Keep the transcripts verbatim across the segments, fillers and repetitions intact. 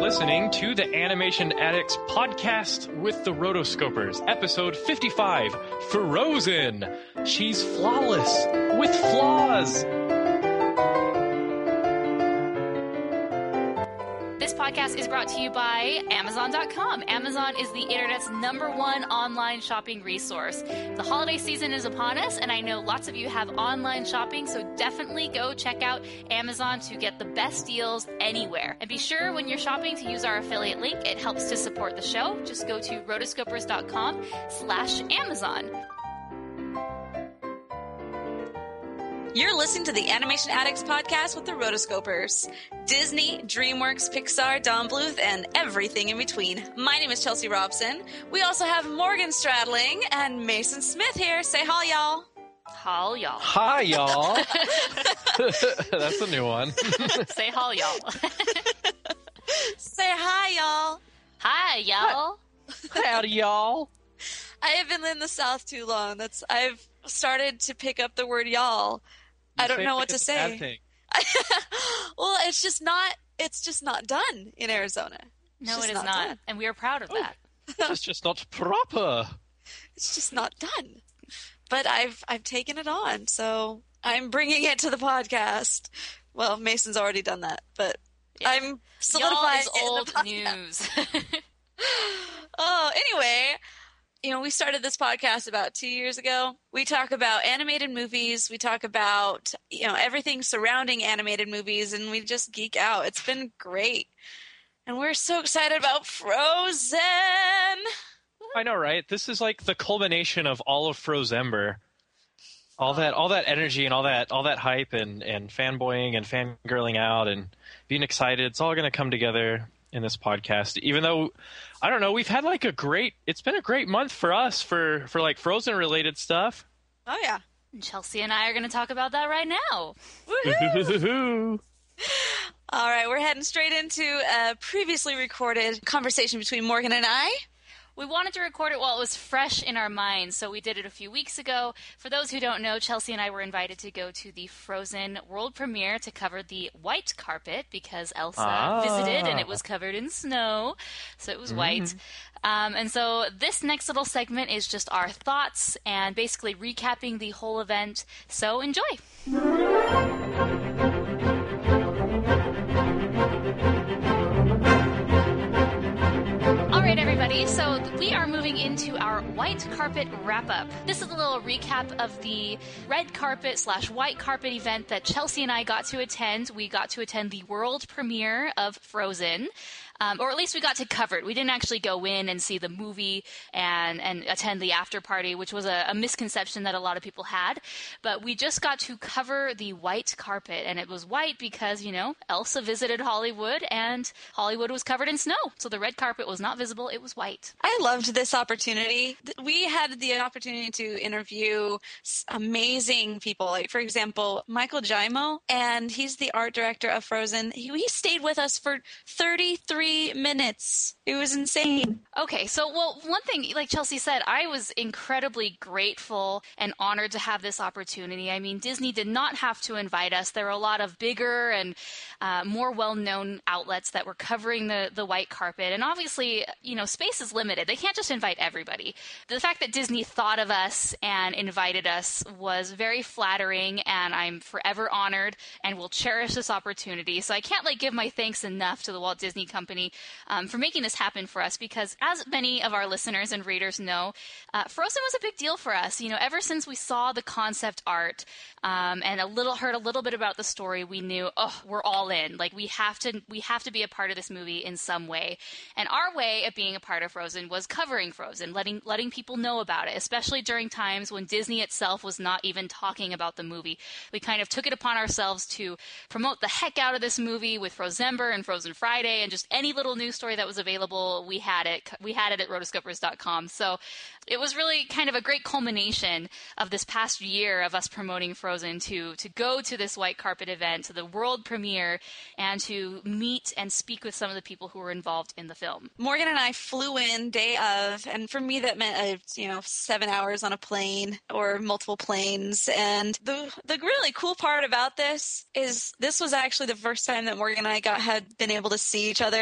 listening to the Animation Addicts podcast with the Rotoscopers, episode fifty-five, Frozen. She's flawless with flaws. This podcast is brought to you by Amazon dot com. Amazon is the internet's number one online shopping resource. The holiday season is upon us, and I know lots of you have online shopping, so definitely go check out Amazon to get the best deals anywhere. And be sure when you're shopping to use our affiliate link. It helps to support the show. Just go to rotoscopers dot com slash Amazon. You're listening to the Animation Addicts podcast with the Rotoscopers. Disney, DreamWorks, Pixar, Don Bluth, and everything in between. My name is Chelsea Robson. We also have Morgan Stradling and Mason Smith here. Say hi, y'all. Hi, y'all. Hi, y'all. That's a new one. Say hi, y'all. Say hi, y'all. Hi, y'all. Howdy, y'all. I have been in the South too long. That's I've started to pick up the word y'all. You I don't say know it what like to it's a bad say. thing. Well, it's just not. It's just not done in Arizona. It's No, just it is not. done. And we are proud of Oh. that. It's just not proper. It's just not done. But I've I've taken it on, so I'm bringing it to the podcast. Well, Mason's already done that, but Yeah. I'm Y'all solidifying is it in the old podcast. news. Oh, anyway, you know, we started this podcast about two years ago. We talk about animated movies. We talk about, you know, everything surrounding animated movies, and we just geek out. It's been great. And we're so excited about Frozen. I know, right? This is like the culmination of all of Frozember. All that, all that energy and all that, all that hype and, and fanboying and fangirling out and being excited. It's all going to come together in this podcast. Even though, I don't know, we've had like a great. It's been a great month for us for for like Frozen related stuff. Oh, yeah. Chelsea and I are going to talk about that right now. Woohoo! All right, we're heading straight into a previously recorded conversation between Morgan and I. We wanted to record it while it was fresh in our minds, so we did it a few weeks ago. For those who don't know, Chelsea and I were invited to go to the Frozen world premiere to cover the white carpet because Elsa Ah. visited and it was covered in snow, so it was white. Um, and so this next little segment is just our thoughts and basically recapping the whole event. So enjoy. All right, everybody, so we are moving into our white carpet wrap-up. This is a little recap of the red carpet slash white carpet event that Chelsea and I got to attend. We got to attend the world premiere of Frozen. Um, or at least we got to cover it. We didn't actually go in and see the movie and, and attend the after party, which was a, a misconception that a lot of people had. But we just got to cover the white carpet, and it was white because, you know, Elsa visited Hollywood, and Hollywood was covered in snow. So the red carpet was not visible, it was white. I loved this opportunity. We had the opportunity to interview amazing people. Like, for example, Michael Giaimo, and he's the art director of Frozen. He, he stayed with us for thirty-three minutes. It was insane. Okay, so, well, one thing, like Chelsea said, I was incredibly grateful and honored to have this opportunity. I mean, Disney did not have to invite us. There were a lot of bigger and uh, more well-known outlets that were covering the, the white carpet. And obviously, you know, space is limited. They can't just invite everybody. The fact that Disney thought of us and invited us was very flattering, and I'm forever honored and will cherish this opportunity. So I can't, like, give my thanks enough to the Walt Disney Company Um, for making this happen for us, because as many of our listeners and readers know, uh, Frozen was a big deal for us. You know, ever since we saw the concept art um, and a little heard a little bit about the story, we knew, oh, we're all in. Like, we have to we have to be a part of this movie in some way. And our way of being a part of Frozen was covering Frozen, letting letting people know about it, especially during times when Disney itself was not even talking about the movie. We kind of took it upon ourselves to promote the heck out of this movie with Frozember and Frozen Friday and just any little news story that was available. We had it. We had it at rotoscopers dot com. So it was really kind of a great culmination of this past year of us promoting Frozen to to go to this white carpet event, to the world premiere, and to meet and speak with some of the people who were involved in the film. Morgan and I flew in day of, and for me that meant uh, you know seven hours on a plane or multiple planes. And the the really cool part about this is this was actually the first time that Morgan and I got had been able to see each other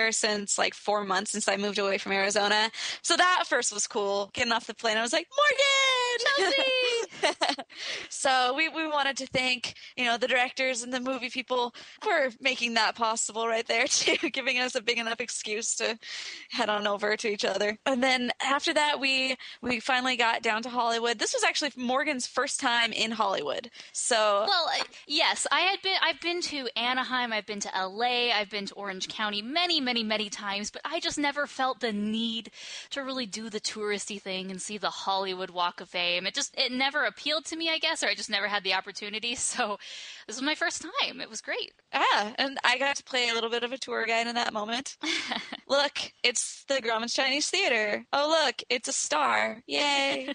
there since like four months since I moved away from Arizona. So that first was cool. Getting off the plane, I was like, Morgan! Chelsea! So we, we wanted to thank, you know, the directors and the movie people for making that possible right there too, giving us a big enough excuse to head on over to each other. And then after that, we we finally got down to Hollywood. This was actually Morgan's first time in Hollywood. So well, uh, yes, I had been. I've been to Anaheim. I've been to L A. I've been to Orange County many, many, many times. But I just never felt the need to really do the touristy thing and see the Hollywood Walk of Fame. It just it never appealed to me, I guess, or I just never had the opportunity. So this was my first time. It was great. Yeah, and I got to play a little bit of a tour guide in that moment. Look, it's the Grauman's Chinese Theater. Oh, look, it's a star. Yay.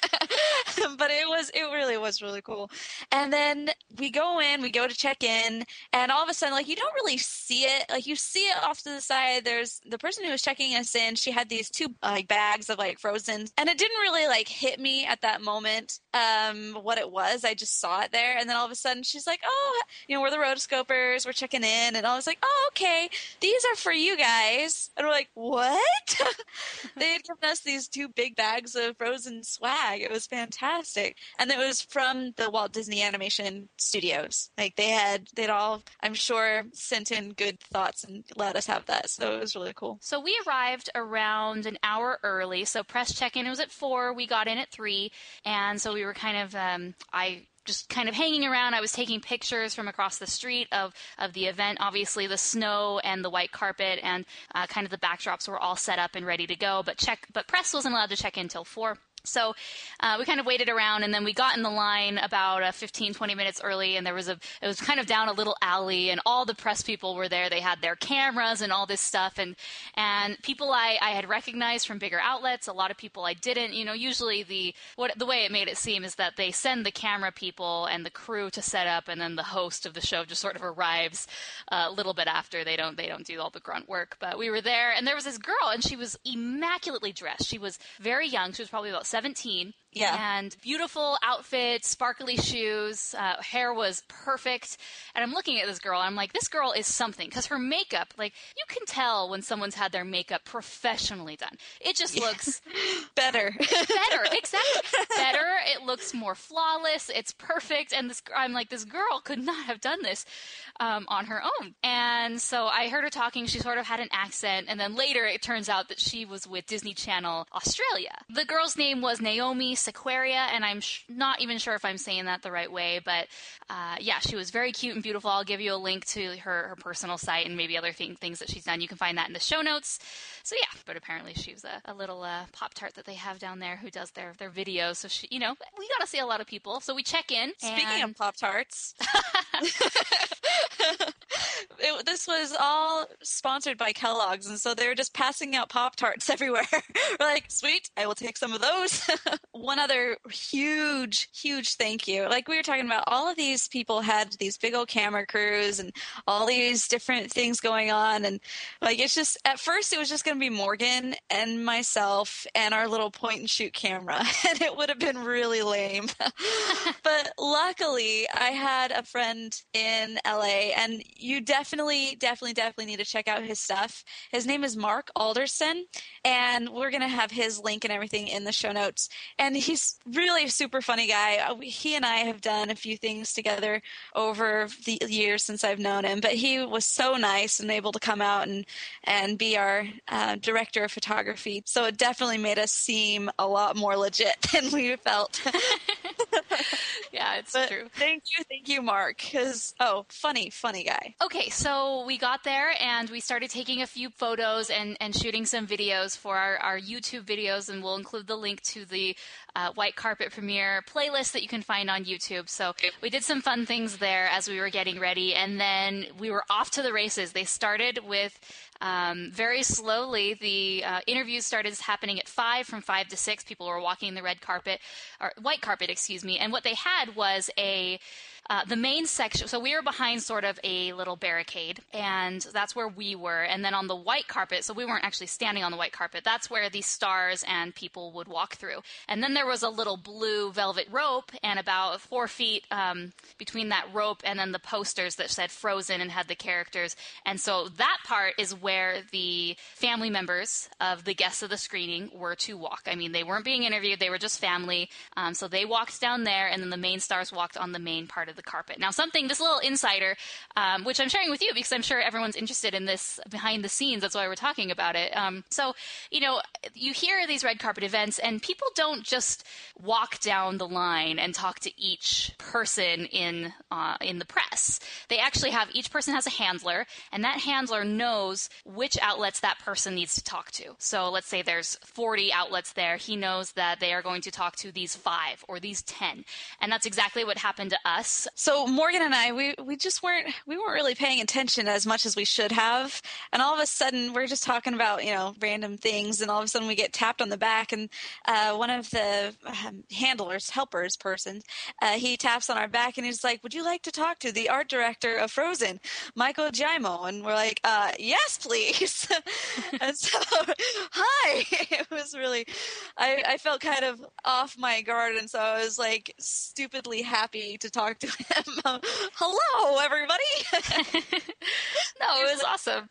But it was, it really was really cool. And then we go in, we go to check in, and all of a sudden, like, you don't really see it. Like, you see it off to the side. There's the person who was checking us in. She had these two, like, bags of, like, frozen. And it didn't really, like, hit me at that moment um, what it was. I just saw it there. And then all of a sudden, she's like, oh, you know, we're the rotoscopers. We're checking in. And I was like, oh, okay. These are for you guys. And we're like, what? They had given us these two big bags of frozen swag. It was fantastic. And it was from the Walt Disney Animation Studios. Like they had, they'd all, I'm sure, sent in good thoughts and let us have that. So it was really cool. So we arrived around an hour early. So press check-in was at four. We got in at three. And so we were kind of, um, I just kind of hanging around. I was taking pictures from across the street of, of the event. Obviously, the snow and the white carpet and uh, kind of the backdrops were all set up and ready to go. But check, but press wasn't allowed to check in until four. So uh, we kind of waited around, and then we got in the line about uh, fifteen, twenty minutes early, and there was a, it was kind of down a little alley, and all the press people were there. They had their cameras and all this stuff, and and people I, I had recognized from bigger outlets, a lot of people I didn't. You know, usually the what the way it made it seem is that they send the camera people and the crew to set up, and then the host of the show just sort of arrives uh, a little bit after. They don't they don't do all the grunt work. But we were there, and there was this girl, and she was immaculately dressed. She was very young. She was probably about seventeen. Yeah. And beautiful outfit, sparkly shoes, uh, hair was perfect. And I'm looking at this girl, and I'm like, this girl is something. Because her makeup, like, you can tell when someone's had their makeup professionally done. It just looks... better. better, exactly. Better. It looks more flawless. It's perfect. And this, I'm like, this girl could not have done this um, on her own. And so I heard her talking. She sort of had an accent. And then later, it turns out that she was with Disney Channel Australia. The girl's name was Naomi Sequeira, and I'm sh- not even sure if I'm saying that the right way, but uh, yeah, she was very cute and beautiful. I'll give you a link to her, her personal site and maybe other thing, things that she's done. You can find that in the show notes. So yeah, but apparently she was a, a little uh, Pop-Tart that they have down there who does their, their videos. So she, you know, we got to see a lot of people. So we check in. Speaking and... of Pop-Tarts. It, this was all sponsored by Kellogg's, and so they were just passing out Pop-Tarts everywhere. We're like, sweet, I will take some of those. One other huge, huge thank you. Like we were talking about, all of these people had these big old camera crews and all these different things going on. And like, it's just, at first it was just going to be Morgan and myself and our little point and shoot camera. And it would have been really lame. But luckily I had a friend in L A, and you definitely, definitely, definitely need to check out his stuff. His name is Mark Alderson, and we're going to have his link and everything in the show notes. And he's really a super funny guy. He and I have done a few things together over the years since I've known him, but he was so nice and able to come out and, and be our uh, director of photography. So it definitely made us seem a lot more legit than we felt. Yeah, it's but true. Thank you, thank you, Mark. Because, oh, funny, funny guy. Okay, so we got there and we started taking a few photos and, and shooting some videos for our, our YouTube videos, and we'll include the link to the uh, White Carpet Premiere playlist that you can find on YouTube. So we did some fun things there as we were getting ready, and then we were off to the races. They started with Um, very slowly, the uh, interviews started happening at five. From five to six, people were walking the red carpet, or white carpet, excuse me. And what they had was a uh, the main section, so we were behind sort of a little barricade, and that's where we were. And then on the white carpet, so we weren't actually standing on the white carpet, that's where the stars and people would walk through. And then there was a little blue velvet rope, and about four feet um, between that rope and then the posters that said Frozen and had the characters. And so that part is where the family members of the guests of the screening were to walk. I mean, they weren't being interviewed, they were just family. Um, so they walked down there, and then the main stars walked on the main part of the carpet. Now, something, this little insider, um, which I'm sharing with you because I'm sure everyone's interested in this behind the scenes. That's why we're talking about it. Um, so, you know, you hear these red carpet events, and people don't just walk down the line and talk to each person in uh, in the press. They actually have, each person has a handler, and that handler knows which outlets that person needs to talk to. So let's say there's forty outlets there. He knows that they are going to talk to these five or these ten. And that's exactly what happened to us. So Morgan and I, we, we just weren't, we weren't really paying attention as much as we should have. And all of a sudden we're just talking about, you know, random things. And all of a sudden we get tapped on the back, and uh, one of the um, handlers, helpers person, uh, he taps on our back and he's like, would you like to talk to the art director of Frozen, Michael Giaimo? And we're like, uh, yes, please. And so, hi. It was really, I, I felt kind of off my guard. And so I was like stupidly happy to talk to him. Uh, Hello, everybody. No, it was awesome.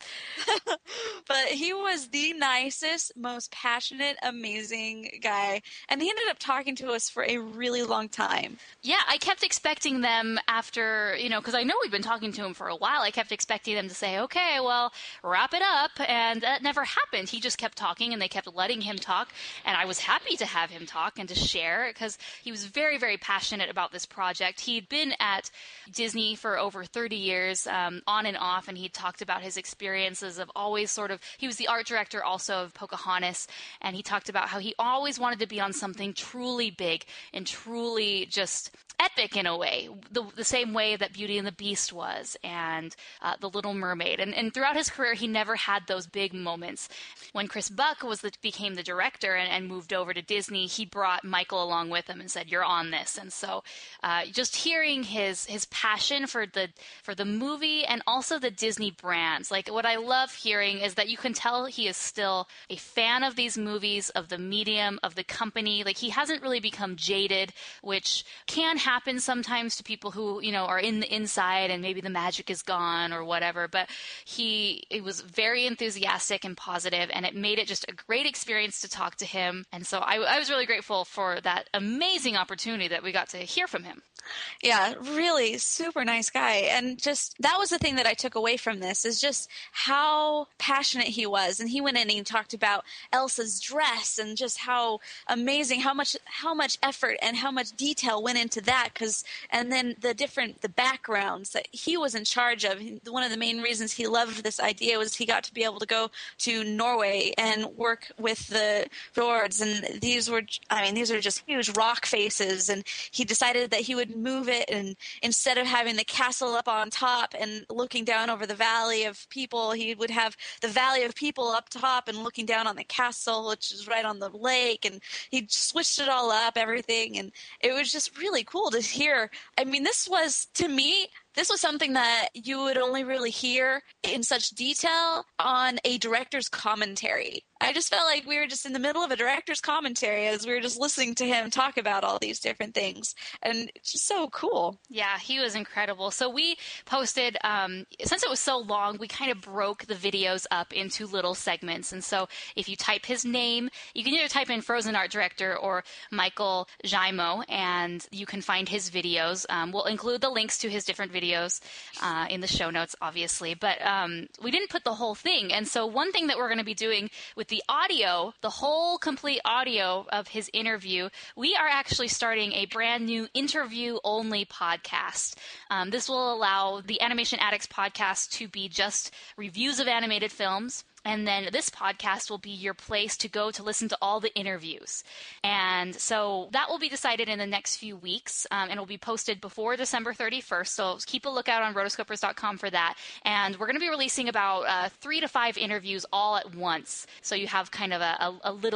But he was the nicest, most passionate, amazing guy. And he ended up talking to us for a really long time. Yeah, I kept expecting them after, you know, because I know we've been talking to him for a while. I kept expecting them to say, okay, well, wrap it up. And that never happened. He just kept talking, and they kept letting him talk. And I was happy to have him talk and to share, because he was very, very passionate about this project. He'd been at Disney for over thirty years, um, on and off, and he talked about his experiences of always sort of, he was the art director also of Pocahontas, and he talked about how he always wanted to be on something truly big and truly just epic in a way, the, the same way that Beauty and the Beast was, and uh, The Little Mermaid. And, and throughout his career, he never had those big moments. When Chris Buck was the, became the director and, and moved over to Disney, he brought Michael along with him and said, "You're on this." And so, uh, just hearing his his passion for the for the movie and also the Disney brands, like what I love hearing is that you can tell he is still a fan of these movies, of the medium, of the company. Like, he hasn't really become jaded, which can happen happen sometimes to people who, you know, are in the inside and maybe the magic is gone or whatever. But he, it was very enthusiastic and positive, and it made it just a great experience to talk to him. And so I, I was really grateful for that amazing opportunity that we got to hear from him. Yeah, really super nice guy. And just, that was the thing that I took away from this, is just how passionate he was. And he went in and he talked about Elsa's dress and just how amazing, how much, how much effort and how much detail went into that. Cause, and then the different, the backgrounds that he was in charge of. One of the main reasons he loved this idea was he got to be able to go to Norway and work with the fjords. And these were, I mean, these are just huge rock faces. And he decided that he would move it, and instead of having the castle up on top and looking down over the valley of people, he would have the valley of people up top and looking down on the castle, which is right on the lake. And he switched it all up, everything. And it was just really cool to hear. I mean, this was, to me, this was something that you would only really hear in such detail on a director's commentary. I just felt like we were just in the middle of a director's commentary as we were just listening to him talk about all these different things. And it's just so cool. Yeah, he was incredible. So we posted, um, since it was so long, we kind of broke the videos up into little segments. And so if you type his name, you can either type in Frozen Art Director or Michael Giaimo, and you can find his videos. Um, we'll include the links to his different videos uh, in the show notes, obviously. But um, we didn't put the whole thing. And so one thing that we're going to be doing with the audio, the whole complete audio of his interview, we are actually starting a brand new interview-only podcast. Um, this will allow the Animation Addicts podcast to be just reviews of animated films. And then this podcast will be your place to go to listen to all the interviews. And so that will be decided in the next few weeks, um, and will be posted before December thirty-first. So keep a lookout on rotoscopers dot com for that. And we're going to be releasing about uh, three to five interviews all at once. So you have kind of a, a, a little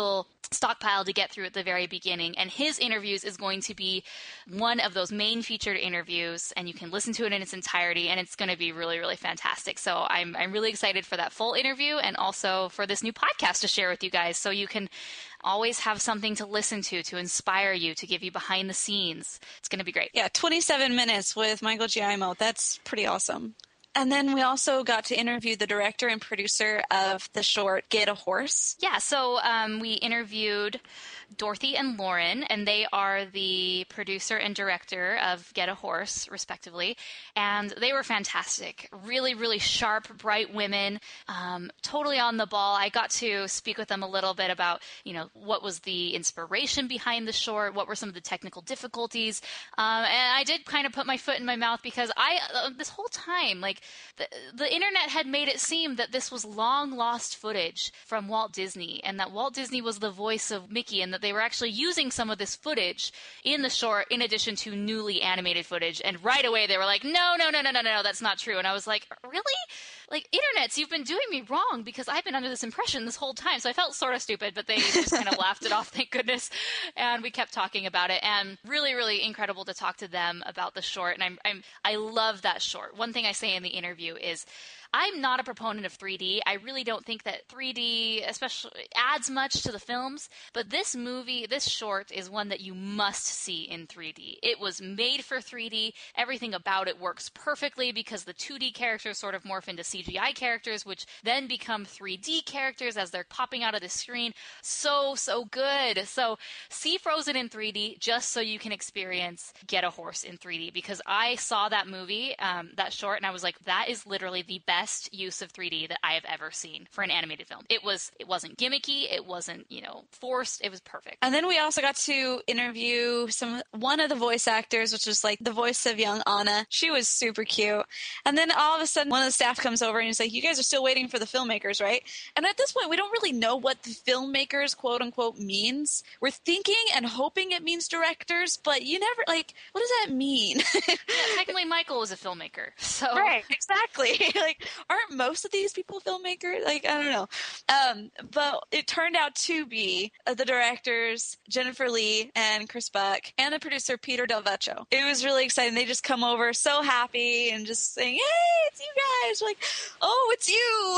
stockpile to get through at the very beginning, and his interviews is going to be one of those main featured interviews, and you can listen to it in its entirety, and it's going to be really, really fantastic. So I'm I'm really excited for that full interview, and also for this new podcast to share with you guys, so you can always have something to listen to to inspire you, to give you behind the scenes. It's going to be great. Yeah, twenty-seven minutes with Michael Giaimo. That's pretty awesome. And then we also got to interview the director and producer of the short Get a Horse. Yeah, so um, we interviewed Dorothy and Lauren, and they are the producer and director of Get a Horse, respectively. And they were fantastic. Really, really sharp, bright women, um, totally on the ball. I got to speak with them a little bit about, you know, what was the inspiration behind the short, what were some of the technical difficulties. Um, and I did kind of put my foot in my mouth because I, uh, this whole time, like, the, the internet had made it seem that this was long lost footage from Walt Disney, and that Walt Disney was the voice of Mickey, and that they were actually using some of this footage in the short in addition to newly animated footage. And right away they were like, no, no, no, no, no, no, that's not true. And I was like, really? Like, internets, you've been doing me wrong, because I've been under this impression this whole time. So I felt sort of stupid, but they just kind of laughed it off, thank goodness. And we kept talking about it, and really, really incredible to talk to them about the short. And I'm, I'm, I love that short. One thing I say in the interview is, I'm not a proponent of three D. I really don't think that three D especially adds much to the films, but this movie, this short, is one that you must see in three D. It was made for three D. Everything about it works perfectly because the two D characters sort of morph into C G I characters, which then become three D characters as they're popping out of the screen. So, so good. So see Frozen in three D just so you can experience Get a Horse in three D, because I saw that movie, um, that short, and I was like, that is literally the best use of three D that I have ever seen for an animated film. It was, it wasn't gimmicky, it wasn't, you know, forced, it was perfect. And then we also got to interview some one of the voice actors, which was like the voice of young Anna. She was super cute. And then all of a sudden, one of the staff comes over and he's like, you guys are still waiting for the filmmakers, right? And at this point, we don't really know what the filmmakers, quote unquote, means. We're thinking and hoping it means directors, but you never, like, what does that mean? Yeah, technically, Michael was a filmmaker, so. Right, exactly. Like, aren't most of these people filmmakers? Like, I don't know. Um, but it turned out to be uh, the directors, Jennifer Lee and Chris Buck, and the producer, Peter Del Vecchio. It was really exciting. They just come over so happy and just saying, hey, it's you guys. We're like, oh, it's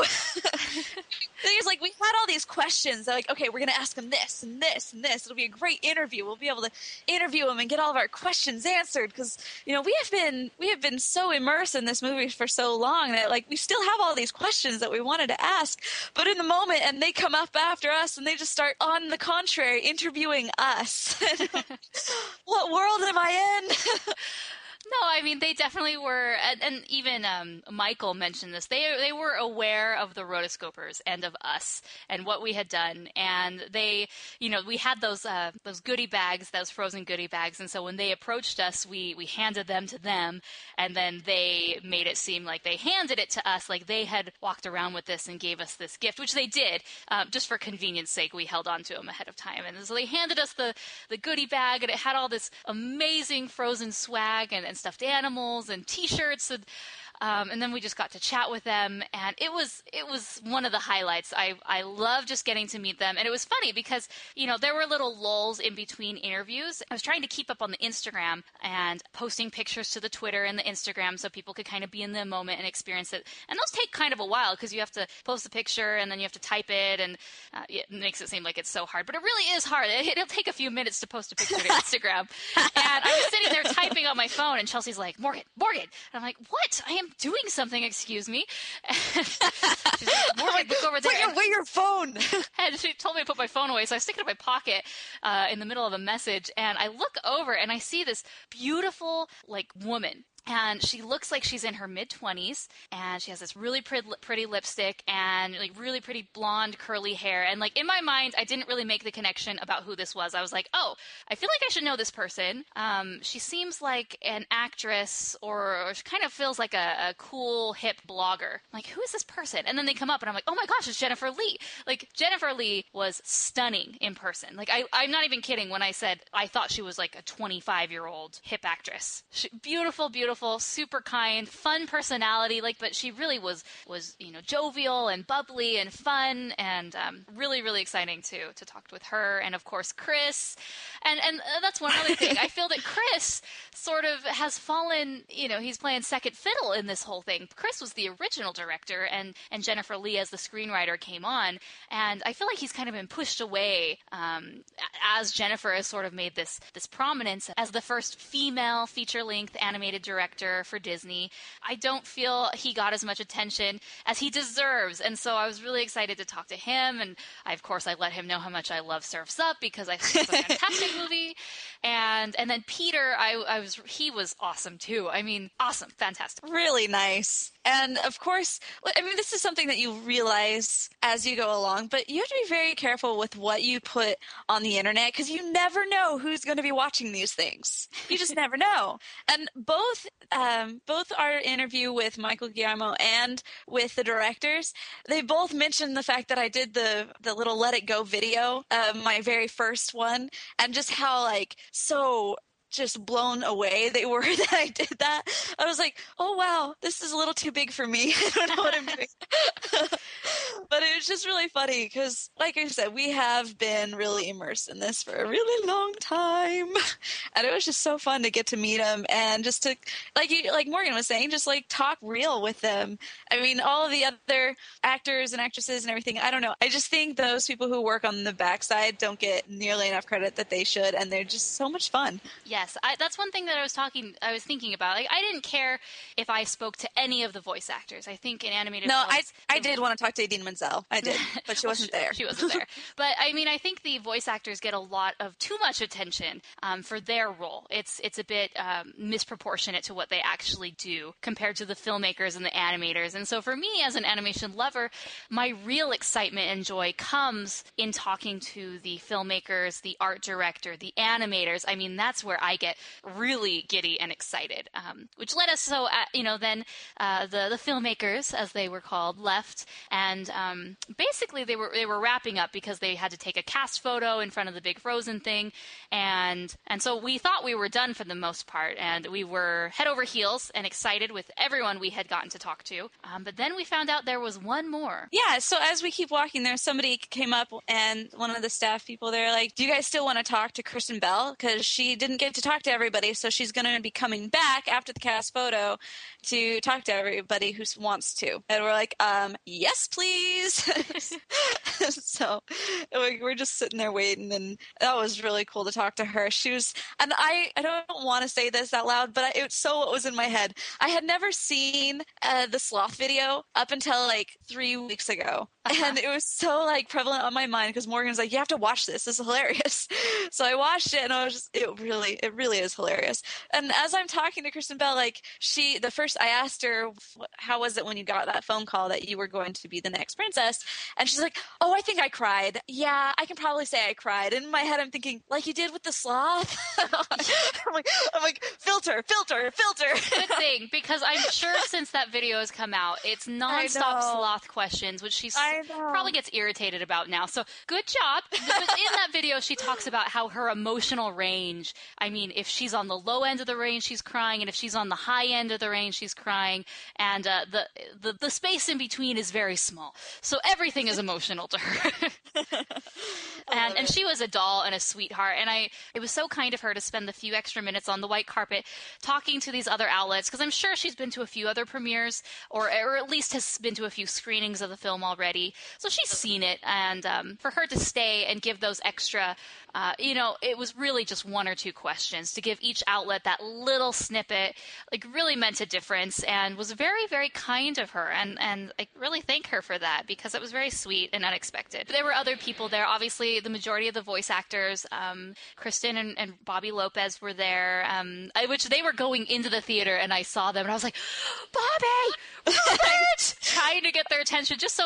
you. They're just like, we had all these questions. They're like, okay, we're going to ask them this and this and this. It'll be a great interview. We'll be able to interview them and get all of our questions answered because, you know, we have been we have been so immersed in this movie for so long that, like, we still have all these questions that we wanted to ask. But in the moment, and they come up after us and they just start, on the contrary, interviewing us. What world am I in? No, I mean, they definitely were, and, and even um, Michael mentioned this, they they were aware of the rotoscopers and of us and what we had done, and they, you know, we had those uh, those goodie bags, those Frozen goodie bags, and so when they approached us, we, we handed them to them, and then they made it seem like they handed it to us, like they had walked around with this and gave us this gift, which they did, um, just for convenience sake, we held on to them ahead of time, and so they handed us the, the goodie bag, and it had all this amazing Frozen swag, and, and stuffed animals and T-shirts, and, um, and then we just got to chat with them, and it was it was one of the highlights. I I love just getting to meet them, and it was funny because, you know, there were little lulls in between interviews. I was trying to keep up on the Instagram and posting pictures to the Twitter and the Instagram so people could kind of be in the moment and experience it, and those take kind of a while because you have to post a picture and then you have to type it, and uh, it makes it seem like it's so hard, but it really is hard. It, it'll take a few minutes to post a picture to Instagram. And I was sitting there typing on my phone, and Chelsea's like, Morgan, Morgan. And I'm like, what? I am doing something, excuse me. She's like, Morgan, look over there. Put your, put your phone. And she told me to put my phone away, so I stick it in my pocket uh, in the middle of a message, and I look over, and I see this beautiful, like, woman. And she looks like she's in her mid-twenties, and she has this really pretty, pretty lipstick and, like, really pretty blonde curly hair. And, like, in my mind, I didn't really make the connection about who this was. I was like, oh, I feel like I should know this person. Um, she seems like an actress, or, or she kind of feels like a, a cool, hip blogger. I'm like, who is this person? And then they come up, and I'm like, oh my gosh, it's Jennifer Lee. Like, Jennifer Lee was stunning in person. Like, I, I'm not even kidding when I said I thought she was like a twenty-five-year-old hip actress. She, beautiful, beautiful. beautiful, super kind, fun personality. Like, but she really was was you know jovial and bubbly and fun, and um, really really exciting to to talk with her. And of course Chris, and and that's one other thing. I feel that Chris sort of has fallen. You know, he's playing second fiddle in this whole thing. Chris was the original director, and and Jennifer Lee as the screenwriter came on, and I feel like he's kind of been pushed away um, as Jennifer has sort of made this this prominence as the first female feature-length animated director for Disney. I don't feel he got as much attention as he deserves, and so I was really excited to talk to him, and I, of course I let him know how much I love Surf's Up because I think it's a fantastic movie, and and then Peter, I, I was he was awesome too. I mean, awesome, fantastic. Really nice. And of course, I mean, this is something that you realize as you go along, but you have to be very careful with what you put on the internet because you never know who's going to be watching these things. You just never know. And both um, both our interview with Michael Guillermo and with the directors, they both mentioned the fact that I did the, the little Let It Go video, uh, my very first one, and just how, like, so just blown away they were that I did that. I was like, oh wow, this is a little too big for me. I don't know what I'm doing. But it was just really funny because, like I said, we have been really immersed in this for a really long time. And it was just so fun to get to meet them and just to, like you, like Morgan was saying, just like talk real with them. I mean, all of the other actors and actresses and everything, I don't know. I just think those people who work on the backside don't get nearly enough credit that they should, and they're just so much fun. Yes, I, that's one thing that I was talking, I was thinking about. Like, I didn't care if I spoke to any of the voice actors. I think in animated no, films, I I did want to talk to Idina Menzel. I did, but she wasn't well, she, there. She wasn't there. But I mean, I think the voice actors get a lot of too much attention um, for their role. It's it's a bit um, misproportionate to what they actually do compared to the filmmakers and the animators. And so for me, as an animation lover, my real excitement and joy comes in talking to the filmmakers, the art director, the animators. I mean, that's where I get really giddy and excited, um, which led us so, uh, you know, then uh, the, the filmmakers, as they were called, left, and um, basically they were they were wrapping up because they had to take a cast photo in front of the big Frozen thing, and and so we thought we were done for the most part, and we were head over heels and excited with everyone we had gotten to talk to, um, but then we found out there was one more. Yeah, so as we keep walking there, somebody came up, and one of the staff people, they're like, do you guys still want to talk to Kristen Bell? Because she didn't get to talk to everybody, so she's going to be coming back after the cast photo to talk to everybody who wants to. And we're like, um, yes, please. So we're just sitting there waiting, and that was really cool to talk to her. She was, and I, I don't want to say this out loud, but it's so what was in my head. I had never seen uh, the sloth video up until like three weeks ago. Uh-huh. And it was so like prevalent on my mind because Morgan's like, you have to watch this. This is hilarious. So I watched it, and I was just, it really, it really is hilarious. And as I'm talking to Kristen Bell, like she, the first, I asked her, how was it when you got that phone call that you were going to be the next princess? And she's like, oh, I think I cried. Yeah, I can probably say I cried. And in my head, I'm thinking, like you did with the sloth? I'm like, I'm like, filter, filter, filter. Good thing, because I'm sure since that video has come out, it's nonstop sloth questions, which she's probably gets irritated about now. So good job. But in that video, she talks about how her emotional range, I mean, if she's on the low end of the range, she's crying, and if she's on the high end of the range, she's crying, and uh, the, the the space in between is very small. So everything is emotional to her. and and she was a doll and a sweetheart, and I it was so kind of her to spend the few extra minutes on the white carpet talking to these other outlets, because I'm sure she's been to a few other premieres, or or at least has been to a few screenings of the film already. So she's seen it, and um, for her to stay and give those extra, uh, you know, it was really just one or two questions to give each outlet that little snippet, like really meant a difference, and was very, very kind of her, and, and I really thank her for that, because it was very sweet and unexpected. There were other people there. Obviously, the majority of the voice actors, um, Kristen and, and Bobby Lopez were there, um, I, which they were going into the theater, and I saw them, and I was like, Bobby! Robert! Trying to get their attention, just so uh, we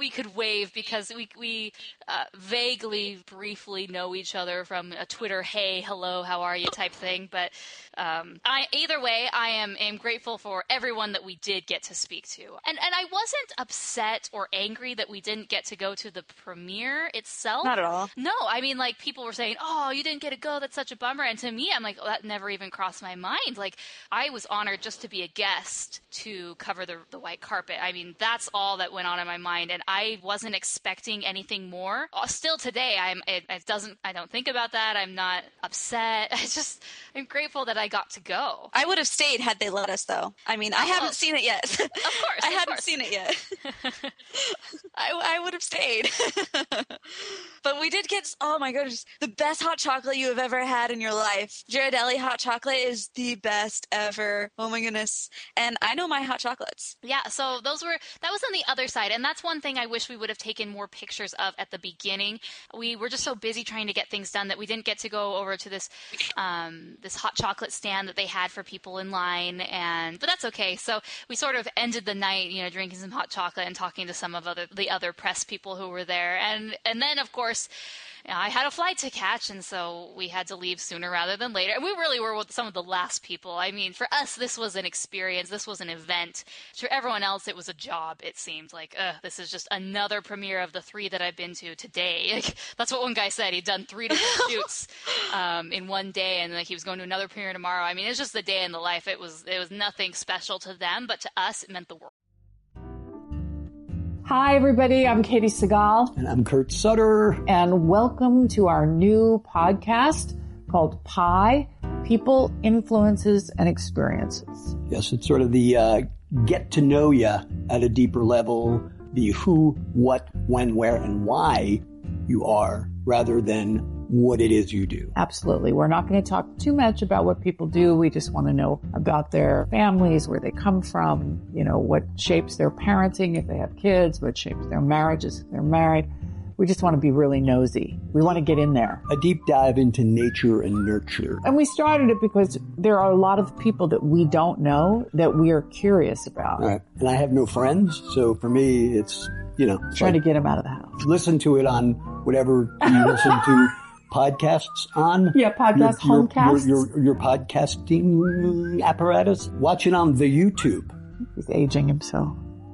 we could wave because we we uh, vaguely, briefly know each other from a Twitter "Hey, hello, how are you" type thing. But um, I, either way, I am am grateful for everyone that we did get to speak to, and and I wasn't upset or angry that we didn't get to go to the premiere itself. Not at all. No, I mean, like, people were saying, "Oh, you didn't get to go. That's such a bummer." And to me, I'm like, oh, that never even crossed my mind. Like, I was honored just to be a guest to cover the the white carpet. I mean, that's all that went on in my mind, and I wasn't expecting anything more. Still today, I'm it, it doesn't I don't think about that. I'm not upset. I just I'm grateful that I got to go. I would have stayed had they let us, though. I mean, I haven't seen it yet. Of course, I of hadn't course. seen it yet. I, I would have stayed. But we did get, oh my goodness, the best hot chocolate you have ever had in your life. Ghirardelli hot chocolate is the best ever. Oh my goodness. And I know my hot chocolates. Yeah, so those were that was on the other side, and that's one thing I wish we would have taken more pictures of at the beginning. We were just so busy trying to get things done that we didn't get to go over to this um, this hot chocolate stand that they had for people in line, and but that's okay. So we sort of ended the night, you know, drinking some hot chocolate and talking to some of other the other press people who were there, and and then of course, you know, I had a flight to catch, and so we had to leave sooner rather than later. And we really were with some of the last people. I mean, for us, this was an experience. This was an event. For everyone else, it was a job, it seemed. Like, ugh, this is just another premiere of the three that I've been to today. Like, that's what one guy said. He'd done three different shoots um, in one day, and like, he was going to another premiere tomorrow. I mean, it's just the day in the life. It was, it was nothing special to them, but to us, it meant the world. Hi, everybody. I'm Katie Segal. And I'm Kurt Sutter. And welcome to our new podcast called Pi, People, Influences, and Experiences. Yes, it's sort of the uh, get to know you at a deeper level, the who, what, when, where, and why you are, rather than what it is you do. Absolutely. We're not going to talk too much about what people do. We just want to know about their families, where they come from, you know, what shapes their parenting if they have kids, what shapes their marriages if they're married. We just want to be really nosy. We want to get in there. A deep dive into nature and nurture. And we started it because there are a lot of people that we don't know that we are curious about. Right. And I have no friends, so for me, it's, you know. Trying like, to get them out of the house. Listen to it on whatever you listen to. Podcasts on? Yeah, podcast, your, homecasts. Your, your, your podcasting apparatus. Watch it on the YouTube. He's aging himself.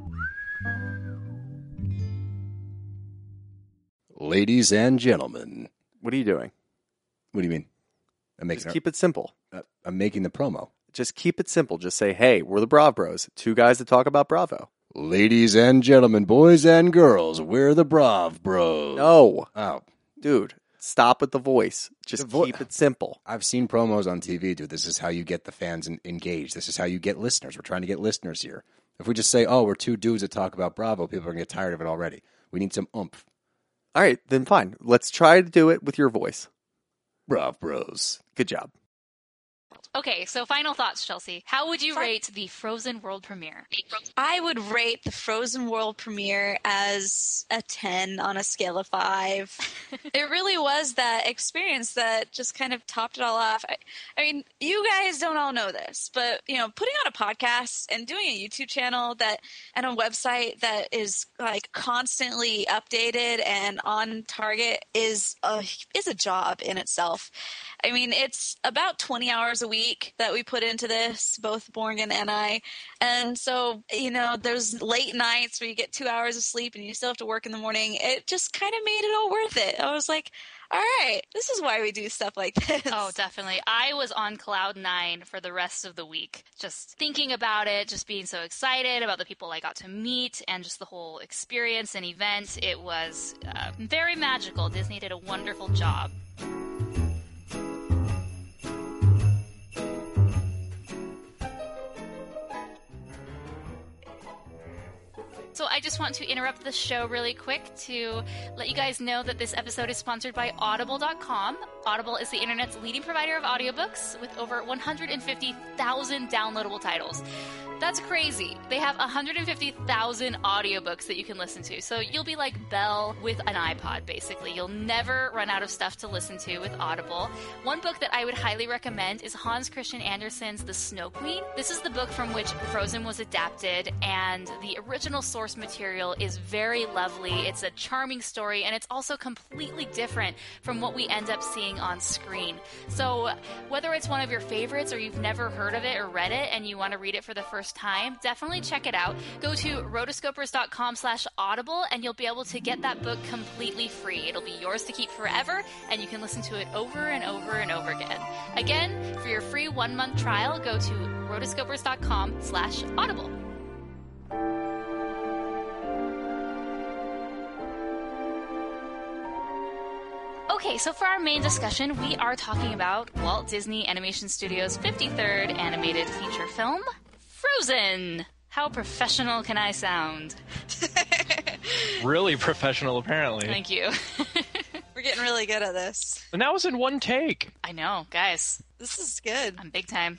Ladies and gentlemen. What are you doing? What do you mean? I'm making Just keep it simple. Uh, I'm making the promo. Just keep it simple. Just say, hey, we're the Brav Bros. Two guys that talk about Bravo. Ladies and gentlemen, boys and girls, we're the Brav Bros. No. Oh. Dude. Stop with the voice. Just The vo- keep it simple. I've seen promos on T V, dude. This is how you get the fans in- engaged. This is how you get listeners. We're trying to get listeners here. If we just say, oh, we're two dudes that talk about Bravo, people are going to get tired of it already. We need some oomph. All right, then fine. Let's try to do it with your voice. Brav Bros. Good job. Okay, so final thoughts, Chelsea. How would you rate the Frozen World Premiere? I would rate the Frozen World Premiere as a ten on a scale of five. It really was that experience that just kind of topped it all off. I, I mean, you guys don't all know this, but, you know, putting on a podcast and doing a YouTube channel that and a website that is, like, constantly updated and on target is a, is a job in itself. I mean, it's about twenty hours a week that we put into this, both Morgan and I. And so, you know, there's late nights where you get two hours of sleep and you still have to work in the morning. It just kind of made it all worth it. I was like, all right, this is why we do stuff like this. Oh, definitely. I was on cloud nine for the rest of the week, just thinking about it, just being so excited about the people I got to meet and just the whole experience and event. It was uh, very magical. Disney did a wonderful job. So I just want to interrupt the show really quick to let you guys know that this episode is sponsored by Audible dot com. Audible is the internet's leading provider of audiobooks with over one hundred fifty thousand downloadable titles. That's crazy. They have one hundred fifty thousand audiobooks that you can listen to. So you'll be like Belle with an iPod, basically. You'll never run out of stuff to listen to with Audible. One book that I would highly recommend is Hans Christian Andersen's The Snow Queen. This is the book from which Frozen was adapted, and the original source source material is very lovely. It's a charming story, and it's also completely different from what we end up seeing on screen. So whether it's one of your favorites or you've never heard of it or read it and you want to read it for the first time, definitely check it out. Go to rotoscopers.com slash audible and you'll be able to get that book completely free. It'll be yours to keep forever, and you can listen to it over and over and over again. Again, for your free one-month trial, go to rotoscopers.com slash audible. Okay, so for our main discussion, we are talking about Walt Disney Animation Studios' fifty-third animated feature film, Frozen. How professional can I sound? Really professional, apparently. Thank you. We're getting really good at this. And that was in one take. I know, guys. This is good. I'm big time.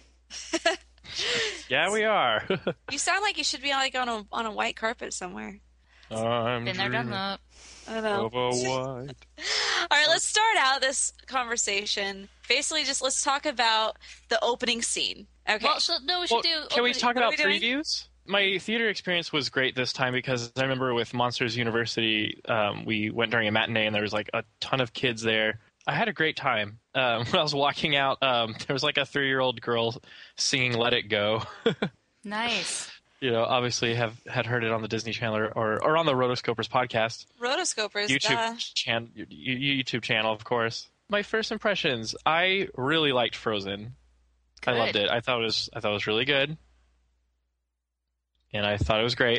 Yeah, we are. You sound like you should be like on a on a white carpet somewhere. I'm Been there, done dreaming that. I know. of a white. All right, let's start out this conversation. Basically, just let's talk about the opening scene. Okay. Well, so, no, we should Well, do... can we opening- talk what are about we doing? previews? My theater experience was great this time because I remember with Monsters University, um, we went during a matinee and there was like a ton of kids there. I had a great time. Um, when I was walking out, um, there was like a three-year-old girl singing "Let It Go." Nice. You know, obviously have had heard it on the Disney Channel or, or, or on the Rotoscopers podcast. Rotoscopers. YouTube duh. chan- YouTube channel, of course. My first impressions, I really liked Frozen. I Good. loved it. I thought it was I thought it was really good. And I thought it was great.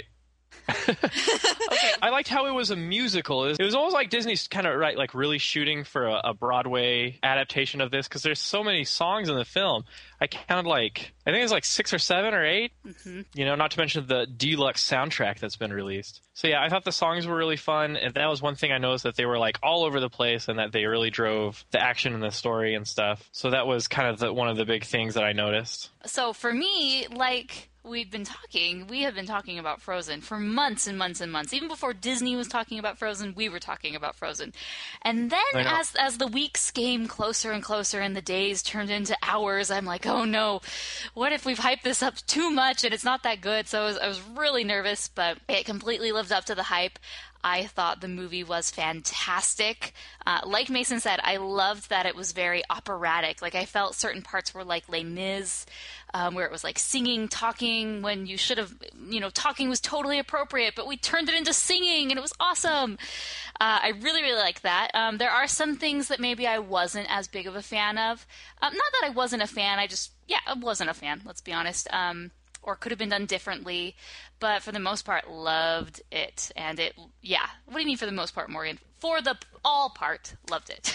Okay. I liked how it was a musical. It was, it was almost like Disney's kind of right, like really shooting for a, a Broadway adaptation of this because there's so many songs in the film. I counted like I think it's like six or seven or eight. Mm-hmm. You know, not to mention the deluxe soundtrack that's been released. So yeah, I thought the songs were really fun, and that was one thing I noticed that they were like all over the place, and that they really drove the action and the story and stuff. So that was kind of the, one of the big things that I noticed. So for me, like we've been talking, we have been talking about Frozen for months and months and months. Even before Disney was talking about Frozen, we were talking about Frozen. And I then know. as as the weeks came closer and closer and the days turned into hours, I'm like, oh no, what if we've hyped this up too much and it's not that good? So I was, I was really nervous, but it completely lived up to the hype. I thought the movie was fantastic. Uh, like Mason said, I loved that it was very operatic. Like I felt certain parts were like Les Mis, um, where it was like singing, talking when you should have, you know, talking was totally appropriate, but we turned it into singing and it was awesome. Uh, I really, really like that. Um, there are some things that maybe I wasn't as big of a fan of. Um, not that I wasn't a fan, I just, yeah, I wasn't a fan, let's be honest. Um, or could have been done differently, but for the most part, loved it. And it, yeah. What do you mean for the most part, Morgan? For the all part, loved it.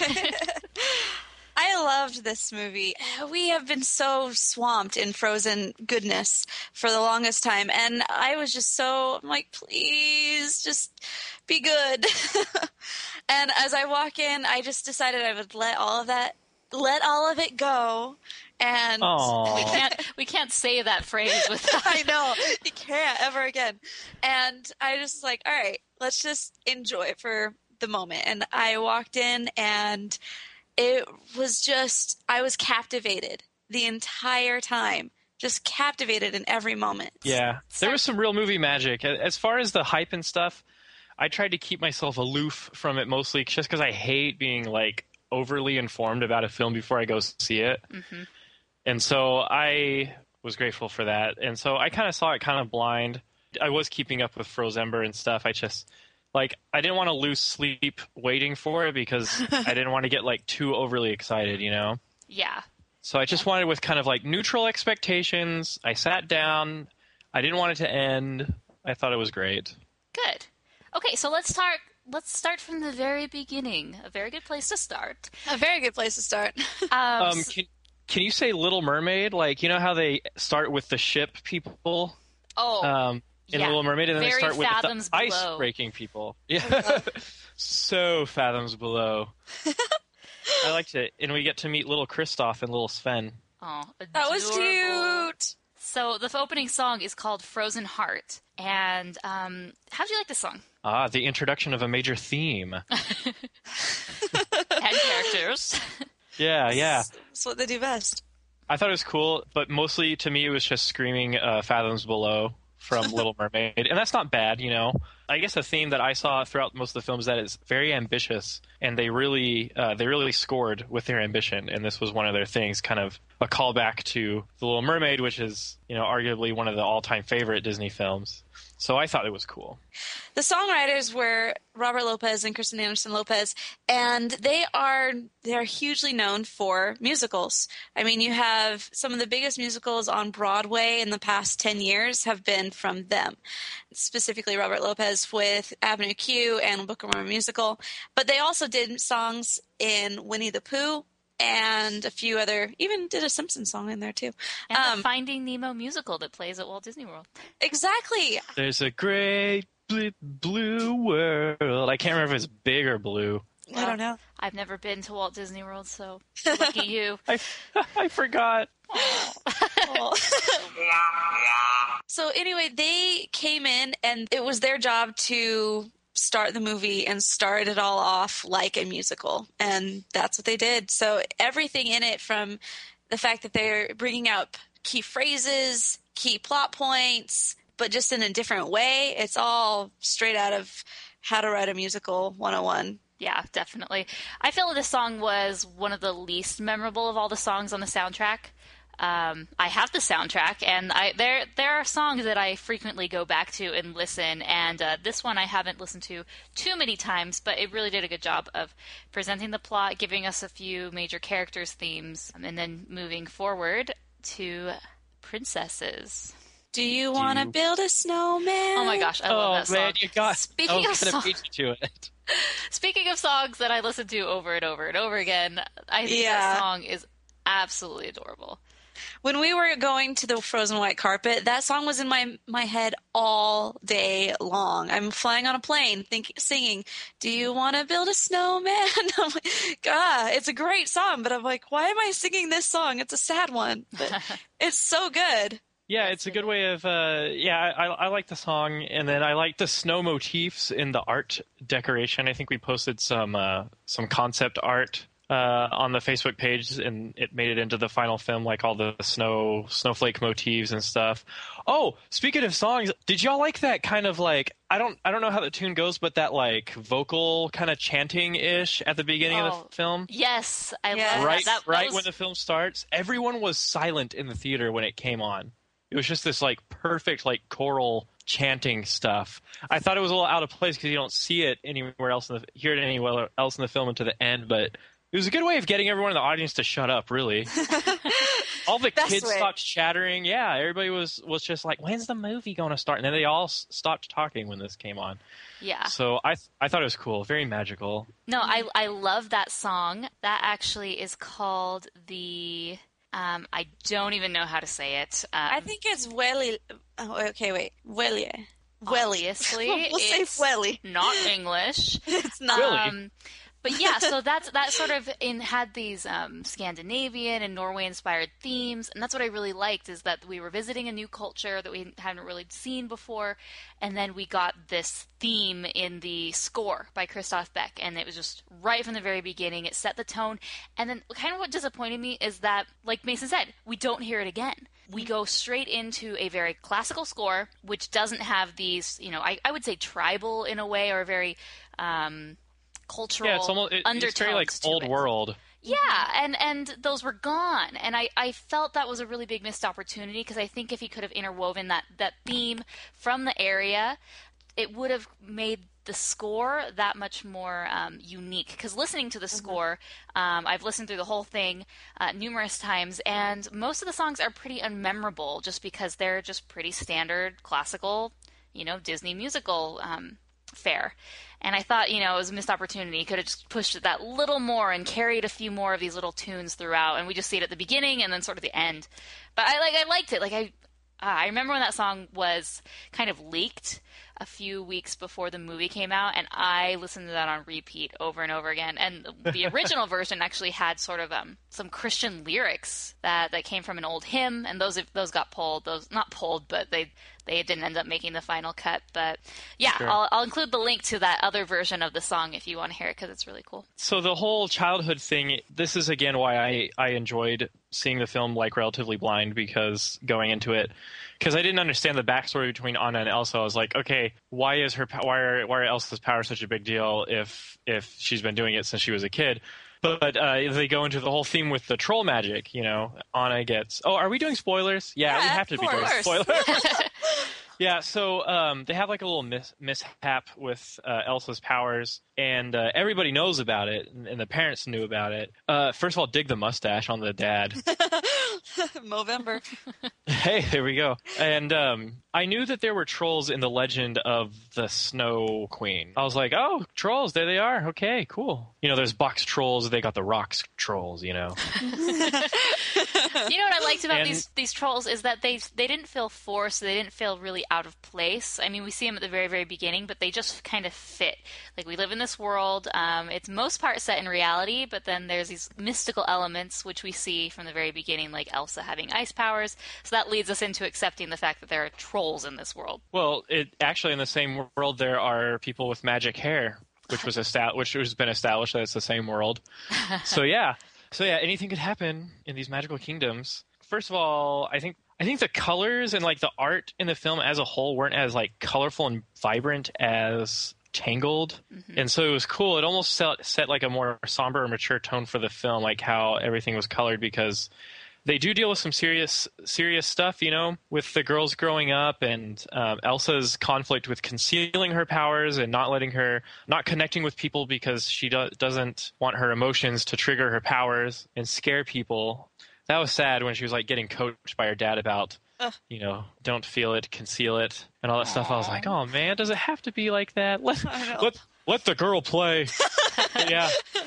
I loved this movie. We have been so swamped in Frozen goodness for the longest time, and I was just so I'm like, please, just be good. And as I walk in, I just decided I would let all of that, let all of it go. And Aww. we can't we can't say that phrase without. I know, you can't ever again. And I just was like, all right, let's just enjoy it for the moment. And I walked in, and it was just, I was captivated the entire time. Just captivated in every moment. Yeah, there was some real movie magic. As far as the hype and stuff, I tried to keep myself aloof from it mostly just because I hate being like overly informed about a film before I go see it. Mm-hmm. And so I was grateful for that. And so I kind of saw it kind of blind. I was keeping up with Frozember and stuff. I just, like, I didn't want to lose sleep waiting for it because I didn't want to get, like, too overly excited, you know? Yeah. So I just wanted with kind of, like, neutral expectations. I sat down. I didn't want it to end. I thought it was great. Good. Okay, so let's start. Let's start from the very beginning. A very good place to start. A very good place to start. Um, Um, can, can you say Little Mermaid? Like, you know how they start with the ship people? oh, Um, in yeah. Little Mermaid, and then Very they start with fathoms the below. ice-breaking people. Yeah, so fathoms below. I liked it, and we get to meet little Kristoff and little Sven. oh, That was adorable. cute. So the opening song is called Frozen Heart. And um, how do you like this song? Ah, the introduction of a major theme. And characters. Yeah, yeah. That's what they do best. I thought it was cool, but mostly to me it was just screaming uh, fathoms below from Little Mermaid, and that's not bad, you know. I guess a theme that I saw throughout most of the films that is very ambitious, and they really uh, they really scored with their ambition, and this was one of their things, kind of a callback to The Little Mermaid, which is, you know, arguably one of the all-time favorite Disney films. So I thought it was cool. The songwriters were Robert Lopez and Kristen Anderson Lopez, and they are they're hugely known for musicals. I mean, you have some of the biggest musicals on Broadway in the past ten years have been from them. Specifically, Robert Lopez with Avenue Q and Book of Mormon musical. But they also did songs in Winnie the Pooh and a few other, even did a Simpsons song in there too. And Um, the Finding Nemo musical that plays at Walt Disney World. exactly. There's a great bl- blue world. I can't remember if it's big or blue. I don't know. I've never been to Walt Disney World, so lucky you. I, I forgot. So anyway, they came in and it was their job to start the movie and start it all off like a musical. And that's what they did. So everything in it, from the fact that they're bringing up key phrases, key plot points, but just in a different way, it's all straight out of How to Write a Musical one oh one. Yeah, definitely. I feel like this song was one of the least memorable of all the songs on the soundtrack. Um, I have the soundtrack, and I there there are songs that I frequently go back to and listen, and uh, this one I haven't listened to too many times, but it really did a good job of presenting the plot, giving us a few major characters' themes, um, and then moving forward to princesses. Do you want to you- build a snowman? Oh my gosh, I love Oh that song. man, you got. Speaking I of was gonna songs, beat you to it. speaking of songs that I listen to over and over and over again, I think Yeah. that song is absolutely adorable. When we were going to the Frozen White Carpet, that song was in my my head all day long. I'm flying on a plane, think, singing, "Do you want to build a snowman?" I'm like, God, it's a great song, but I'm like, why am I singing this song? It's a sad one, but it's so good. Yeah, it's a good way of. Uh, yeah, I, I like the song, and then I like the snow motifs in the art decoration. I think we posted some uh, some concept art uh, on the Facebook page, and it made it into the final film, like all the snow snowflake motifs and stuff. Oh, speaking of songs, did y'all like that kind of like I don't I don't know how the tune goes, but that like vocal kind of chanting ish at the beginning Oh, of the film? Yes, I Yeah. love Right, that. that right was- when the film starts, everyone was silent in the theater when it came on. It was just this like perfect like choral chanting stuff. I thought it was a little out of place because you don't see it anywhere else in the hear it anywhere else in the film until the end. But it was a good way of getting everyone in the audience to shut up. Really, all the Best kids way. stopped chattering. Yeah, everybody was was just like, "When's the movie going to start?" And then they all s- stopped talking when this came on. yeah. So I th- I thought it was cool, very magical. No, I I love that song. That actually is called the. Um, I don't even know how to say it. Um, I think it's Welly. Oh, okay, wait. Welly. Welly. obviously We'll say it's Welly. not English. It's not. Willy. Um, but yeah, so that's that sort of in had these um, Scandinavian and Norway inspired themes, and that's what I really liked is that we were visiting a new culture that we hadn't really seen before, and then we got this theme in the score by Christoph Beck, and it was just right from the very beginning. It set the tone, and then kind of what disappointed me is that, like Mason said, we don't hear it again. We go straight into a very classical score, which doesn't have these, you know, I, I would say tribal in a way, or very um, cultural Yeah, it's almost it, undertones it's very like to old it. world. Yeah, and and those were gone, and I, I felt that was a really big missed opportunity because I think if he could have interwoven that that theme from the area, it would have made the score that much more um, unique. Because listening to the score, um, I've listened through the whole thing uh, numerous times, and most of the songs are pretty unmemorable just because they're just pretty standard classical, you know, Disney musical um, fare. And I thought, you know, it was a missed opportunity. He could have just pushed it that little more and carried a few more of these little tunes throughout, and we just see it at the beginning and then sort of the end. But I like, I liked it. Like I, uh, I remember when that song was kind of leaked a few weeks before the movie came out, and I listened to that on repeat over and over again. And the original version actually had sort of um, some Christian lyrics that, that came from an old hymn, and those those got pulled. Those not pulled, but they they didn't end up making the final cut. But yeah, Sure. I'll, I'll include the link to that other version of the song if you want to hear it because it's really cool. So the whole childhood thing, this is again why I, I enjoyed seeing the film like Relatively Blind, because going into it because I didn't understand the backstory between Anna and Elsa. I was like, okay, why is her why are why are Elsa's power such a big deal if if she's been doing it since she was a kid? But uh, they go into the whole theme with the troll magic. You know, Anna gets. Oh, are we doing spoilers? Yeah, Yeah, we have to of be doing course. spoilers. Yeah, so um, they have like a little mis- mishap with uh, Elsa's powers, and uh, everybody knows about it, and, and the parents knew about it. Uh, first of all, dig the mustache on the dad. Movember. Hey, there we go. And um, I knew that there were trolls in the legend of the Snow Queen. I was like, oh, trolls, there they are. Okay, cool. You know, there's box trolls. They got the rocks trolls, you know. You know what I liked about And- these these trolls is that they they didn't feel forced. They didn't feel really out of place. I mean, we see them at the very very beginning, but they just kind of fit. Like, we live in this world. Um, it's most part set in reality, but then there's these mystical elements which we see from the very beginning, like Elsa having ice powers. So that leads us into accepting the fact that there are trolls in this world. Well, it actually in the same world there are people with magic hair, which was established, which has been established that it's the same world. So yeah, so yeah, anything could happen in these magical kingdoms. First of all, I think I think the colors and like the art in the film as a whole weren't as like colorful and vibrant as Tangled, mm-hmm. and so it was cool. It almost set, set like a more somber or mature tone for the film, like how everything was colored, because they do deal with some serious serious stuff, you know, with the girls growing up and um, Elsa's conflict with concealing her powers and not letting her, not connecting with people because she do- doesn't want her emotions to trigger her powers and scare people. That was sad when she was like getting coached by her dad about, Ugh. you know, don't feel it, conceal it, and all that stuff. I was like, oh man, does it have to be like that? Let let, let the girl play. Yeah.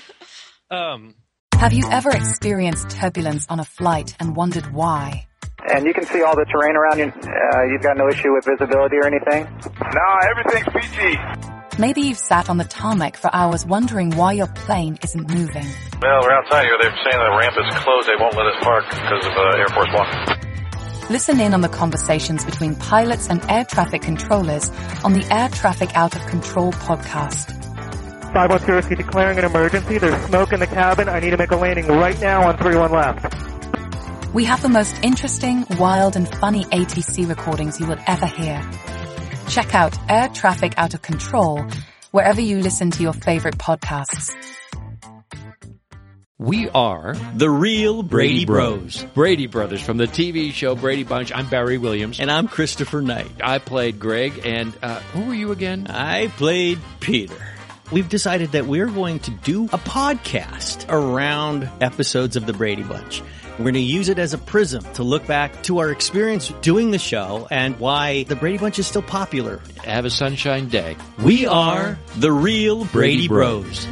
Um. Have you ever experienced turbulence on a flight and wondered why? And you can see all the terrain around you. Uh, you've got no issue with visibility or anything? No, everything's peachy. Maybe you've sat on the tarmac for hours wondering why your plane isn't moving. Well, we're outside here. They're saying the ramp is closed. They won't let us park because of uh, Air Force One. Listen in on the conversations between pilots and air traffic controllers on the Air Traffic Out of Control podcast. five one zero, declaring an emergency. There's smoke in the cabin. I need to make a landing right now on three one left. We have the most interesting, wild, and funny A T C recordings you will ever hear. Check out Air Traffic Out of Control wherever you listen to your favorite podcasts. We are the real Brady Bros. Brady Brothers from the T V show Brady Bunch. I'm Barry Williams. And I'm Christopher Knight. I played Greg, and uh, who were you again? I played Peter. We've decided that we're going to do a podcast around episodes of the Brady Bunch. We're going to use it as a prism to look back to our experience doing the show and why the Brady Bunch is still popular. Have a sunshine day. We are the real Brady Bros.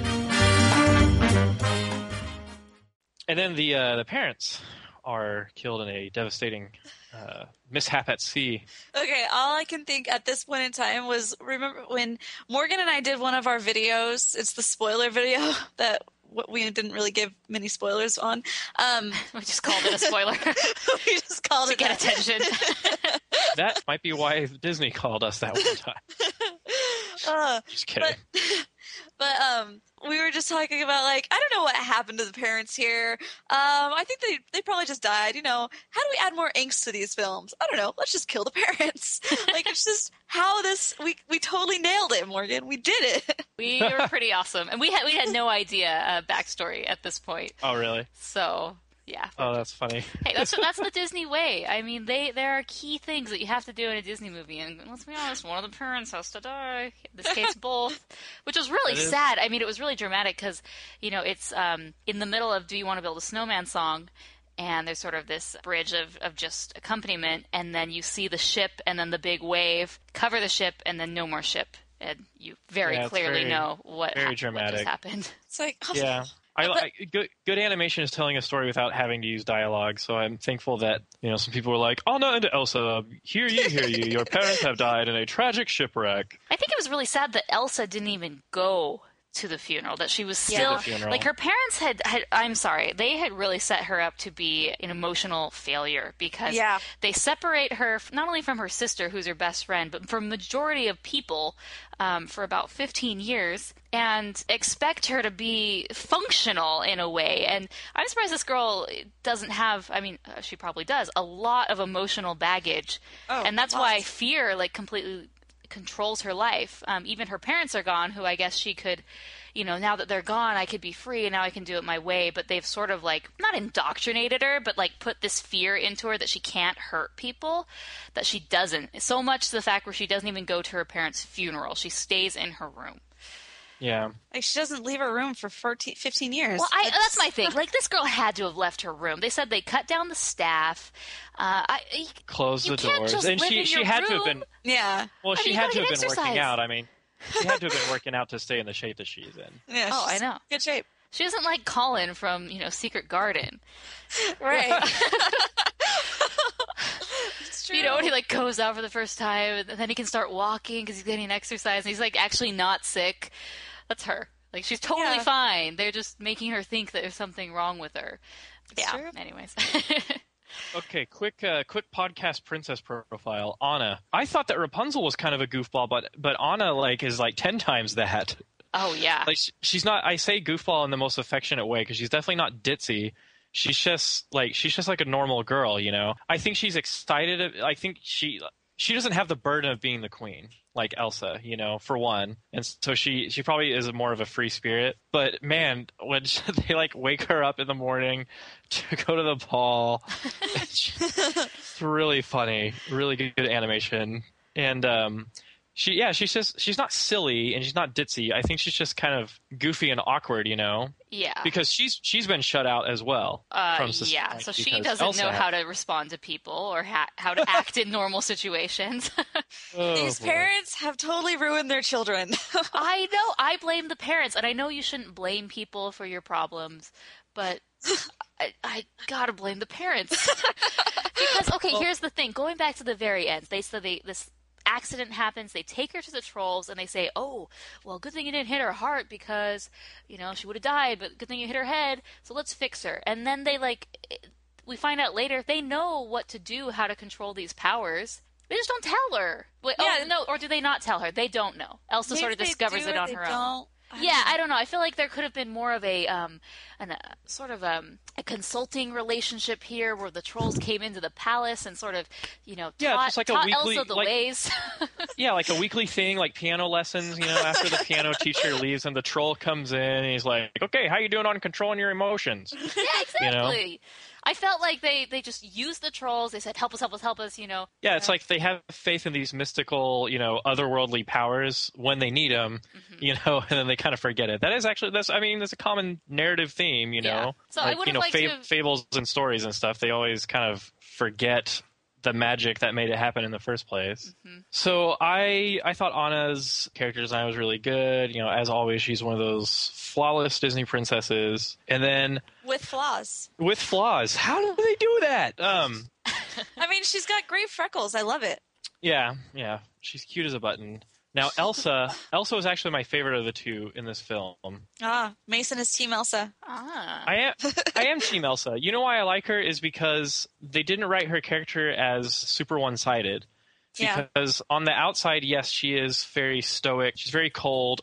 And then the uh, the parents are killed in a devastating uh, mishap at sea. Okay, all I can think at this point in time was, remember when Morgan and I did one of our videos, it's the spoiler video that we didn't really give many spoilers on. Um, we just called it a spoiler. we just called to it get that. attention. That might be why Disney called us that one time. Uh, just kidding. But, but um, we were just talking about, like, I don't know what happened to the parents here. Um, I think they, they probably just died. You know, how do we add more angst to these films? I don't know. Let's just kill the parents. Like, it's just how this, we we totally nailed it, Morgan. We did it. We were pretty awesome. And we had, we had no idea uh, backstory at this point. Oh, really? So... yeah. Oh, that's funny. Hey, that's that's the Disney way. I mean, they there are key things that you have to do in a Disney movie, and let's be honest, one of the parents has to die. In this case, both, which was really sad. I mean, it was really dramatic because, you know, it's um, in the middle of "Do You Want to Build a Snowman" song, and there's sort of this bridge of, of just accompaniment, and then you see the ship, and then the big wave cover the ship, and then no more ship, and you very yeah, clearly very, know what, very ha- dramatic. what just happened. It's like, oh. yeah. I, But- I, good, good animation is telling a story without having to use dialogue, so I'm thankful that, you know, some people were like, Anna and Elsa, hear ye, hear ye, your parents have died in a tragic shipwreck. I think it was really sad that Elsa didn't even go to the funeral, that she was Yeah. still To the funeral. like her parents had, had I'm sorry, they had really set her up to be an emotional failure because Yeah. they separate her f- not only from her sister, who's her best friend, but from majority of people um, for about fifteen years, and expect her to be functional in a way. And I'm surprised this girl doesn't have, I mean, uh, she probably does, a lot of emotional baggage. Oh, and that's why lots. fear like completely controls her life. Um, even her parents are gone, who I guess she could, you know, now that they're gone, I could be free and now I can do it my way. But they've sort of like, not indoctrinated her, but like put this fear into her that she can't hurt people, that she doesn't. So much to the fact where she doesn't even go to her parents' funeral. She stays in her room. Yeah. Like, she doesn't leave her room for fourteen, fifteen years. Well, I, that's my thing. Like, this girl had to have left her room. They said they cut down the staff. Uh, I, Close you the can't doors. just And live she in she your had to have room. been Yeah. well, I she mean, you had gotta to have get been working exercise. out. I mean, she had to have been working out to stay in the shape that she's in. Yeah, Oh, I she's know. Good shape. She isn't like Colin from, you know, Secret Garden. Right. It's true. You know, when he like goes out for the first time, and then he can start walking because he's getting exercise, and he's like actually not sick. That's her. Like, she's totally Yeah. fine. They're just making her think that there's something wrong with her. Yeah. True. Anyways. Okay, quick uh, quick podcast princess profile. Anna. I thought that Rapunzel was kind of a goofball, but but Anna like is like ten times that. Oh yeah. Like, sh- she's not. I say goofball in the most affectionate way because she's definitely not ditzy. She's just like she's just like a normal girl, you know. I think she's excited. I think she she doesn't have the burden of being the queen like Elsa, you know, for one, and so she she probably is more of a free spirit. But man, when she, they like wake her up in the morning to go to the ball, it's really funny, really good animation, and um. She yeah she's just she's not silly and she's not ditzy. I think she's just kind of goofy and awkward, you know. Yeah. Because she's she's been shut out as well. Uh, from society yeah, so she because doesn't Elsa know had- how to respond to people or ha- how to act in normal situations. Oh, These boy. parents have totally ruined their children. I know. I blame the parents, and I know you shouldn't blame people for your problems, but I, I gotta blame the parents. Because, okay, here's the thing. Going back to the very end, they said they this accident happens, they take her to the trolls, and they say, oh, well, good thing you didn't hit her heart because, you know, she would have died, but good thing you hit her head, so let's fix her. And then they, like, we find out later, they know what to do, how to control these powers. They just don't tell her. Wait, Yeah. oh, no, or do they not tell her? They don't know. Elsa Maybe sort of they discovers do it or on they her own. don't. I Yeah, don't know. I don't know. I feel like there could have been more of a um, an, uh, sort of um, a consulting relationship here, where the trolls came into the palace and sort of, you know, Yeah, taught, just like a taught weekly- Elsa the like- ways. Yeah, like a weekly thing, like piano lessons. You know, after the piano teacher leaves, and the troll comes in, and he's like, "Okay, how you doing on controlling your emotions?" Yeah, exactly. You know? I felt like they, they just used the trolls. They said, help us, help us, help us, you know. Yeah, it's like they have faith in these mystical, you know, otherworldly powers when they need them, Mm-hmm. you know, and then they kind of forget it. That is actually, that's, I mean, that's a common narrative theme, you Yeah. know. So I like, would've you know, liked fa- to have- fables and stories and stuff, they always kind of forget the magic that made it happen in the first place. Mm-hmm. So I I thought Anna's character design was really good. You know, as always, she's one of those flawless Disney princesses. And then With flaws. with flaws, how do they do that? Um, I mean, she's got great freckles. I love it. yeah, yeah, she's cute as a button. Now Elsa, Elsa was actually my favorite of the two in this film. Ah, Mason is Team Elsa. Ah. I am I am Team Elsa. You know why I like her is because they didn't write her character as super one-sided. Yeah. Because on the outside, yes, she is very stoic. She's very cold,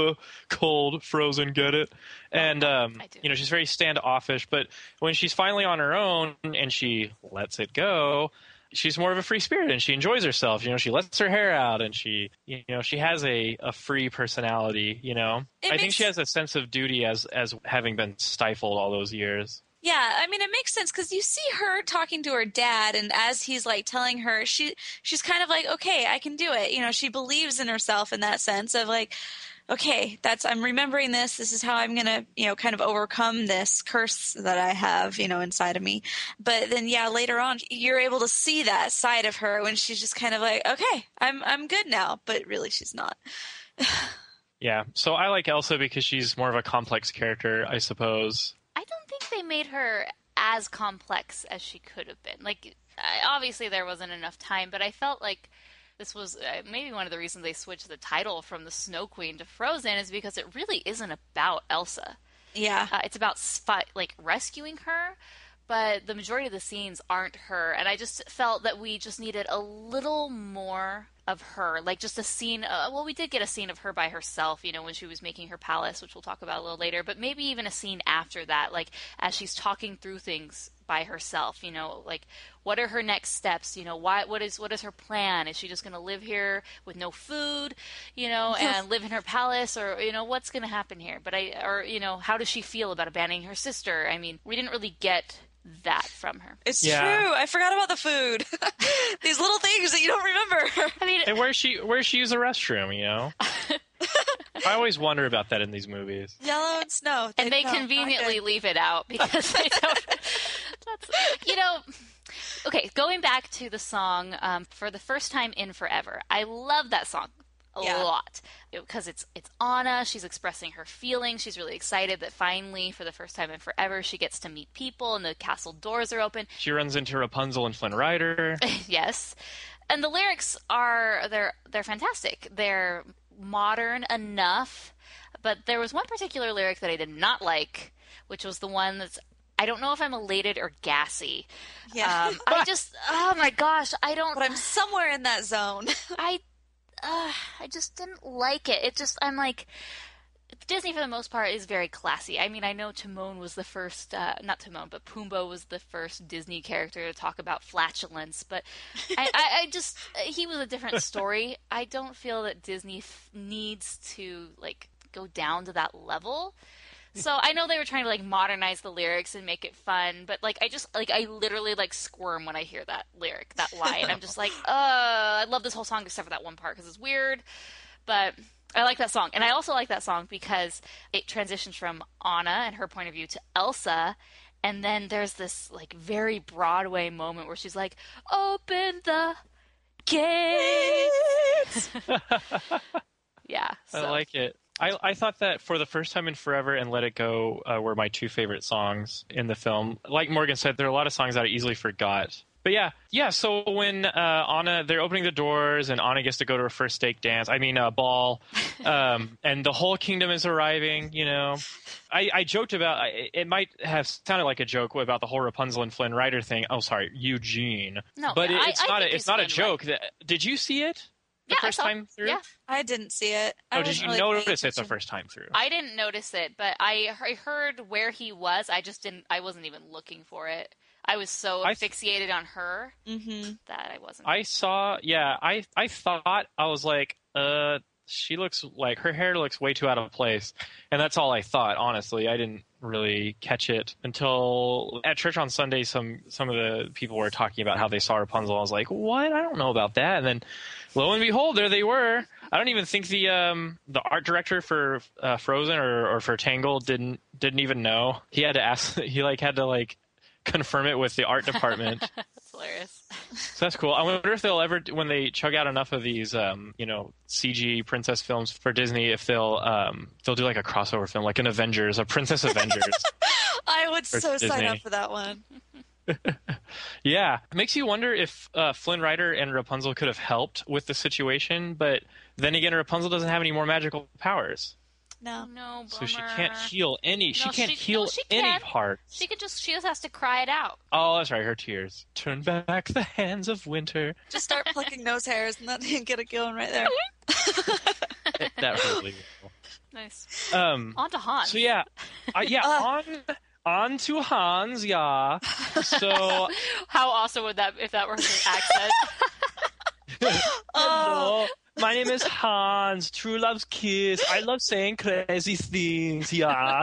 cold, frozen. Get it? And um, you know, she's very standoffish. But when she's finally on her own and she lets it go, she's more of a free spirit and she enjoys herself. You know, she lets her hair out and she, you know, she has a, a free personality. You know, It I think makes- she has a sense of duty as as having been stifled all those years. Yeah, I mean, it makes sense because you see her talking to her dad, and as he's like telling her, she she's kind of like, okay, I can do it. You know, she believes in herself in that sense of like, okay, that's I'm remembering this. This is how I'm gonna, you know, kind of overcome this curse that I have, you know, inside of me. But then, yeah, later on, you're able to see that side of her when she's just kind of like, okay, I'm I'm good now, but really, she's not. Yeah, so I like Elsa because she's more of a complex character, I suppose. I don't think they made her as complex as she could have been. Like, I- obviously there wasn't enough time, but I felt like this was uh, maybe one of the reasons they switched the title from the Snow Queen to Frozen is because it really isn't about Elsa. Yeah. Uh, it's about sfi- like rescuing her, but the majority of the scenes aren't her. And I just felt that we just needed a little more of her, like just a scene. Uh, well, we did get a scene of her by herself, you know, when she was making her palace, which we'll talk about a little later, but maybe even a scene after that, like as she's talking through things by herself, you know, like what are her next steps, you know, why, what is, what is her plan? Is she just going to live here with no food, you know, and live in her palace, or, you know, what's going to happen here? But I, or, you know, how does she feel about abandoning her sister? I mean, we didn't really get that from her. It's yeah. true. I forgot about the food. These little things that you don't remember. I mean, and where she where she use the restroom, you know? I always wonder about that in these movies. Yellow and snow. They and they conveniently leave it out because they don't. That's, you know. Okay, going back to the song um, For the First Time in Forever. I love that song a yeah. lot because it's it's Anna. She's expressing her feelings. She's really excited that finally, for the first time in forever, she gets to meet people and the castle doors are open. She runs into Rapunzel and Flynn Rider. Yes, and the lyrics are they're they're fantastic. They're modern enough, but there was one particular lyric that I did not like, which was the one that's I don't know if I'm elated or gassy. Yeah, um, I just oh my gosh, I don't. But I'm somewhere in that zone. I. Uh, I just didn't like it. It just, I'm like, Disney for the most part is very classy. I mean, I know Timon was the first, uh, not Timon, but Pumbaa was the first Disney character to talk about flatulence, but I, I, I just, he was a different story. I don't feel that Disney f- needs to, like, go down to that level. So I know they were trying to like modernize the lyrics and make it fun, but like I just like I literally like squirm when I hear that lyric, that line. I'm just like, uh, I love this whole song except for that one part because it's weird, but I like that song, and I also like that song because it transitions from Anna and her point of view to Elsa, and then there's this like very Broadway moment where she's like, "Open the gates." Yeah, so. I like it. I, I thought that For the First Time in Forever and Let It Go uh, were my two favorite songs in the film. Like Morgan said, there are a lot of songs that I easily forgot. But yeah, yeah. So when uh, Anna, they're opening the doors and Anna gets to go to her first steak dance, I mean uh, ball, um, and the whole kingdom is arriving, you know. I, I joked about, I, it might have sounded like a joke about the whole Rapunzel and Flynn Rider thing. Oh, sorry, Eugene. No, but yeah, it, it's I, not I a, it's not a joke. Right. That, did you see it? The yeah, first I saw, time through? Yeah. I didn't see it. I oh, did you really notice it the first time through? I didn't notice it, but I, I heard where he was. I just didn't, I wasn't even looking for it. I was so I fixated th- on her mm-hmm. that I wasn't. I saw, yeah, I, I thought, I was like, uh, she looks like, her hair looks way too out of place. And that's all I thought, honestly. I didn't really catch it until at church on Sunday, some, some of the people were talking about how they saw Rapunzel. I was like, what? I don't know about that. And then lo and behold, there they were. I don't even think the um, the art director for uh, Frozen or, or for Tangled didn't didn't even know. He had to ask. He like had to like confirm it with the art department. That's hilarious. So that's cool. I wonder if they'll ever, when they chug out enough of these, um, you know, C G princess films for Disney, if they'll um, they'll do like a crossover film, like an Avengers, a Princess Avengers. I would so Disney. sign up for that one. Yeah, it makes you wonder if uh, Flynn Rider and Rapunzel could have helped with the situation, but then again, Rapunzel doesn't have any more magical powers. No, no, bummer. So she can't heal any. No, she can't she, heal no, she any can. part. She could just. She just has to cry it out. Oh, that's right. Her tears. Turn back the hands of winter. Just start plucking nose hairs, and that get it going right there. it, that hurt really well. Nice. Um, on to Hans. So yeah, uh, yeah. Uh, on. On to Hans, yeah. So how awesome would that if that were his accent? Hello, my name is Hans. True love's kiss. I love saying crazy things, yeah.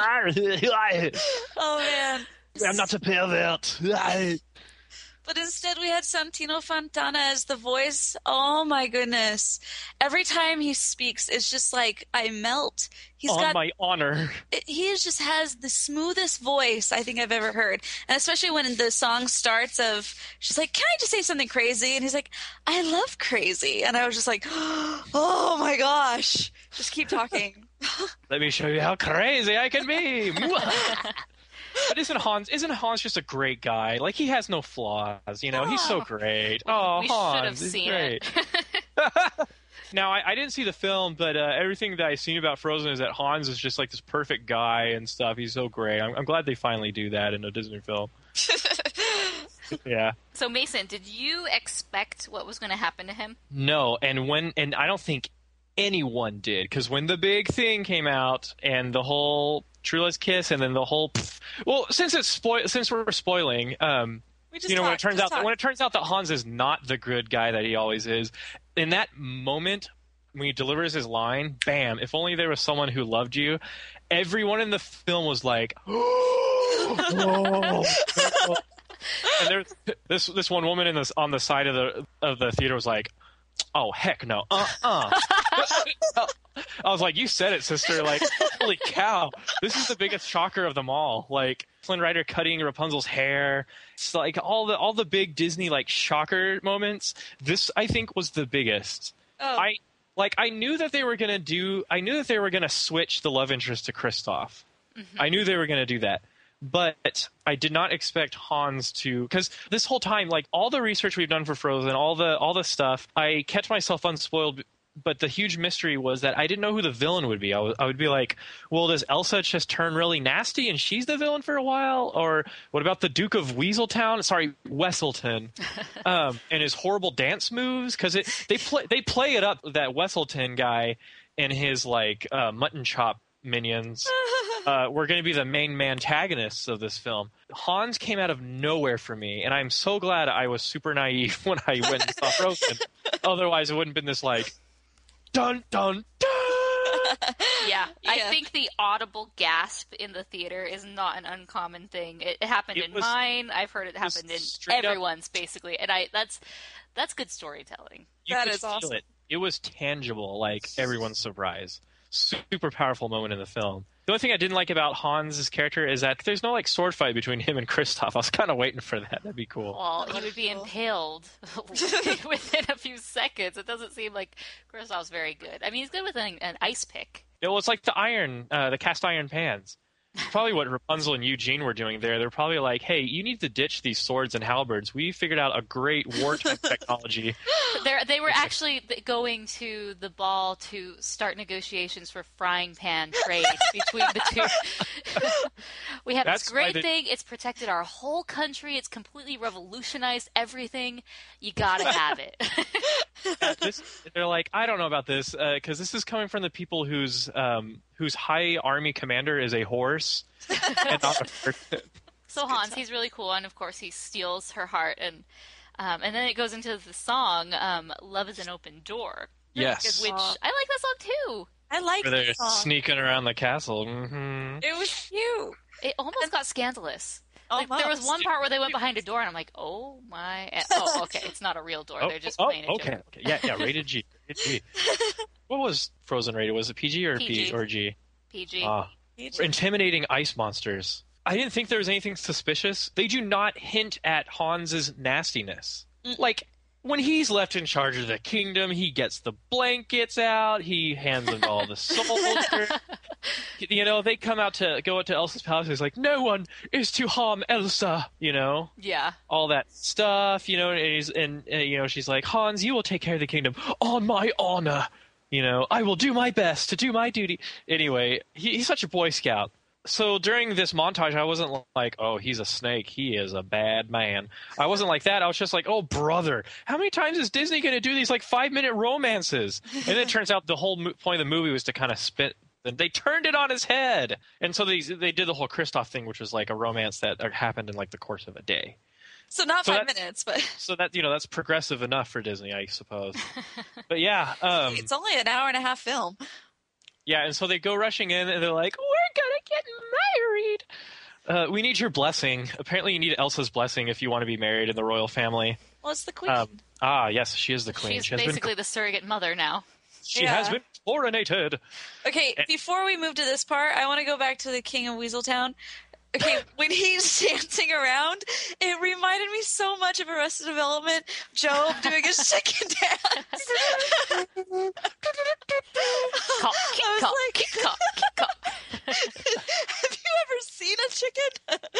Oh man, I'm not a pervert. But instead we had Santino Fontana as the voice. Oh my goodness. Every time he speaks, it's just like I melt. He's On got, my honor. He just has the smoothest voice I think I've ever heard. And especially when the song starts of, she's like, can I just say something crazy? And he's like, I love crazy. And I was just like, oh my gosh. Just keep talking. Let me show you how crazy I can be. But isn't Hans? Isn't Hans just a great guy? Like he has no flaws. You know, he's so great. Oh, we Hans, should have he's seen great. it. Now, I, I didn't see the film, but uh, everything that I've seen about Frozen is that Hans is just like this perfect guy and stuff. He's so great. I'm, I'm glad they finally do that in a Disney film. Yeah. So, Mason, did you expect what was going to happen to him? No, and when and I don't think anyone did, because when the big thing came out and the whole True Love's kiss and then the whole pff, well, since it's spoil since we're spoiling, um, We just you know, when it talked, turns just out that, talked. when it turns out that Hans is not the good guy that he always is, in that moment when he delivers his line, bam! If only there was someone who loved you. Everyone in the film was like, oh. And there's this this one woman in this on the side of the of the theater was like, oh heck no, uh uh. I was like, you said it, sister. Like, holy cow, this is the biggest shocker of them all. Like Flynn Rider cutting Rapunzel's hair. It's like all the all the big Disney like shocker moments. This I think was the biggest. Oh. I like I knew that they were gonna do. I knew that they were gonna switch the love interest to Kristoff. Mm-hmm. I knew they were gonna do that. But I did not expect Hans to, because this whole time, like all the research we've done for Frozen, all the all the stuff, I kept myself unspoiled. But the huge mystery was that I didn't know who the villain would be. I, w- I would be like, well, does Elsa just turn really nasty and she's the villain for a while? Or what about the Duke of Weaseltown? Sorry, Wesselton, um, and his horrible dance moves? Because they play they play it up, that Wesselton guy and his like uh, mutton chop minions. Uh, were going to be the main antagonists of this film. Hans came out of nowhere for me, and I'm so glad I was super naive when I went and saw Frozen. Otherwise, it wouldn't have been this like, dun dun dun. Yeah, Yeah. I think the audible gasp in the theater is not an uncommon thing. It happened It in was- mine. I've heard it happen in straight up- everyone's basically, and I that's that's good storytelling. You That could is feel awesome. It. it was tangible, like everyone's surprise. Super powerful moment in the film. The only thing I didn't like about Hans' character is that there's no like sword fight between him and Kristoff. I was kind of waiting for that. That'd be cool. Well, he would be impaled within a few seconds. It doesn't seem like Kristoff's very good. I mean, he's good with an, an ice pick. It was like the iron, uh, the cast iron pans. Probably what Rapunzel and Eugene were doing there. They're probably like, hey, you need to ditch these swords and halberds. We figured out a great wartime technology. They're, they were actually going to the ball to start negotiations for frying pan trade between the two. We have That's this why great they- thing. It's protected our whole country. It's completely revolutionized everything. You gotta have it. Yeah, this, they're like, I don't know about this because this is coming from the people whose um, whose high army commander is a horse. And not a person. So Hans, he's really cool, and of course he steals her heart, and um, and then it goes into the song um, "Love Is an Open Door." Yes. which I like that song too. I like Where they're the song. sneaking around the castle. Mm-hmm. It was cute. It almost got scandalous. Like, there was Almost. one part where they went behind a door, and I'm like, oh my! and- oh, okay, it's not a real door. Oh, They're just oh, playing a okay, joke. okay, yeah, yeah, rated G. Rated G. What was Frozen rated? Was it P G or P P G. or G? P G. Ah, intimidating ice monsters. I didn't think there was anything suspicious. They do not hint at Hans's nastiness. Like, when he's left in charge of the kingdom, he gets the blankets out, he hands them all the soldiers. You know, they come out to go out to Elsa's palace. He's like, no one is to harm Elsa. You know, Yeah. all that stuff. You know, and he's and uh, you know, she's like, Hans, you will take care of the kingdom on my honor. You know, I will do my best to do my duty. Anyway, he, he's such a Boy Scout. So during this montage, I wasn't like, oh, he's a snake. He is a bad man. I wasn't like that. I was just like, oh, brother, how many times is Disney going to do these like five-minute romances? And then it turns out the whole mo- point of the movie was to kind of spit. They turned it on his head. And so they they did the whole Kristoff thing, which was like a romance that happened in like the course of a day. So not So five that's- minutes, but So that, you know, that's progressive enough for Disney, I suppose. But yeah. Um, it's only an hour and a half film. Yeah, and so they go rushing in, and they're like, we're going to get married. Uh, we need your blessing. Apparently you need Elsa's blessing if you want to be married in the royal family. Well, it's the queen. Um, ah, yes, she is the queen. She's She has basically been, the surrogate mother now. she Yeah. has been coronated. Okay, before we move to this part, I want to go back to the King of Weaseltown. Okay, when he's dancing around, it reminded me so much of Arrested Development. Job doing his chicken dance. Cock, I was cock, like, cock, cock. have you ever seen a chicken?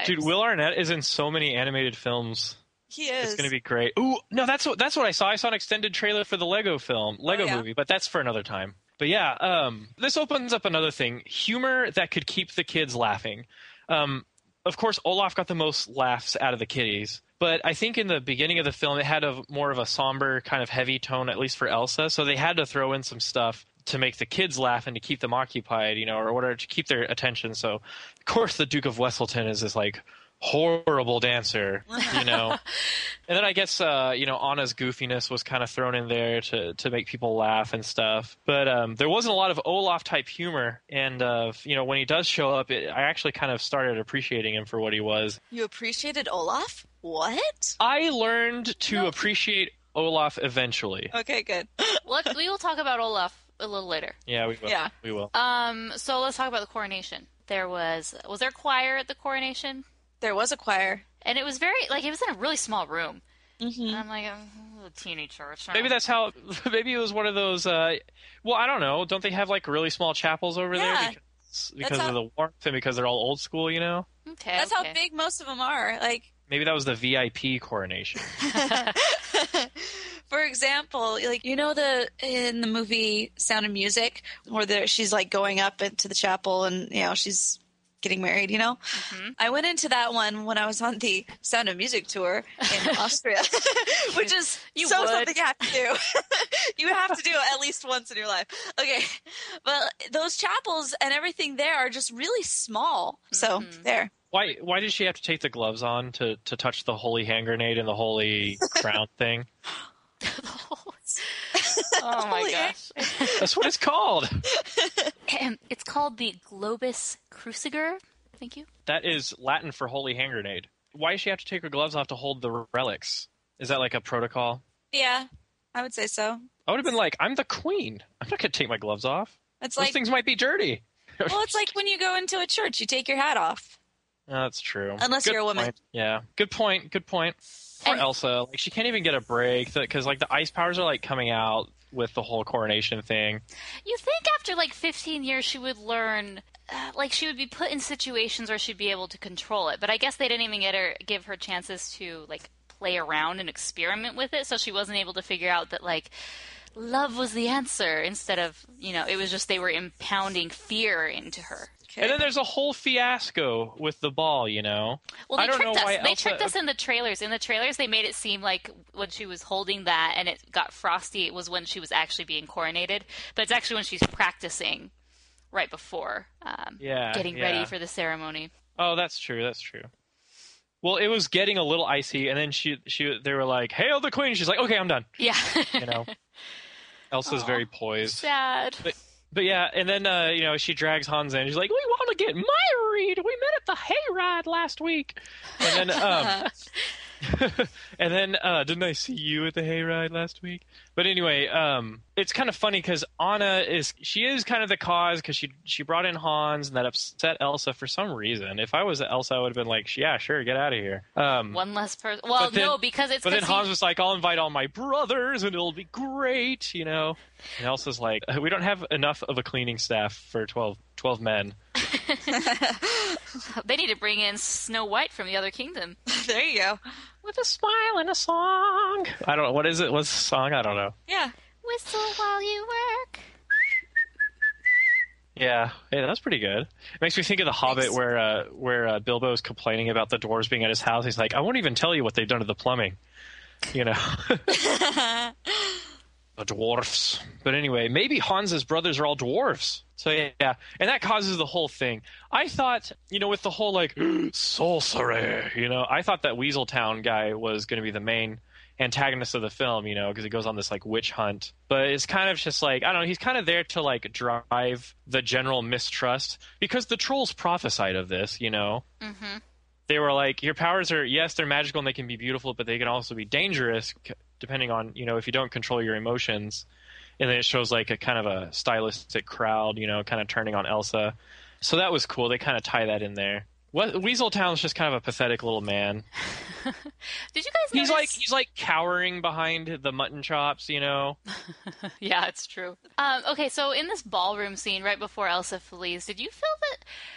Dude, Will Arnett is in so many animated films. He is. It's going to be great. Ooh, no, that's what that's what I saw. I saw an extended trailer for the Lego film, Lego oh, yeah. movie, but that's for another time. But yeah, um, this opens up another thing: humor that could keep the kids laughing. Um, of course, Olaf got the most laughs out of the kiddies, but I think in the beginning of the film, it had a more of a somber, kind of heavy tone, at least for Elsa. So they had to throw in some stuff to make the kids laugh and to keep them occupied, you know, or whatever, to keep their attention. So, of course, the Duke of Wesselton is this like horrible dancer, you know. And then I guess uh you know Anna's goofiness was kind of thrown in there to to make people laugh and stuff, but um there wasn't a lot of Olaf type humor, and uh you know when he does show up, it, I actually kind of started appreciating him for what he was. You appreciated Olaf? What? I learned to no. appreciate Olaf eventually. Okay, good. Let, we will talk about Olaf a little later. Yeah, we will. Yeah. We will. Um so let's talk about the coronation. There was was there a choir at the coronation? There was a choir. And it was very, like, it was in a really small room. Mm-hmm. And I'm like, oh, a teeny church. Maybe that's how, maybe it was one of those, uh, well, I don't know. Don't they have, like, really small chapels over yeah. there? Because, because how, of the warmth and because they're all old school, you know? Okay. That's okay. how big most of them are. Like, maybe that was the V I P coronation. For example, like, you know, the in the movie Sound of Music, where there, she's, like, going up into the chapel and, you know, she's getting married, you know? Mm-hmm. I went into that one when I was on the Sound of Music tour in Austria, which is you so would. something you have to do. You have to do it at least once in your life. Okay. But those chapels and everything there are just really small. So, mm-hmm. there. Why Why did she have to take the gloves on to, to touch the holy hand grenade and the holy crown thing? Oh my gosh. That's what it's called. It's called the Globus Cruciger. Thank you. That is Latin for holy hand grenade. Why does she have to take her gloves off to hold the relics? Is that like a protocol? Yeah, I would say so. I would have been like, I'm the queen. I'm not going to take my gloves off. It's Those like, things might be dirty. Well, it's like when you go into a church, you take your hat off. Oh, that's true. Unless Good you're a woman. point. Yeah. Good point. Good point. For And- Elsa, like she can't even get a break because like the ice powers are like coming out with the whole coronation thing. You think after like fifteen years she would learn, uh, like she would be put in situations where she'd be able to control it. But I guess they didn't even get her, give her chances to like play around and experiment with it. So she wasn't able to figure out that like love was the answer instead of, you know, it was just they were impounding fear into her. Okay. And then there's a whole fiasco with the ball, you know. Well, they I don't tricked know us. why They Elsa... tricked us in the trailers. In the trailers, they made it seem like when she was holding that and it got frosty, it was when she was actually being coronated. But it's actually when she's practicing right before um, yeah, getting yeah. ready for the ceremony. Oh, that's true. That's true. Well, it was getting a little icy, and then she, she, they were like, "Hail the queen!" She's like, "Okay, I'm done." Yeah. You know, Elsa's Aww, very poised. Sad. But, But yeah, and then, uh, you know, she drags Hans in. She's like, we want to get married. We met at the hayride last week. And then, um, and then, uh, didn't I see you at the hayride last week? But anyway, um, it's kind of funny because Anna is, she is kind of the cause because she, she brought in Hans and that upset Elsa for some reason. If I was Elsa, I would have been like, yeah, sure, get out of here. Um, One less person. Well, then, no, because it's. But then he... Hans was like, I'll invite all my brothers and it'll be great, you know? And Elsa's like, we don't have enough of a cleaning staff for twelve, twelve men. They need to bring in Snow White from the other kingdom. There you go. With a smile and a song. I don't know. What is it? What's the song? I don't know. Yeah. Whistle while you work. Yeah. Hey, that's pretty good. It makes me think of The Hobbit Thanks. where uh, where uh, Bilbo's complaining about the dwarves being at his house. He's like, I won't even tell you what they've done to the plumbing. You know? The dwarfs. But anyway, maybe Hans's brothers are all dwarves. So yeah, and that causes the whole thing. I thought, you know, with the whole like sorcery, you know, I thought that Weaseltown guy was going to be the main antagonist of the film, you know, because he goes on this like witch hunt. But it's kind of just like, I don't know, he's kind of there to like drive the general mistrust because the trolls prophesied of this, you know. Mm-hmm. They were like, your powers are, yes, they're magical and they can be beautiful, but they can also be dangerous depending on, you know, if you don't control your emotions. And then it shows like a kind of a stylistic crowd, you know, kind of turning on Elsa. So that was cool. They kind of tie that in there. What, Weaseltown's just kind of a pathetic little man. Did you guys He's notice? like he's like cowering behind the mutton chops, you know. Yeah, it's true. Um, okay, so in this ballroom scene right before Elsa flees, did you feel that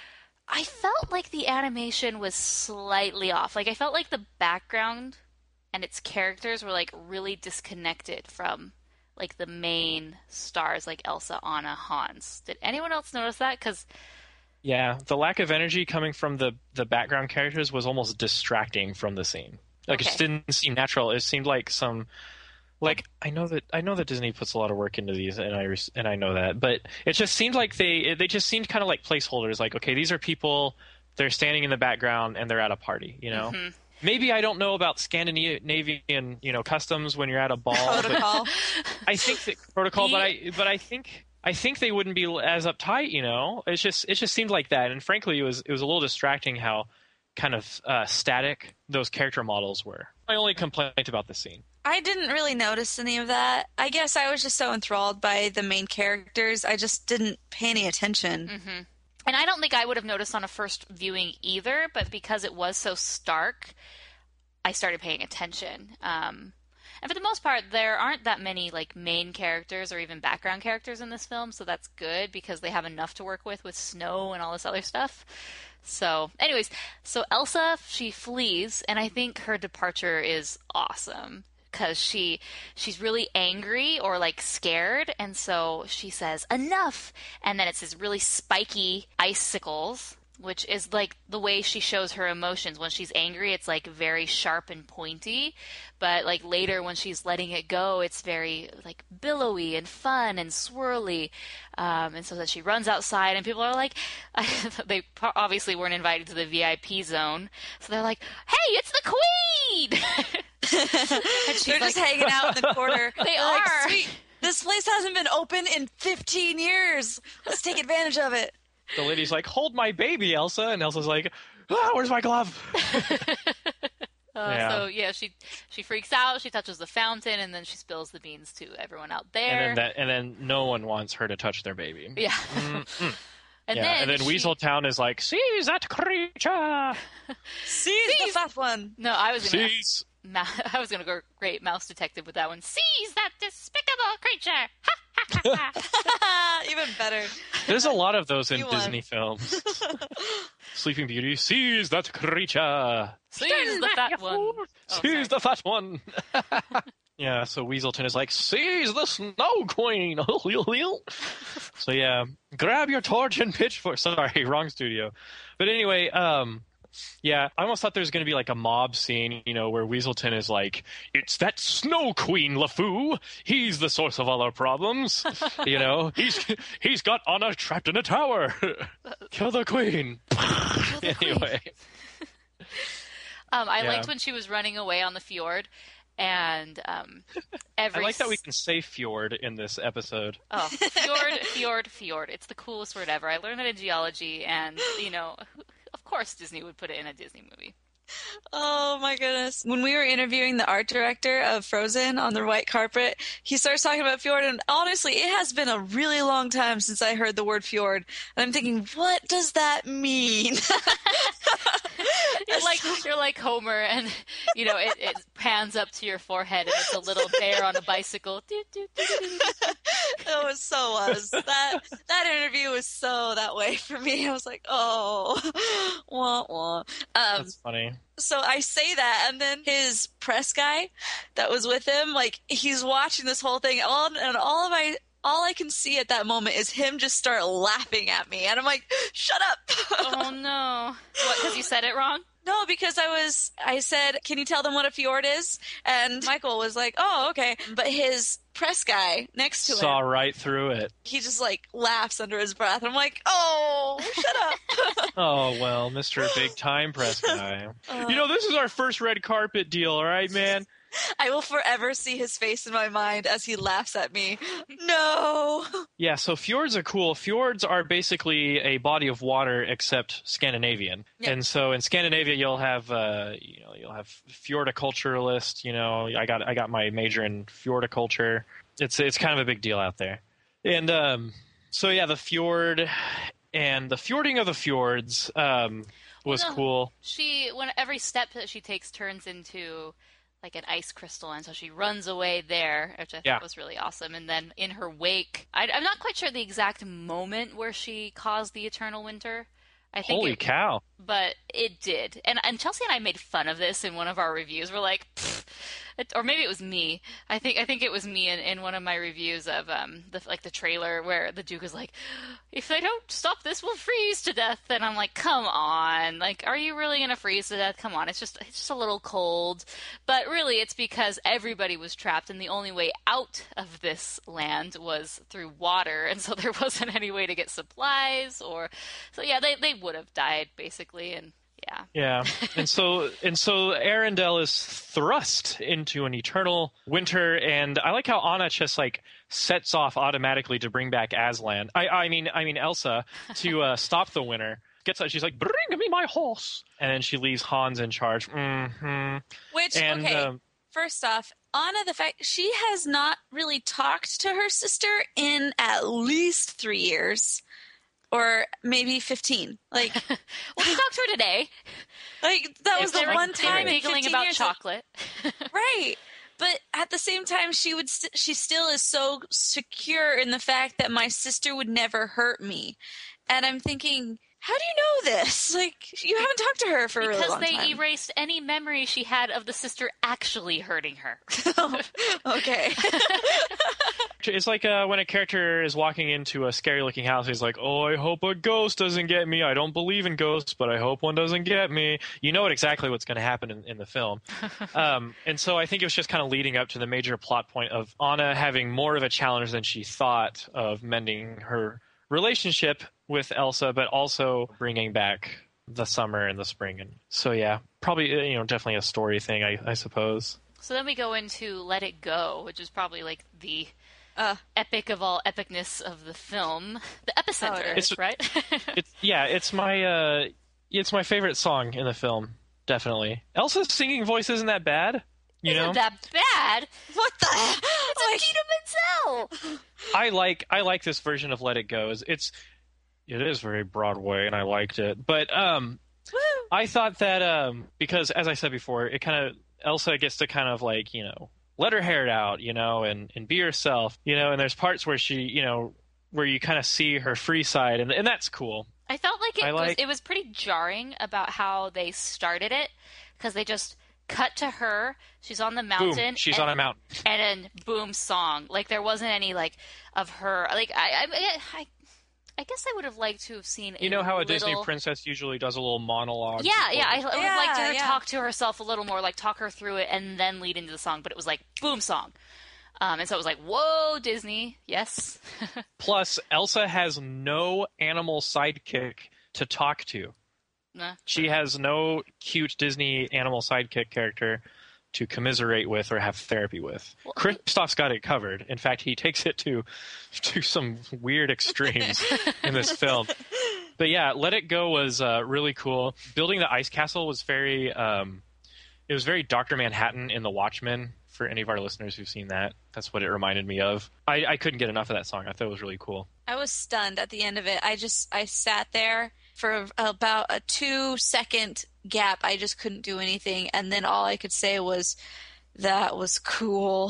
I felt like the animation was slightly off. Like, I felt like the background and its characters were, like, really disconnected from, like, the main stars, like Elsa, Anna, Hans. Did anyone else notice that? Because... Yeah, the lack of energy coming from the, the background characters was almost distracting from the scene. Like, Okay. it just didn't seem natural. It seemed like some... Like, I know that I know that Disney puts a lot of work into these, and I res- and I know that, but it just seemed like they they just seemed kind of like placeholders. Like, okay, these are people, they're standing in the background, and they're at a party. You know, Mhm. maybe I don't know about Scandinavian, you know, customs when you're at a ball. Protocol. But I think that protocol, but I but I think I think they wouldn't be as uptight. You know, it's just it just seemed like that, and frankly, it was it was a little distracting how kind of uh, static those character models were. My only complaint about the scene. I didn't really notice any of that. I guess I was just so enthralled by the main characters, I just didn't pay any attention. Mm-hmm. And I don't think I would have noticed on a first viewing either, but because it was so stark, I started paying attention. Um, and for the most part, there aren't that many like main characters or even background characters in this film, so that's good because they have enough to work with with snow and all this other stuff. So, anyways, so Elsa, she flees, and I think her departure is awesome. Because she she's really angry or like scared, and so she says enough, and then it's these really spiky icicles, which is like the way she shows her emotions. When she's angry, it's like very sharp and pointy, but like later when she's letting it go, it's very like billowy and fun and swirly. Um, and so then she runs outside, and people are like, they obviously weren't invited to the V I P zone, so they're like, "Hey, it's the Queen!" They're like- just hanging out in the corner. They They're like, are. "Sweet, this place hasn't been open in fifteen years. Let's take advantage of it." The lady's like, "Hold my baby, Elsa," and Elsa's like, "Ah, where's my glove?" Uh, Yeah. So yeah, she she freaks out. She touches the fountain, and then she spills the beans to everyone out there. And then that, and then no one wants her to touch their baby. Yeah. Mm-mm. And yeah, then and then she- Weaseltown is like, "Seize that creature!" Seize the fat one. No, I was gonna. Seize. Ma- I was gonna go great mouse detective with that one. Seize that despicable creature! Even better. There's a lot of those in You won. Disney films. Sleeping Beauty, seize that creature. Seize the fat one. Oh, Seize the fat one. Yeah, so Weaselton is like, "Seize the Snow Queen!" So yeah, grab your torch and pitchfork. Sorry, wrong studio. But anyway, um, yeah, I almost thought there was going to be like a mob scene, you know, where Weaselton is like, "It's that Snow Queen, LeFou. He's the source of all our problems. You know, he's he's got Anna trapped in a tower. Kill the Queen." Anyway. Um, I Yeah. liked when she was running away on the fjord, and um, every I like that we s- can say fjord in this episode. Oh, fjord, fjord, fjord. It's the coolest word ever. I learned that in geology, and, you know, of course Disney would put it in a Disney movie. Oh my goodness. When we were interviewing the art director of Frozen on the white carpet, he starts talking about fjord, and honestly, it has been a really long time since I heard the word fjord. And I'm thinking, what does that mean? You're like you're like Homer, and you know it, it pans up to your forehead, and it's a little bear on a bicycle. Doo, doo, doo, doo, doo. Oh, it so was. That that interview was so that way for me. I was like, oh, wah, wah. Um, That's funny. so I say that, and then his press guy that was with him, like, he's watching this whole thing, all, and all of my, all I can see at that moment is him just start laughing at me, and I'm like, shut up! Oh no! What? Because you said it wrong? No, because I was, I said, can you tell them what a fjord is? And Michael was like, oh, okay. But his press guy next to Saw him, right through it. he just like laughs under his breath. I'm like, oh, shut up. Oh, well, Mister Big Time Press Guy. Uh. You know, this is our first red carpet deal, all right, man? I will forever see his face in my mind as he laughs at me. No. Yeah, so fjords are cool. Fjords are basically a body of water except Scandinavian. Yeah. And so in Scandinavia you'll have uh, you know, you'll have fjordiculturalist, you know, I got I got my major in fjordiculture. It's it's kind of a big deal out there. And um so yeah, the fjord and the fjording of the fjords um was Well, no, cool. She, when every step that she takes turns into like an ice crystal, and so she runs away there, which I Yeah. thought was really awesome. And then in her wake, I, I'm not quite sure the exact moment where she caused the eternal winter. I think Holy it, cow. But it did. And and Chelsea and I made fun of this in one of our reviews. We're like, pfft. Or maybe it was me. I think I think it was me in, in one of my reviews of um the like the trailer where the Duke was like, if they don't stop this, we'll freeze to death. And I'm like, come on, like, are you really gonna freeze to death? Come on, it's just it's just a little cold. But really, it's because everybody was trapped, and the only way out of this land was through water, and so there wasn't any way to get supplies. Or so yeah, they they would have died basically, and. Yeah. Yeah. And so and so Arendelle is thrust into an eternal winter, and I like how Anna just like sets off automatically to bring back Aslan. I I mean I mean Elsa to uh, stop the winter. Gets out, she's like, "Bring me my horse," and then she leaves Hans in charge. Mm-hmm. Which and, okay. Um, First off, Anna, the fact she has not really talked to her sister in at least three years. Or maybe fifteen. Like, well, we talked to her today. Like that was the one time in giggling about chocolate, right? But at the same time, she would. St- she still is so secure in the fact that my sister would never hurt me, and I'm thinking, how do you know this? Like, you haven't talked to her for a really long time. Because they erased any memory she had of the sister actually hurting her. Oh, okay. It's like uh, when a character is walking into a scary-looking house, he's like, "Oh, I hope a ghost doesn't get me. I don't believe in ghosts, but I hope one doesn't get me." You know exactly what's going to happen in, in the film. um, and so I think it was just kind of leading up to the major plot point of Anna having more of a challenge than she thought of mending her relationship with Elsa, but also bringing back the summer and the spring. And so, yeah, probably, you know, definitely a story thing, I, I suppose. So then we go into Let It Go, which is probably like the uh, epic of all epicness of the film. The epicenter, oh, it's, right? it's, yeah, it's my uh, it's my favorite song in the film, definitely. Elsa's singing voice isn't that bad. You isn't know? that bad? What the? It's Idina Menzel! I like I like this version of Let It Go. It's, it's it is very Broadway, and I liked it. But um, I thought that um, because, as I said before, it kind of Elsa gets to kind of like, you know, let her hair out, you know, and, and be herself, you know, and there's parts where she, you know, where you kind of see her free side, and, and that's cool. I felt like it I was like... it was pretty jarring about how they started it, because they just cut to her, she's on the mountain. Boom, she's and, on a mountain. And then boom, song. Like there wasn't any like of her. Like I, I, I, I guess I would have liked to have seen. You know how a little... Disney princess usually does a little monologue. Yeah, yeah. I, I would yeah, have liked her yeah. talk to herself a little more, like talk her through it, and then lead into the song. But it was like boom, song. Um, and so it was like, whoa, Disney, yes. Plus, Elsa has no animal sidekick to talk to. Nah. She has no cute Disney animal sidekick character to commiserate with or have therapy with. Well, Kristoff's got it covered. In fact, he takes it to to some weird extremes in this film. But yeah, Let It Go was uh, really cool. Building the ice castle was very, um, it was very Doctor Manhattan in The Watchmen. For any of our listeners who've seen that, that's what it reminded me of. I, I couldn't get enough of that song. I thought it was really cool. I was stunned at the end of it. I just I sat there for about a two second gap. I just couldn't do anything, and then all I could say was, "That was cool."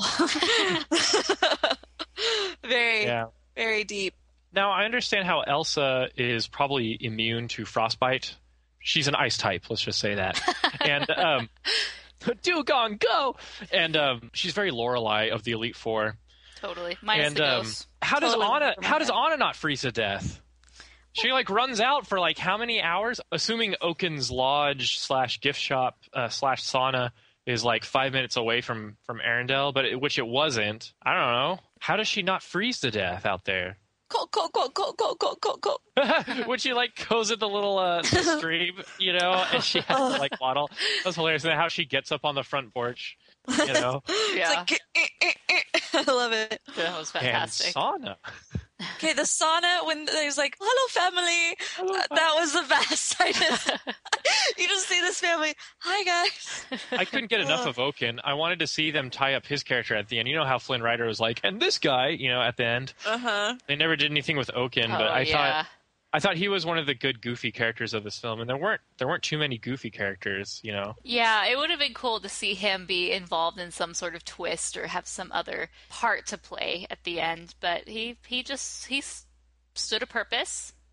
very, yeah. very deep. Now I understand how Elsa is probably immune to frostbite. She's an ice type. Let's just say that, and. um Dugong, go! And um, she's very Lorelei of the Elite Four. Totally. Minus and, the um, ghosts. How does Totally Anna? How does Anna not freeze to death? She like runs out for like how many hours? Assuming Oaken's lodge slash gift shop uh, slash sauna is like five minutes away from from Arendelle, but it, which it wasn't. I don't know. How does she not freeze to death out there? Go, go, go, go, go, go, go, go. When she like goes in the little uh, the stream, you know, and she has to like waddle. That's hilarious. And how she gets up on the front porch, you know. Yeah. It's like, eh, eh, eh. I love it. That was fantastic. And sauna. Okay, the sauna when there's like, "Hello, family." Hello, uh, that was the best. I just, you just see this family. Hi, guys. I couldn't get enough of Oaken. I wanted to see them tie up his character at the end. You know how Flynn Rider was like, and this guy, you know, at the end. Uh huh. They never did anything with Oaken, Oh, but I yeah. thought I thought he was one of the good goofy characters of this film, and there weren't there weren't too many goofy characters, you know. Yeah, it would have been cool to see him be involved in some sort of twist or have some other part to play at the end, but he he just he stood a purpose,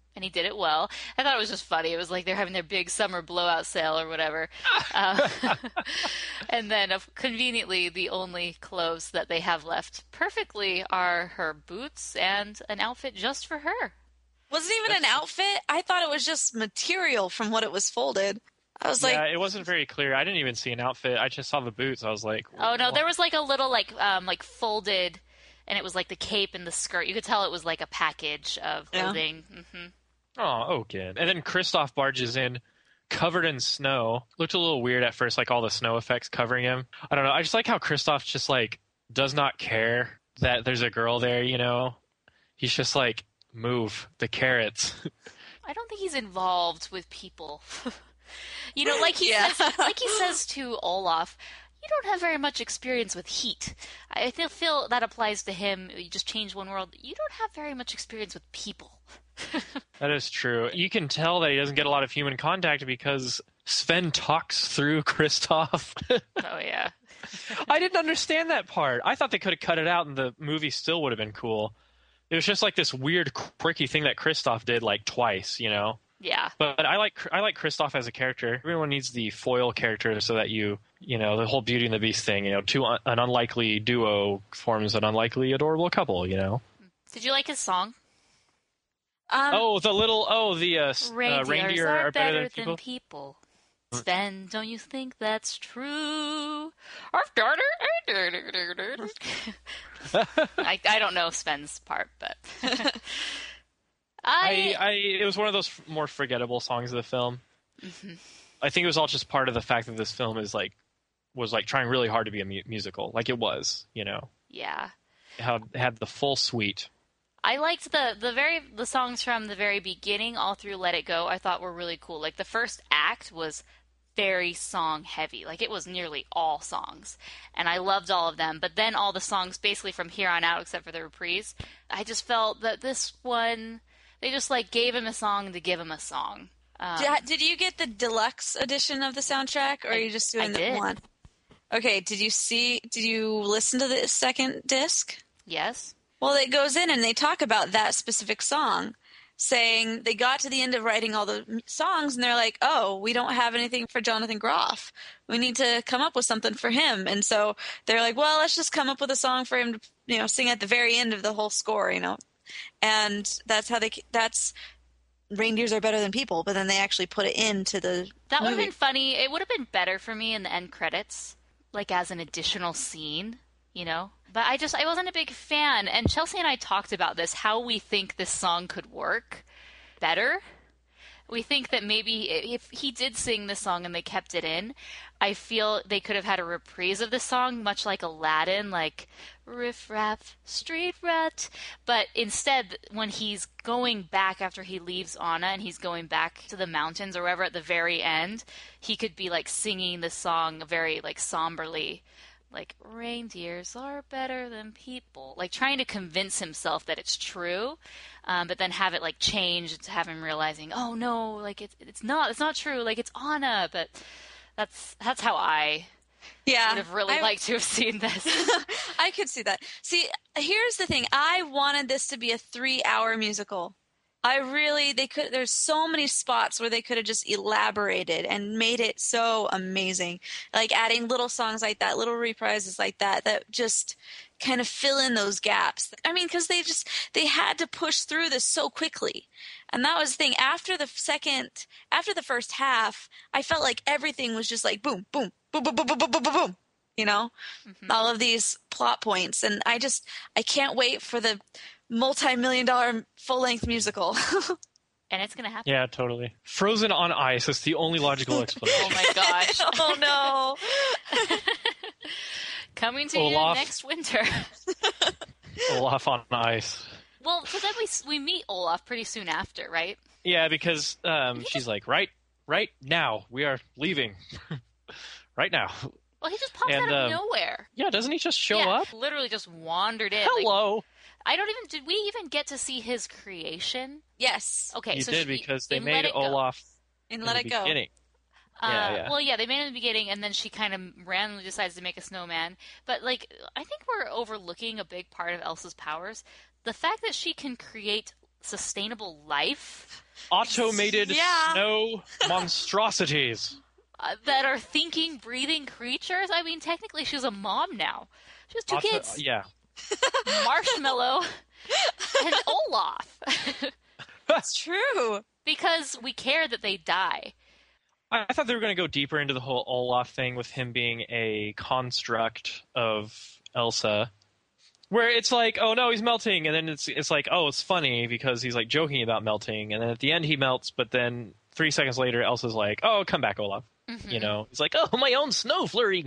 And he did it well. I thought it was just funny. It was like they're having their big summer blowout sale or whatever. uh, and then, uh, conveniently, the only clothes that they have left perfectly are her boots and an outfit just for her. Wasn't even an outfit. I thought it was just material from what it was folded. I was like, yeah, it wasn't very clear. I didn't even see an outfit. I just saw the boots. I was like, oh no, what? there was like a little like um like folded, and it was like the cape and the skirt. You could tell it was like a package of clothing. Yeah. Mm-hmm. Oh, oh, good. And then Kristoff barges in, covered in snow. Looked a little weird at first, like all the snow effects covering him. I don't know. I just like how Kristoff just like does not care that there's a girl there. You know, he's just like, move the carrots. I don't think he's involved with people. You know, like he yeah. says, like he says to Olaf, you don't have very much experience with heat. I feel that applies to him. You just change one world. You don't have very much experience with people. That is true. You can tell that he doesn't get a lot of human contact because Sven talks through Kristoff. Oh, yeah. I didn't understand that part. I thought they could have cut it out and the movie still would have been cool. It was just like this weird, quirky thing that Kristoff did like twice, you know? Yeah. But I like I like Kristoff as a character. Everyone needs the foil character so that you, you know, the whole Beauty and the Beast thing, you know, two un- an unlikely duo forms an unlikely adorable couple, you know? Did you like his song? Um, oh, the little, oh, the uh, Reindeers uh, reindeer are, are better, better than people? Than people. Sven, don't you think that's true? I, I don't know Sven's part, but I, I it was one of those more forgettable songs of the film. Mm-hmm. I think it was all just part of the fact that this film is like was like trying really hard to be a mu- musical, like it was, you know. Yeah. It had, it had the full suite. I liked the the very the songs from the very beginning all through Let It Go. I thought were really cool. Like the first act was very song heavy. Like it was nearly all songs. And I loved all of them. But then all the songs basically from here on out except for the reprise, I just felt that this one they just like gave him a song to give him a song. Um, did, did you get the deluxe edition of the soundtrack, or I, are you just doing I the did. one? Okay, did you see? Did you listen to the second disc? Yes. Well, it goes in and they talk about that specific song, saying they got to the end of writing all the songs and they're like, "Oh, we don't have anything for Jonathan Groff. We need to come up with something for him." And so they're like, "Well, let's just come up with a song for him to, you know, sing at the very end of the whole score, you know." And that's how they. That's reindeers are better than people, but then they actually put it into the. That would have movie. been funny. It would have been better for me in the end credits, like as an additional scene, you know. But I just, I wasn't a big fan. And Chelsea and I talked about this, how we think this song could work better. We think that maybe if he did sing this song and they kept it in, I feel they could have had a reprise of the song, much like Aladdin, like riff raff, street rat. But instead, when he's going back after he leaves Anna and he's going back to the mountains or wherever at the very end, he could be like singing the song very like somberly. Like, reindeers are better than people. Like, trying to convince himself that it's true, um, but then have it, like, change to have him realizing, oh, no, like, it's it's not, it's not true. Like, it's Anna. But that's that's how I yeah, would have really I, liked to have seen this. I could see that. See, here's the thing. I wanted this to be a three-hour musical. I really, they could, there's so many spots where they could have just elaborated and made it so amazing. Like adding little songs like that, little reprises like that, that just kind of fill in those gaps. I mean, because they just, they had to push through this so quickly. And that was the thing. After the second, after the first half, I felt like everything was just like boom, boom, boom, boom, boom, boom, boom, boom, boom, boom. You know, mm-hmm. all of these plot points. And I just, I can't wait for the multi-million dollar full-length musical. And it's going to happen. Yeah, totally. Frozen on ice is the only logical explanation. Oh, my gosh. Oh, no. Coming to Olaf. you next winter. Olaf on ice. Well, so then we, we meet Olaf pretty soon after, right? Yeah, because um, she's like, right, right now, we are leaving. Right now. Well, he just pops and, out of um, nowhere. Yeah, doesn't he just show yeah, up? Literally just wandered in. Hello. Like, I don't even. Did we even get to see his creation? Yes. Okay. You so did she, because they in made Let It Go. Olaf in in Let the It Go. beginning. Uh, yeah, yeah. Well, yeah, they made it in the beginning, and then she kind of randomly decides to make a snowman. But like, I think we're overlooking a big part of Elsa's powers. The fact that she can create sustainable life. Automated Yeah. snow monstrosities. Uh, that are thinking, breathing creatures. I mean, technically, she's a mom now. She has two Auto- kids, Yeah. Marshmallow and Olaf. That's true. Because we care that they die. I I thought they were going to go deeper into the whole Olaf thing with him being a construct of Elsa. Where it's like, oh no, he's melting, and then it's it's like, oh, it's funny because he's like joking about melting, and then at the end he melts, but then three seconds later, Elsa's like, oh, come back, Olaf. Mm-hmm. You know, he's like, oh, my own snow flurry.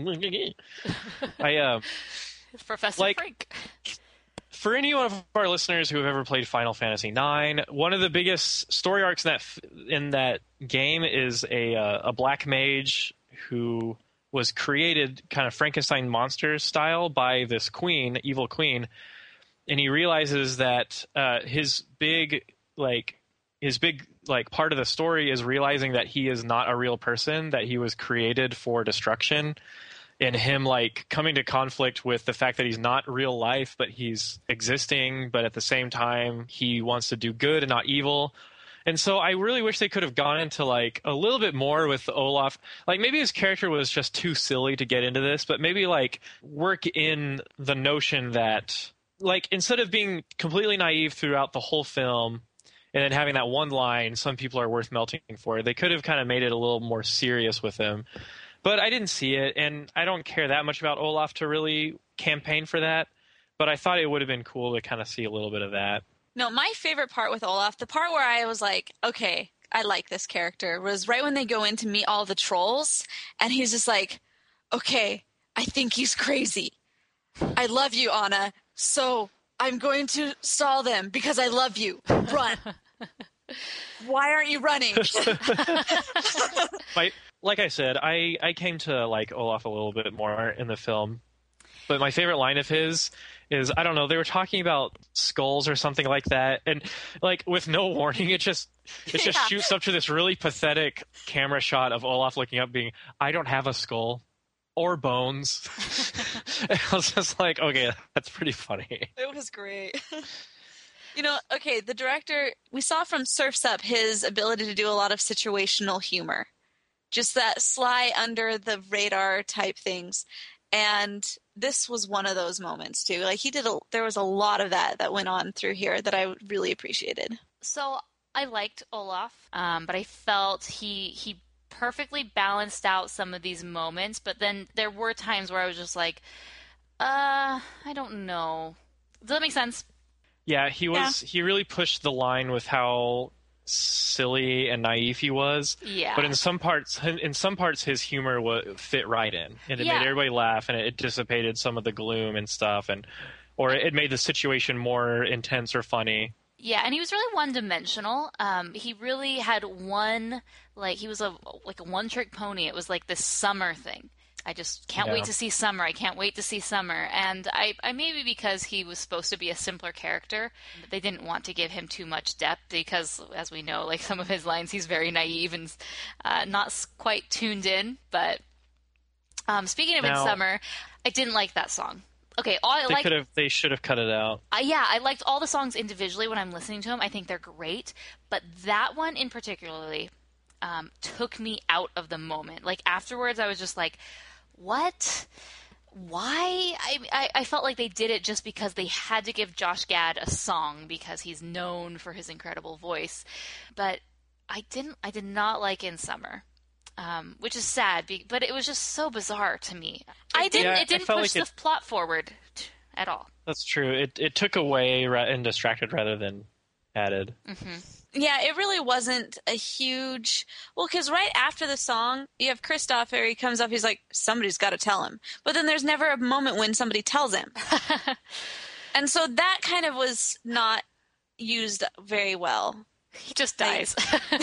I uh, Professor like, Frink. For any one of our listeners who have ever played Final Fantasy nine, one of the biggest story arcs in that in that game is a uh, a black mage who was created kind of Frankenstein monster style by this queen, evil queen, and he realizes that uh, his big like his big like part of the story is realizing that he is not a real person, that he was created for destruction, and him like coming to conflict with the fact that he's not real life, but he's existing, but at the same time he wants to do good and not evil. And so I really wish they could have gone into like a little bit more with Olaf. Like maybe his character was just too silly to get into this, but maybe like work in the notion that like instead of being completely naive throughout the whole film and then having that one line, some people are worth melting for, they could have kind of made it a little more serious with him. But I didn't see it, and I don't care that much about Olaf to really campaign for that. But I thought it would have been cool to kind of see a little bit of that. No, my favorite part with Olaf, the part where I was like, okay, I like this character, was right when they go in to meet all the trolls, and he's just like, okay, I think he's crazy. I love you, Anna, so I'm going to stall them because I love you. Run. Why aren't you running? my, like I said, I, I came to like Olaf a little bit more in the film. But my favorite line of his is, I don't know, they were talking about skulls or something like that, and like with no warning, it just it just Yeah. shoots up to this really pathetic camera shot of Olaf looking up being, I don't have a skull or bones. And I was just like, okay, that's pretty funny. It was great. You know, okay, the director, we saw from Surf's Up his ability to do a lot of situational humor. Just that sly under the radar type things. And this was one of those moments too. Like he did a, there was a lot of that that went on through here that I really appreciated. So I liked Olaf, um, but I felt he he perfectly balanced out some of these moments. But then there were times where I was just like, uh, I don't know. Does that make sense? Yeah, he was. Yeah. He really pushed the line with how silly and naive he was. Yeah. But in some parts, in some parts, his humor would fit right in, and it Yeah. made everybody laugh, and it dissipated some of the gloom and stuff, and or it made the situation more intense or funny. Yeah, and he was really one-dimensional. Um, he really had one, like, he was a like a one-trick pony. It was like this summer thing. I just can't Yeah. wait to see Summer. I can't wait to see Summer. And I, I maybe because he was supposed to be a simpler character, they didn't want to give him too much depth because, as we know, like some of his lines, he's very naive and uh, not s- quite tuned in. But um, speaking of In Now- Summer, I didn't like that song. Okay, all I They like. could have. They should have cut it out. Uh, yeah, I liked all the songs individually when I'm listening to them. I think they're great. But that one in particularly um, took me out of the moment. Like, afterwards, I was just like, what? Why? I, I, I felt like they did it just because they had to give Josh Gad a song because he's known for his incredible voice. But I didn't. I did not like In Summer. Um, which is sad, be- but it was just so bizarre to me. I didn't. Yeah, I it didn't felt push like the it- plot forward t- at all. That's true. It it took away ra- and distracted rather than added. Mm-hmm. Yeah, it really wasn't a huge... Well, because right after the song, you have Christopher, he comes up, he's like, somebody's got to tell him. But then there's never a moment when somebody tells him. And so that kind of was not used very well. He just dies.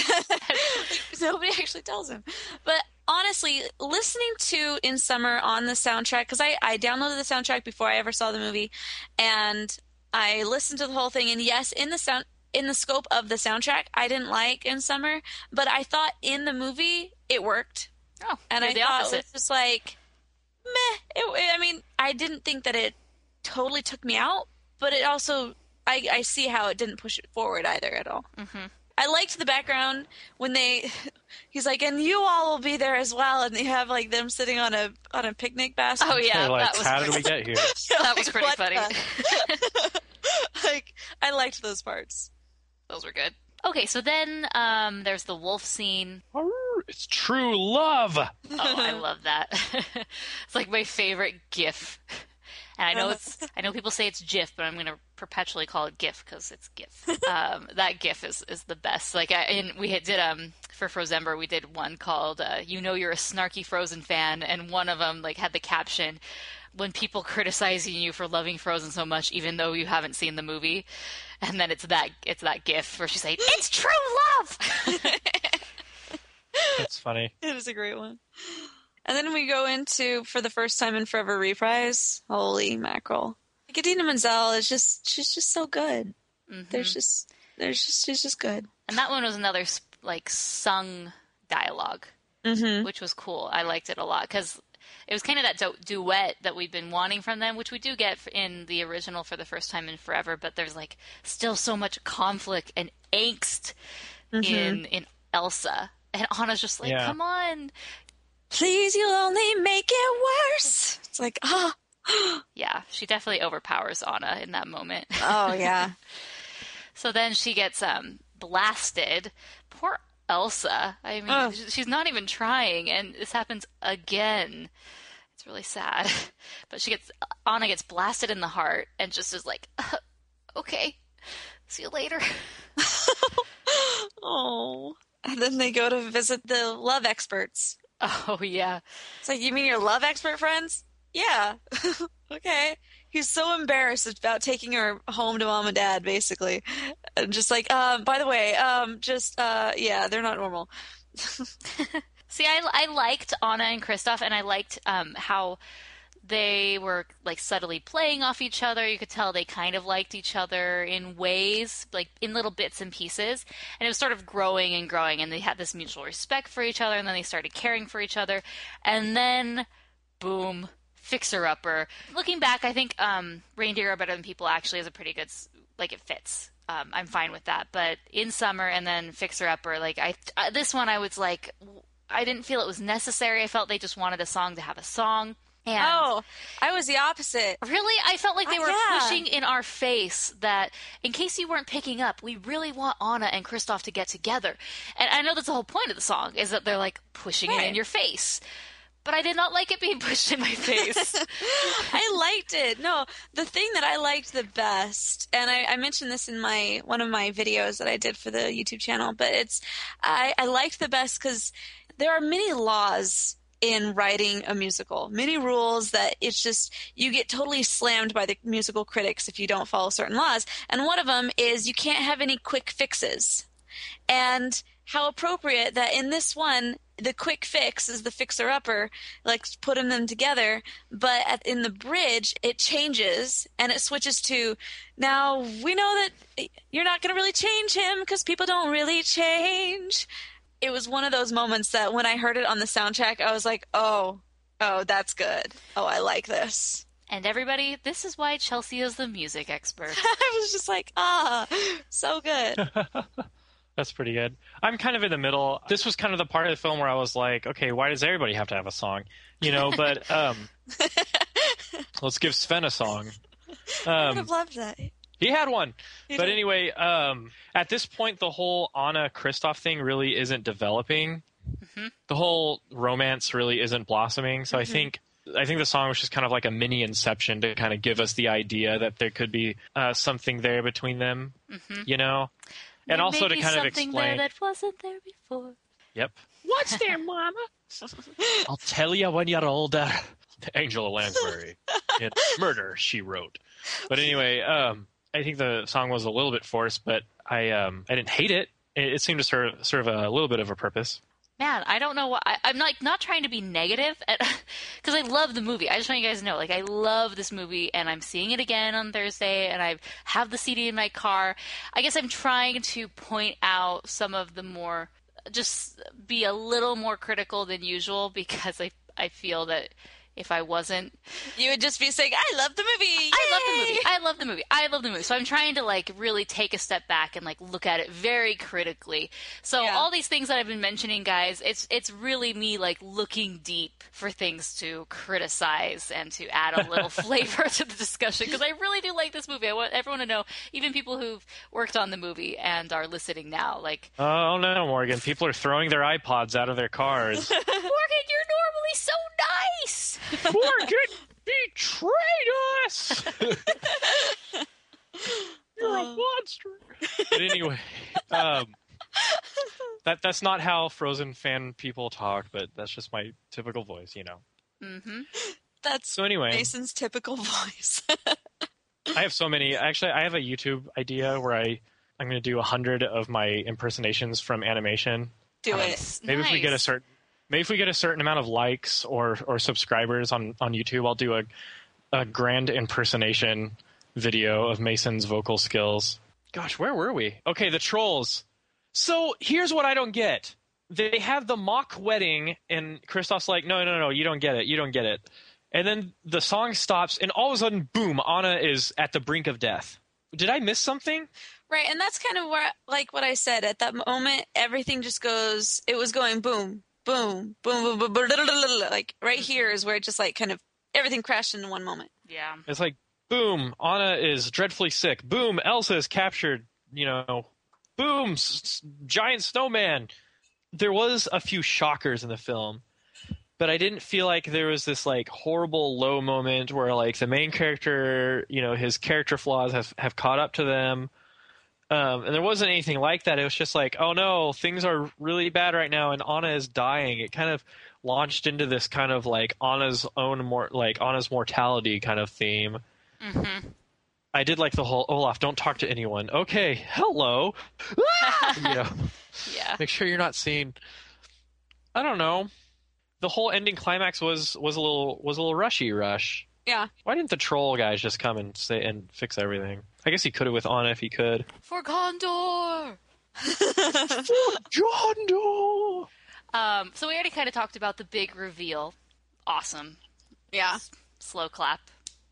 Nobody actually tells him. But honestly, listening to In Summer on the soundtrack, because I, I downloaded the soundtrack before I ever saw the movie, and I listened to the whole thing, and yes, in the sound... in the scope of the soundtrack, I didn't like In Summer, but I thought in the movie it worked. Oh, and you're I the thought opposite. it was just like, meh. It, I mean, I didn't think that it totally took me out, but it also, I, I see how it didn't push it forward either at all. Mm-hmm. I liked the background when they, he's like, and you all will be there as well, and they have like them sitting on a on a picnic basket. Oh yeah, like, that was how did we get here? that like, was pretty funny. Like, I liked those parts. Those were good. Okay, so then um, there's the wolf scene. It's true love. Oh, I love that. It's like my favorite GIF. And I know it's, I know people say it's GIF, but I'm going to perpetually call it GIF because it's GIF. Um, that GIF is, is the best. Like, I, and we had, did, um, for Frozember, we did one called, uh, You Know You're a Snarky Frozen Fan. And one of them, like, had the caption, when people criticizing you for loving Frozen so much, even though you haven't seen the movie. And then it's that, it's that GIF where she's like, it's true love! That's funny. It is a great one. And then we go into, for the first time in forever, Reprise. Holy mackerel. Idina Menzel is just, she's just so good. Mm-hmm. There's just, there's just, she's just good. And that one was another, like, sung dialogue, mm-hmm. which was cool. I liked it a lot, because it was kind of that du- duet that we've been wanting from them, which we do get in the original for the first time in forever, but there's, like, still so much conflict and angst mm-hmm. in, in Elsa. And Anna's just like, yeah. come on. Please, you'll only make it worse. It's like, ah. Oh. Yeah, she definitely overpowers Anna in that moment. Oh, yeah. So then she gets um, blasted. Poor Elsa. I mean, oh. she's not even trying, and this happens again. It's really sad. But she gets, Anna gets blasted in the heart and just is like, uh, okay, see you later. Oh. And then they go to visit the love experts. Oh, yeah. It's like, you mean your love expert friends? Yeah. Okay. He's so embarrassed about taking her home to mom and dad, basically. And just like, um, by the way, um, just, uh, yeah, they're not normal. See, I, I liked Anna and Kristoff, and I liked um, how they were, like, subtly playing off each other. You could tell they kind of liked each other in ways, like, in little bits and pieces. And it was sort of growing and growing, and they had this mutual respect for each other, and then they started caring for each other. And then, boom, fixer-upper. Looking back, I think um, Reindeer Are Better Than People actually is a pretty good, like, it fits. Um, I'm fine with that. But In Summer and then Fixer-Upper, like, I uh, this one I was like, I didn't feel it was necessary. I felt they just wanted a song to have a song. And oh, I was the opposite. Really? I felt like they were uh, yeah. pushing in our face that, in case you weren't picking up, we really want Anna and Kristoff to get together. And I know that's the whole point of the song, is that they're, like, pushing right. it in your face. But I did not like it being pushed in my face. I liked it. No, the thing that I liked the best, and I, I mentioned this in my one of my videos that I did for the YouTube channel, but it's I, I liked the best because there are many laws in writing a musical, many rules that it's just, you get totally slammed by the musical critics if you don't follow certain laws. And one of them is you can't have any quick fixes. And how appropriate that in this one, the quick fix is the fixer-upper, like putting them together. But at, in the bridge, it changes and it switches to, now we know that you're not going to really change him because people don't really change. It was one of those moments that when I heard it on the soundtrack, I was like, oh, oh, that's good. Oh, I like this. And everybody, this is why Chelsea is the music expert. I was just like, ah, so good. That's pretty good. I'm kind of in the middle. This was kind of the part of the film where I was like, okay, why does everybody have to have a song? You know, but um, let's give Sven a song. Um, I would have loved that. He had one. He but did. anyway, um, at this point, the whole Anna-Kristoff thing really isn't developing. Mm-hmm. The whole romance really isn't blossoming. So Mm-hmm. I think I think the song was just kind of like a mini Inception to kind of give us the idea that there could be uh, something there between them, mm-hmm. you know? And there also may to be kind of something explain. there that wasn't there before. Yep. What's there, Mama? I'll tell you when you're older. Angela Lansbury in Murder, She Wrote. But anyway, um, I think the song was a little bit forced, but I um, I didn't hate it. It, it seemed to serve serve a little bit of a purpose. Man, I don't know what I, I'm like. Not trying to be negative, because I love the movie. I just want you guys to know, like, I love this movie, and I'm seeing it again on Thursday, and I have the C D in my car. I guess I'm trying to point out some of the more, just be a little more critical than usual, because I I feel that if I wasn't. You would just be saying, I love the movie. Yay! I love the movie. I love the movie. I love the movie. So I'm trying to like really take a step back and like look at it very critically. So Yeah. all these things that I've been mentioning, guys, it's it's really me like looking deep for things to criticize and to add a little flavor to the discussion, because I really do like this movie. I want everyone to know, even people who've worked on the movie and are listening now, like, Oh no, Morgan! People are throwing their iPods out of their cars. Morgan, you're normally so nice. Morgan betrayed us. You're a monster. But anyway, um, that that's not how Frozen fan people talk, but that's just my typical voice, you know. Mm-hmm. That's So anyway. Mason's typical voice. I have so many. Actually, I have a YouTube idea where I I'm going to do a hundred of my impersonations from animation. Do Um, it. Maybe if we get a Nice. certain maybe if we get a certain amount of likes or or subscribers on on YouTube, I'll do a a grand impersonation video of Mason's vocal skills. Gosh, where were we? Okay, the trolls. So here's what I don't get. They have the mock wedding, and Kristoff's like, no, no, no, you don't get it. You don't get it. And then the song stops, and all of a sudden, boom, Anna is at the brink of death. Did I miss something? Right, and that's kind of where, like what I said, at that moment, everything just goes, it was going boom, boom, boom, boom, boom, boom, like right here is where it just like kind of, everything crashed in one moment. Yeah. It's like, boom, Anna is dreadfully sick. Boom, Elsa is captured. You know, boom, s- s- giant snowman. There was a few shockers in the film, but I didn't feel like there was this like horrible low moment where like the main character, you know, his character flaws have, have caught up to them. Um, and there wasn't anything like that. It was just like, oh no, things are really bad right now, and Anna is dying. It kind of launched into this kind of like Anna's own more like Anna's mortality kind of theme. Mm-hmm. I did like the whole Olaf, don't talk to anyone. Okay, hello. Ah! You know, yeah. make sure you're not seen. I don't know. The whole ending climax was was a little was a little rushy rush. Yeah. Why didn't the troll guys just come and say and fix everything? I guess he could have with Anna if he could. For Gondor. Gondor. Um, so we already kind of talked about the big reveal. Awesome. Yeah. S- slow clap.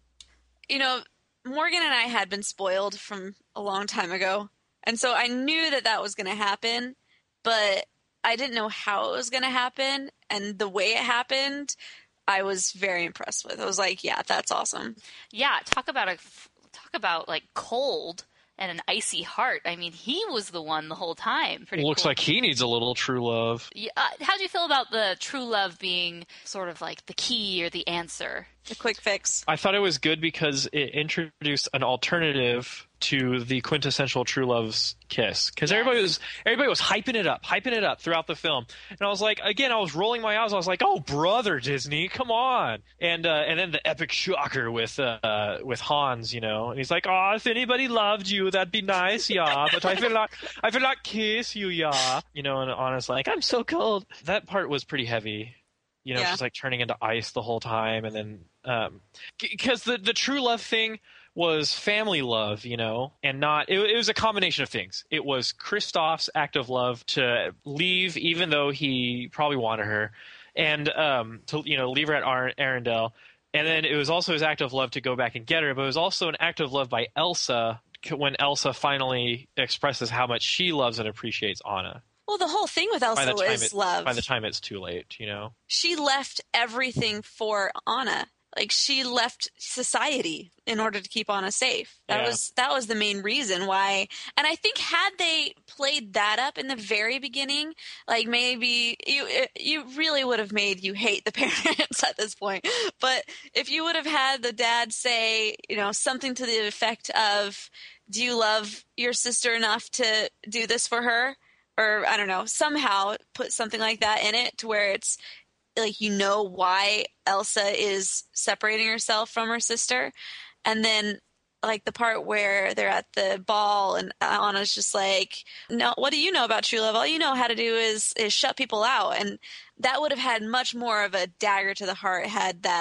You know, Morgan and I had been spoiled from a long time ago. And so I knew that that was going to happen, but I didn't know how it was going to happen. And the way it happened, I was very impressed with. I was like, yeah, that's awesome. Yeah, talk about a talk about like cold and an icy heart. I mean, he was the one the whole time. Pretty Looks cool. like he needs a little true love. Yeah, uh, how do you feel about the true love being sort of like the key or the answer? The quick fix. I thought it was good because it introduced an alternative to the quintessential true love's kiss. Because Yes. everybody was everybody was hyping it up, hyping it up throughout the film, and I was like, again, I was rolling my eyes. I was like, oh, brother Disney, come on! And uh, and then the epic shocker with uh, with Hans, you know, and he's like, oh, if anybody loved you, that'd be nice, yeah. But I feel like I feel like kiss you, yeah. You know, and Anna's like, I'm so cold. That part was pretty heavy. You know, Yeah. she's like turning into ice the whole time, and then um, because the the true love thing was family love, you know, and not it, it was a combination of things. It was Kristoff's act of love to leave, even though he probably wanted her, and um, to you know leave her at Ar- Arendelle, and then it was also his act of love to go back and get her. But it was also an act of love by Elsa when Elsa finally expresses how much she loves and appreciates Anna. Well, the whole thing with By Elsa the time was it, love. by the time it's too late, you know. She left everything for Anna. Like, she left society in order to keep Anna safe. That Yeah. was that was the main reason why. And I think had they played that up in the very beginning, like maybe you you really would have made you hate the parents at this point. But if you would have had the dad say, you know, something to the effect of, "Do you love your sister enough to do this for her?" Or I don't know, somehow put something like that in it to where it's like, you know, why Elsa is separating herself from her sister. And then like the part where they're at the ball and Anna's just like, no, what do you know about true love? All you know how to do is, is shut people out. And that would have had much more of a dagger to the heart had that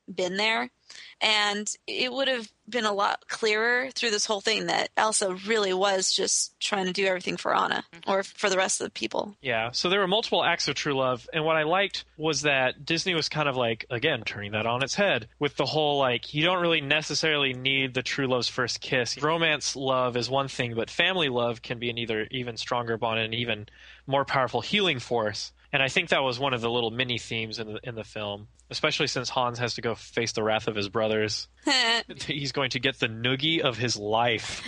been there. And it would have been a lot clearer through this whole thing that Elsa really was just trying to do everything for Anna or for the rest of the people. Yeah, so there were multiple acts of true love, and what I liked was that Disney was kind of like, again, turning that on its head with the whole, like, you don't really necessarily need the true love's first kiss. Romance love is one thing, but family love can be an either even stronger bond and even more powerful healing force. And I think that was one of the little mini themes in the in the film, especially since Hans has to go face the wrath of his brothers. He's going to get the noogie of his life.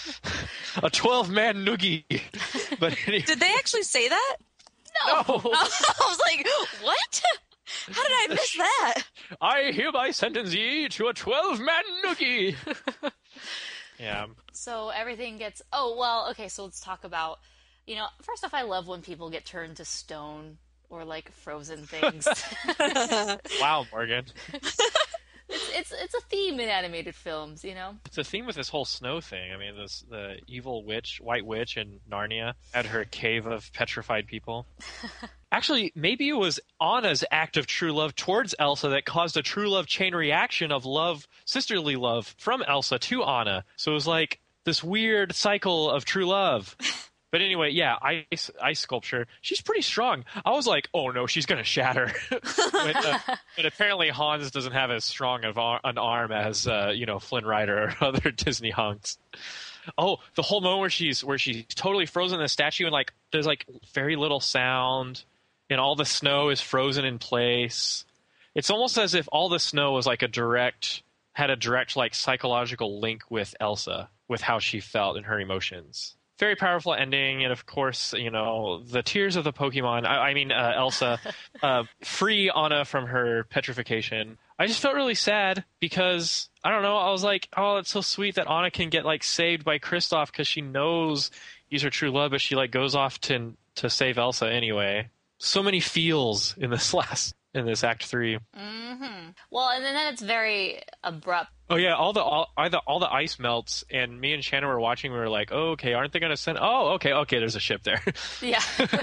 A twelve-man noogie. But anyway. Did they actually say that? No. No. I was like, what? How did I miss that? I hereby sentence ye to a twelve-man noogie. Yeah. So everything gets... Oh, well, okay, so let's talk about... You know, first off, I love when people get turned to stone or, like, frozen things. Wow, Morgan. It's, it's it's a theme in animated films, you know? It's a theme with this whole snow thing. I mean, this the evil witch, White Witch in Narnia had her cave of petrified people. Actually, maybe it was Anna's act of true love towards Elsa that caused a true love chain reaction of love, sisterly love from Elsa to Anna. So it was like this weird cycle of true love. But anyway, yeah, ice, ice sculpture. She's pretty strong. I was like, oh no, she's going to shatter. but, uh, but apparently Hans doesn't have as strong of ar- an arm as, uh, you know, Flynn Rider or other Disney hunks. Oh, the whole moment where she's where she's totally frozen in the statue and like there's like very little sound and all the snow is frozen in place. It's almost as if all the snow was like a direct, had a direct like psychological link with Elsa, with how she felt and her emotions. Very powerful ending, and of course, you know, the tears of the Pokemon, I, I mean, uh, Elsa, uh, free Anna from her petrification. I just felt really sad because, I don't know, I was like, oh, it's so sweet that Anna can get, like, saved by Kristoff because she knows he's her true love, but she, like, goes off to to save Elsa anyway. So many feels in this last, in this Act three. Mm-hmm. Well, and then it's very abrupt. Oh yeah, all the all, all the all the ice melts, and me and Shannon were watching. We were like, "Oh, okay, aren't they going to send?" Oh, okay, okay. There's a ship there. Yeah.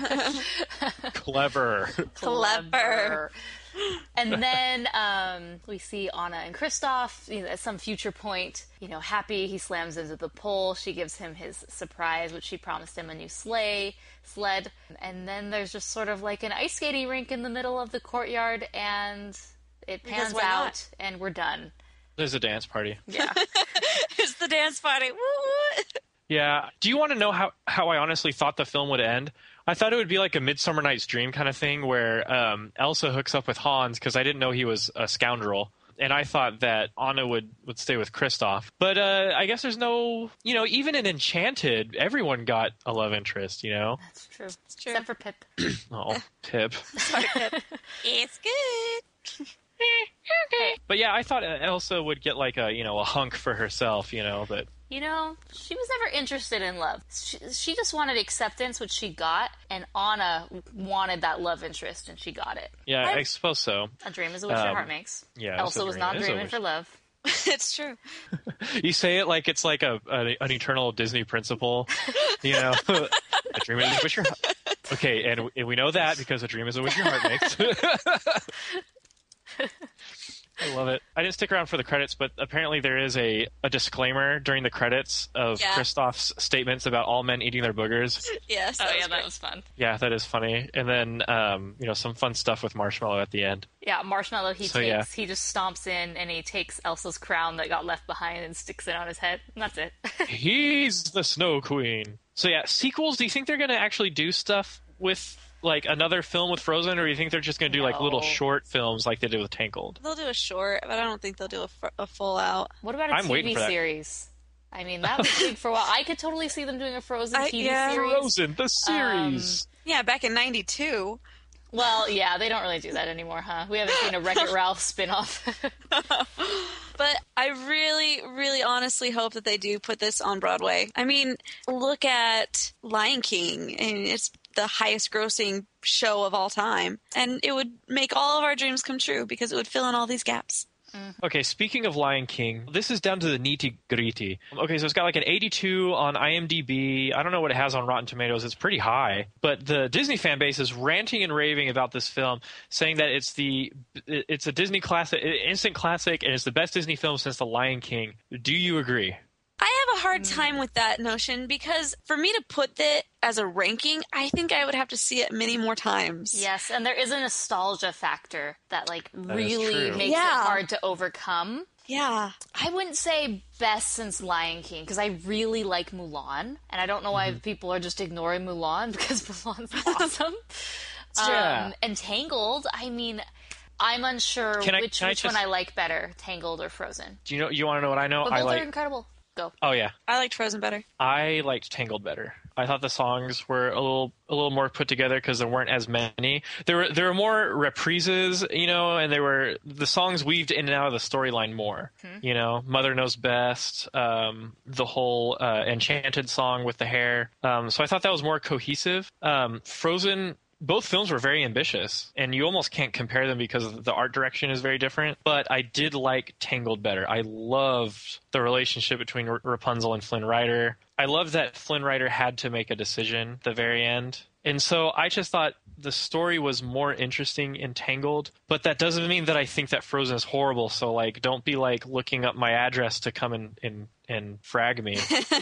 Clever. Clever. And then um, we see Anna and Kristoff, you know, at some future point, you know, happy. He slams into the pole. She gives him his surprise, which she promised him a new sleigh, sled. And then there's just sort of like an ice skating rink in the middle of the courtyard, and it pans out, not? and we're done. There's a dance party. Yeah. It's the dance party. Woo! Yeah. Do you want to know how, how I honestly thought the film would end? I thought it would be like a Midsummer Night's Dream kind of thing where um, Elsa hooks up with Hans because I didn't know he was a scoundrel. And I thought that Anna would, would stay with Kristoff. But uh, I guess there's no, you know, even in Enchanted, everyone got a love interest, you know? That's true. It's true. Except for Pip. Oh, Pip. Sorry, Pip. It's good. Okay. But yeah, I thought Elsa would get like a, you know, a hunk for herself, you know, but... You know, she was never interested in love. She, she just wanted acceptance, which she got, and Anna wanted that love interest, and she got it. Yeah, I, I suppose so. A dream is a wish um, your heart makes. Yeah, Elsa was not dreaming for love. It's true. You say it like it's like a, a an eternal Disney principle, you know. A dream is a wish your heart. Okay, and, and we know that because a dream is a wish your heart makes. I love it. I didn't stick around for the credits, but apparently there is a, a disclaimer during the credits of yeah. Kristoff's statements about all men eating their boogers. Yes. Oh, yeah, that was fun. Yeah, that is funny. And then, um, you know, some fun stuff with Marshmallow at the end. Yeah, Marshmallow, he so, takes, yeah. he just stomps in and he takes Elsa's crown that got left behind and sticks it on his head. And that's it. He's the Snow Queen. So yeah, sequels, do you think they're going to actually do stuff with... like another film with Frozen, or do you think they're just going to do no. like little short films like they did with Tangled? They'll do a short, but I don't think they'll do a, a full out. What about a I'm T V series? I mean, that was big for a while. I could totally see them doing a Frozen I, T V yeah. series. Frozen, the series. Um, yeah, back in ninety-two. Well, yeah, they don't really do that anymore, huh? We haven't seen a Wreck-It Ralph spinoff. But I really, really honestly hope that they do put this on Broadway. I mean, look at Lion King, and it's the highest grossing show of all time. And it would make all of our dreams come true because it would fill in all these gaps. Okay, speaking of Lion King, this is down to the nitty-gritty. Okay, so it's got like an eighty-two on IMDb. I don't know what it has on Rotten Tomatoes. It's pretty high. But the Disney fan base is ranting and raving about this film, saying that it's the it's a Disney classic, instant classic, and it's the best Disney film since The Lion King. Do you agree? I have a hard time with that notion because for me to put it as a ranking, I think I would have to see it many more times. Yes, and there is a nostalgia factor that like That really is true. makes Yeah. it hard to overcome. Yeah. I wouldn't say best since Lion King because I really like Mulan, and I don't know why people are just ignoring Mulan because Mulan's awesome. Yeah. Um, and Tangled, I mean, I'm unsure Can I- which, can I which just- one I like better, Tangled or Frozen. Do you know? You want to know what I know? But I both like. are incredible. Go. Oh yeah, I liked Frozen better. I liked Tangled better. I thought the songs were a little a little more put together because there weren't as many. There were there were more reprises, you know, and there were the songs weaved in and out of the storyline more. Hmm. You know, Mother Knows Best, um, the whole uh, Enchanted song with the hair. Um, so I thought that was more cohesive. Um, Frozen. Both films were very ambitious, and you almost can't compare them because the art direction is very different. But I did like Tangled better. I loved the relationship between R- Rapunzel and Flynn Rider. I loved that Flynn Rider had to make a decision at the very end. And so I just thought the story was more interesting in Tangled, but that doesn't mean that I think that Frozen is horrible. So, like, don't be, like, looking up my address to come and, and, and frag me,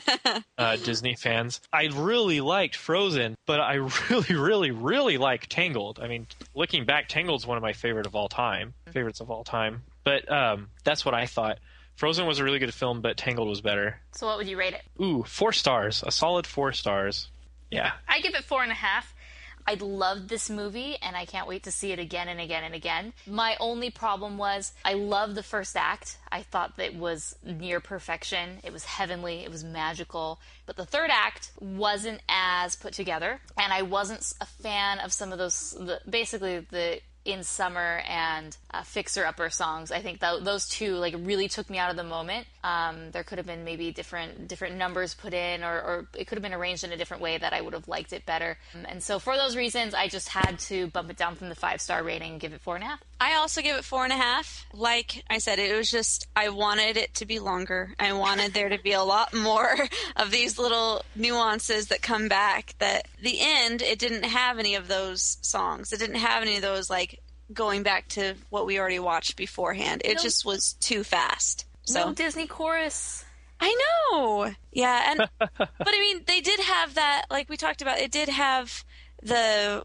uh, Disney fans. I really liked Frozen, but I really, really, really like Tangled. I mean, looking back, Tangled's one of my favorite of all time, favorites of all time. But um, that's what I thought. Frozen was a really good film, but Tangled was better. So what would you rate it? Ooh, four stars. A solid four stars. Yeah. I give it four and a half. I loved this movie, and I can't wait to see it again and again and again. My only problem was I loved the first act. I thought that it was near perfection. It was heavenly. It was magical. But the third act wasn't as put together, and I wasn't a fan of some of those, the, basically the In Summer and uh, Fixer Upper songs. I think th- those two like really took me out of the moment. Um, there could have been maybe different different numbers put in, or, or it could have been arranged in a different way that I would have liked it better. Um, and so for those reasons, I just had to bump it down from the five star rating and give it four and a half. I also give it four and a half. Like I said, it was just, I wanted it to be longer. I wanted there to be a lot more of these little nuances that come back. That the end, it didn't have any of those songs. It didn't have any of those, like, going back to what we already watched beforehand. It No. just was too fast. So No Disney chorus. I know. Yeah, and but I mean, they did have that, like we talked about, it did have the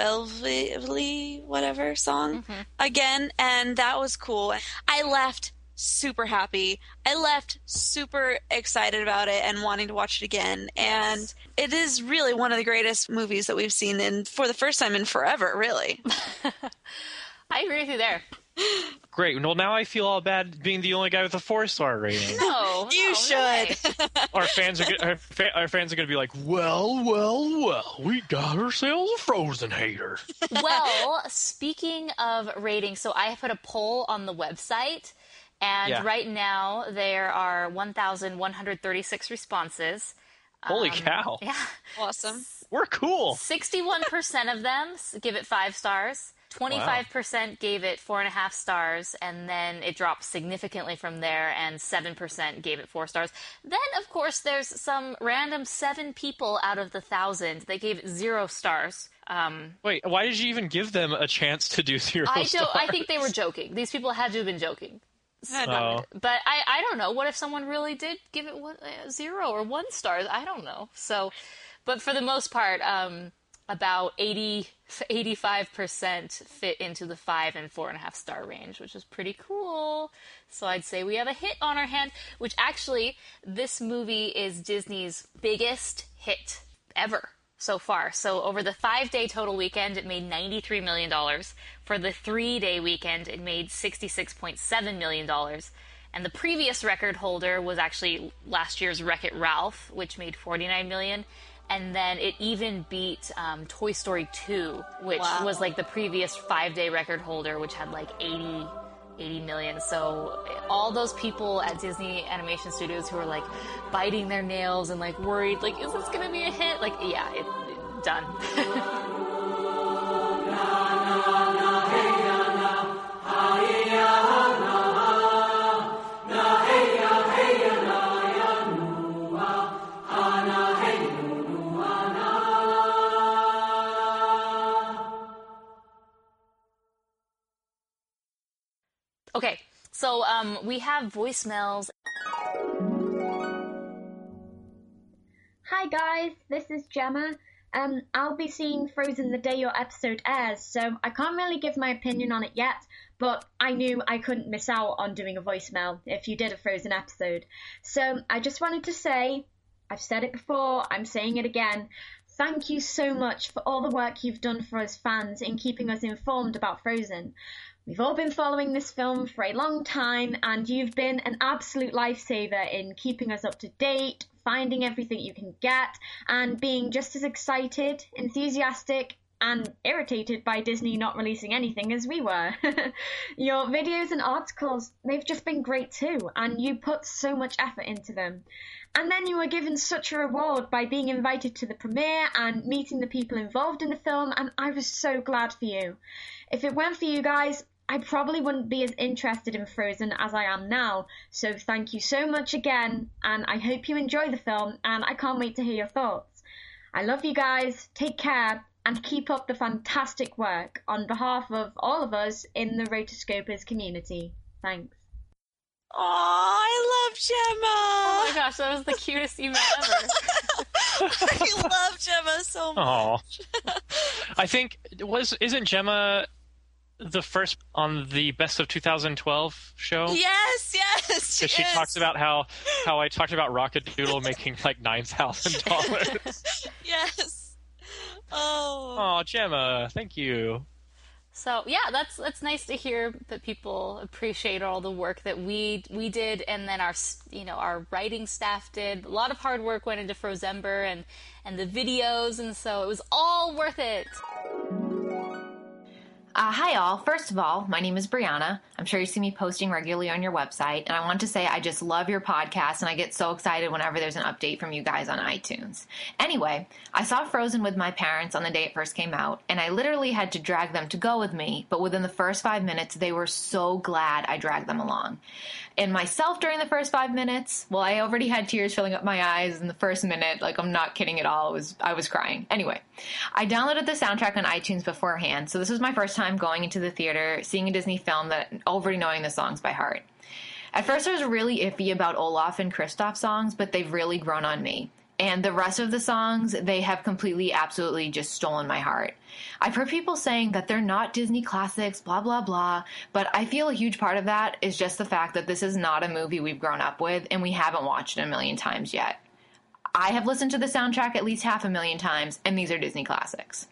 Welvely whatever song Mm-hmm. again, and that was cool. I left super happy. I left super excited about it and wanting to watch it again. And it is really one of the greatest movies that we've seen in for the first time in forever, really. I agree with you there. Great. Well, now I feel all bad being the only guy with a four-star rating. No, You no, should. no way. Our fans are go- our, fa- our fans are going to be like, well, well, well, we got ourselves a Frozen hater. Well, speaking of ratings, so I put a poll on the website, and Yeah. right now there are one thousand one hundred thirty-six responses. Holy Um, cow. Yeah. Awesome. We're cool. sixty-one percent of them s- give it five stars. twenty-five percent gave it four and a half stars, and then it dropped significantly from there, and seven percent gave it four stars. Then, of course, there's some random seven people out of the thousand that gave it zero stars. Um, Wait, why did you even give them a chance to do zero I stars? don't. I think they were joking. These people had to have been joking. Oh. But I, I don't know. What if someone really did give it one, uh, zero or one star? I don't know. So, but for the most part, um, about eighty, eighty-five percent fit into the five and four and a half star range, which is pretty cool. So I'd say we have a hit on our hand, which actually, this movie is Disney's biggest hit ever so far. So over the five-day total weekend, it made ninety-three million dollars. For the three-day weekend, it made sixty-six point seven million dollars. And the previous record holder was actually last year's Wreck-It Ralph, which made forty-nine million dollars. And then it even beat um, Toy Story two, which Wow. was like the previous five-day record holder, which had like eighty, eighty million. So all those people at Disney Animation Studios who were like biting their nails and like worried, like, is this going to be a hit? Like, yeah, it, it done. So um, we have voicemails. Hi guys, this is Gemma. Um, I'll be seeing Frozen the day your episode airs, so I can't really give my opinion on it yet, but I knew I couldn't miss out on doing a voicemail if you did a Frozen episode. So I just wanted to say, I've said it before, I'm saying it again, thank you so much for all the work you've done for us fans in keeping us informed about Frozen. We've all been following this film for a long time, and you've been an absolute lifesaver in keeping us up to date, finding everything you can get, and being just as excited, enthusiastic, and irritated by Disney not releasing anything as we were. Your videos and articles, they've just been great too, and you put so much effort into them. And then you were given such a reward by being invited to the premiere and meeting the people involved in the film, and I was so glad for you. If it weren't for you guys, I probably wouldn't be as interested in Frozen as I am now, so thank you so much again, and I hope you enjoy the film, and I can't wait to hear your thoughts. I love you guys, take care, and keep up the fantastic work on behalf of all of us in the Rotoscopers community. Thanks. Oh, I love Gemma! Oh my gosh, that was the cutest email ever. I love Gemma so much. Aw. I think, was isn't Gemma the first on the Best of two thousand twelve show? Yes, yes, she Because she is. talks about how, how I talked about Rocket-Doodle making like nine thousand dollars. Yes. Oh. Oh, Gemma, thank you. So yeah, that's that's nice to hear that people appreciate all the work that we we did, and then our you know our writing staff did. A lot of hard work went into Frozember and and the videos, and so it was all worth it. Uh, hi all. First of all, my name is Brianna. I'm sure you see me posting regularly on your website, and I want to say I just love your podcast, and I get so excited whenever there's an update from you guys on iTunes. Anyway, I saw Frozen with my parents on the day it first came out, and I literally had to drag them to go with me, but within the first five minutes, they were so glad I dragged them along. And myself during the first five minutes, well, I already had tears filling up my eyes in the first minute. Like, I'm not kidding at all. It was, I was crying. Anyway, I downloaded the soundtrack on iTunes beforehand, so this was my first time going into the theater, seeing a Disney film, that already knowing the songs by heart. At first, I was really iffy about Olaf and Kristoff songs, but they've really grown on me. And the rest of the songs, they have completely, absolutely just stolen my heart. I've heard people saying that they're not Disney classics, blah, blah, blah, but I feel a huge part of that is just the fact that this is not a movie we've grown up with, and we haven't watched it a million times yet. I have listened to the soundtrack at least half a million times, and these are Disney classics.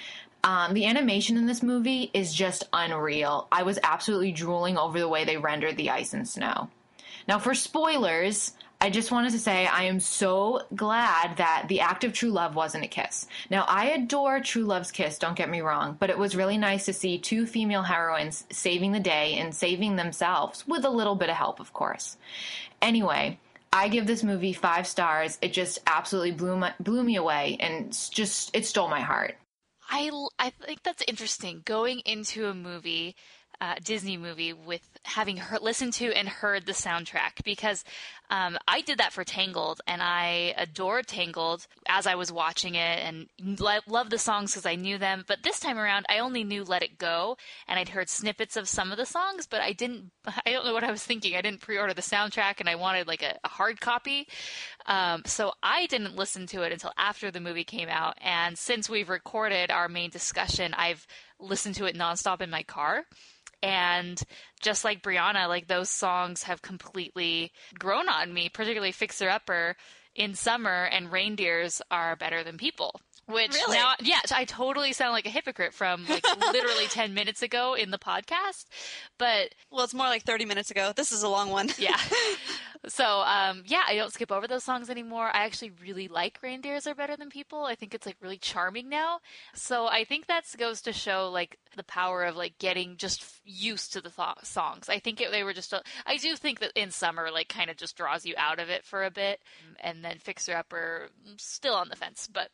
Um, the animation in this movie is just unreal. I was absolutely drooling over the way they rendered the ice and snow. Now, for spoilers, I just wanted to say I am so glad that the act of true love wasn't a kiss. Now, I adore True Love's kiss, don't get me wrong, but it was really nice to see two female heroines saving the day and saving themselves, with a little bit of help, of course. Anyway, I give this movie five stars. It just absolutely blew, my, blew me away, and just it stole my heart. I, I think that's interesting, going into a movie, uh, Disney movie, with having heard, listened to and heard the soundtrack, because um, I did that for Tangled, and I adored Tangled as I was watching it, and lo- loved the songs because I knew them. But this time around, I only knew Let It Go, and I'd heard snippets of some of the songs, but I didn't, I don't know what I was thinking. I didn't pre-order the soundtrack, and I wanted like a, a hard copy. Um, so I didn't listen to it until after the movie came out, and since we've recorded our main discussion, I've listened to it nonstop in my car. And just like Brianna, like those songs have completely grown on me, particularly Fixer Upper in summer, and Reindeers Are Better Than People. Which Really? now, yeah, I totally sound like a hypocrite from like literally ten minutes ago in the podcast. But well, it's more like thirty minutes ago. This is a long one. Yeah. So, um, yeah, I don't skip over those songs anymore. I actually really like Reindeers Are Better Than People. I think it's like really charming now. So I think that goes to show like the power of like getting just used to the th- songs. I think it, they were just, a, I do think that in summer, like kind of just draws you out of it for a bit. And then Fixer Upper, still on the fence, but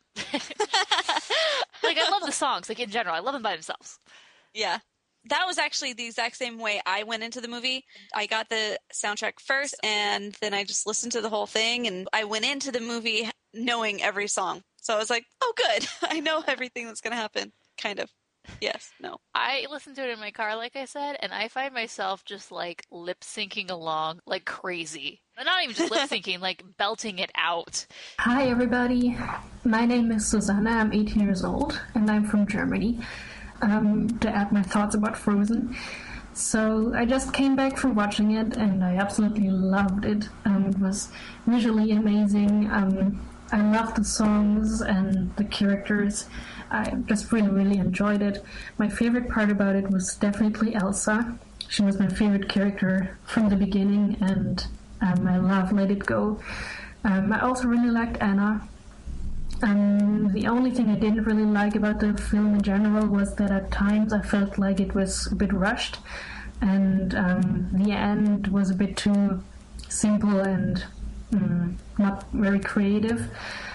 like I love the songs, like in general, I love them by themselves. Yeah. That was actually the exact same way I went into the movie. I got the soundtrack first, and then I just listened to the whole thing, and I went into the movie knowing every song. So I was like, oh, good. I know everything that's going to happen, kind of. Yes, no. I listen to it in my car, like I said, and I find myself just like lip syncing along like crazy. Not even just lip syncing, like belting it out. Hi, everybody. My name is Susanna. I'm eighteen years old, and I'm from Germany. Um, to add my thoughts about Frozen. So I just came back from watching it, and I absolutely loved it. Um, it was visually amazing. Um, I loved the songs and the characters. I just really, really enjoyed it. My favorite part about it was definitely Elsa. She was my favorite character from the beginning, and um, I love Let It Go. Um, I also really liked Anna. Um, the only thing I didn't really like about the film in general was that at times I felt like it was a bit rushed, and um, the end was a bit too simple and um, not very creative.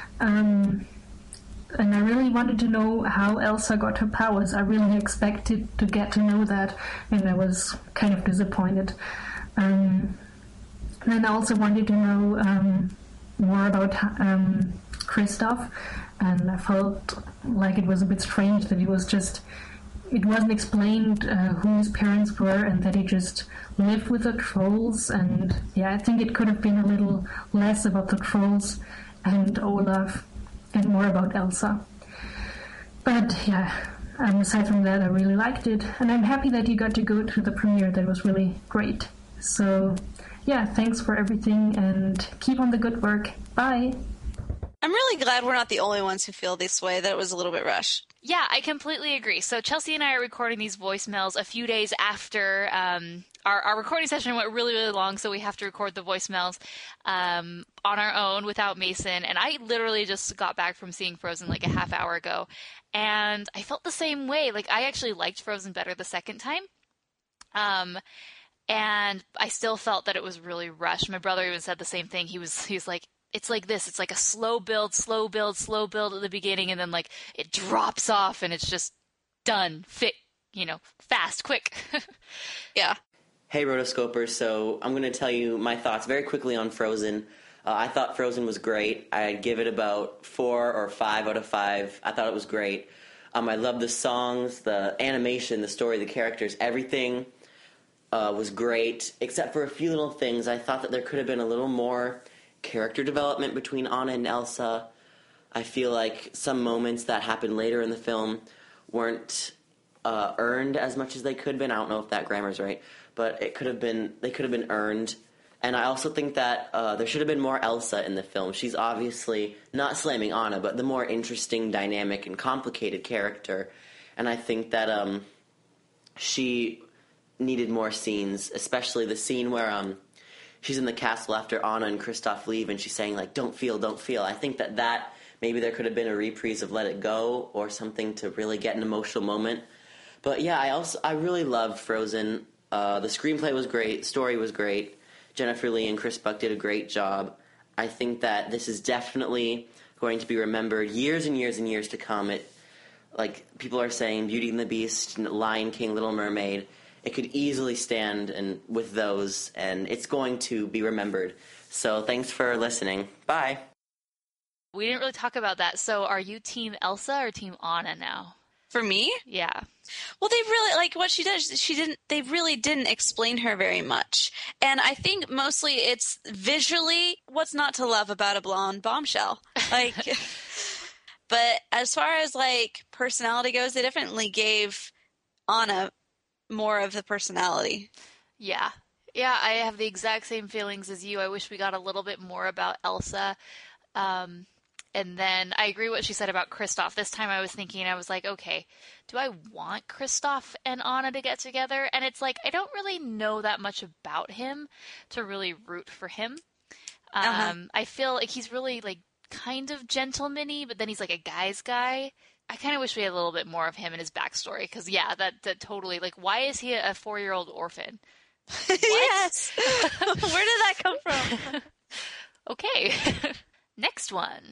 Um, and I really wanted to know how Elsa got her powers. I really expected to get to know that, and I was kind of disappointed. Um, and I also wanted to know um, more about um, Kristoff, and I felt like it was a bit strange that he was just, it wasn't explained uh, who his parents were, and that he just lived with the trolls. And yeah, I think it could have been a little less about the trolls and Olaf and more about Elsa. But yeah, um, aside from that, I really liked it, and I'm happy that you got to go to the premiere. That was really great. So yeah, thanks for everything, and keep on the good work. Bye. I'm really glad we're not the only ones who feel this way, that it was a little bit rushed. Yeah, I completely agree. So Chelsea and I are recording these voicemails a few days after um, our, our recording session went really, really long, so we have to record the voicemails um, on our own without Mason. And I literally just got back from seeing Frozen like a half hour ago, and I felt the same way. Like, I actually liked Frozen better the second time. Um, and I still felt that it was really rushed. My brother even said the same thing. He was, he was like, it's like this. It's like a slow build, slow build, slow build at the beginning, and then like it drops off, and it's just done, fit, you know, fast, quick. Yeah. Hey, Rotoscopers. So I'm going to tell you my thoughts very quickly on Frozen. Uh, I thought Frozen was great. I'd give it about four or five out of five. I thought it was great. Um, I loved the songs, the animation, the story, the characters, everything uh, was great, except for a few little things. I thought that there could have been a little more character development between Anna and Elsa. I feel like some moments that happened later in the film weren't uh, earned as much as they could have been. I don't know if that grammar's right, but it could have been. They could have been earned. And I also think that uh, there should have been more Elsa in the film. She's obviously not slamming Anna, but the more interesting, dynamic, and complicated character. And I think that um, she needed more scenes, especially the scene where um. she's in the castle after Anna and Kristoff leave, and she's saying, like, don't feel, don't feel. I think that that, maybe there could have been a reprise of Let It Go or something to really get an emotional moment. But, yeah, I also, I really loved Frozen. Uh, the screenplay was great. Story was great. Jennifer Lee and Chris Buck did a great job. I think that this is definitely going to be remembered years and years and years to come. It, like, people are saying Beauty and the Beast, Lion King, Little Mermaid. It could easily stand and with those, and it's going to be remembered. So thanks for listening. Bye. We didn't really talk about that. So are you Team Elsa or Team Anna now? For me? Yeah. Well, they really, like, what she does, she didn't, they really didn't explain her very much. And I think mostly it's visually what's not to love about a blonde bombshell. Like, but as far as, like, personality goes, they definitely gave Anna more of the personality. Yeah. Yeah, I have the exact same feelings as you. I wish we got a little bit more about Elsa. Um, and then I agree what she said about Kristoff. This time I was thinking, I was like, okay, do I want Kristoff and Anna to get together? And it's like, I don't really know that much about him to really root for him. Um, uh-huh. I feel like he's really, like, kind of gentleman-y, but then he's like a guy's guy. I kind of wish we had a little bit more of him and his backstory, because, yeah, that, that totally, like, why is he a four-year-old orphan? Yes! Where did that come from? Okay. Next one.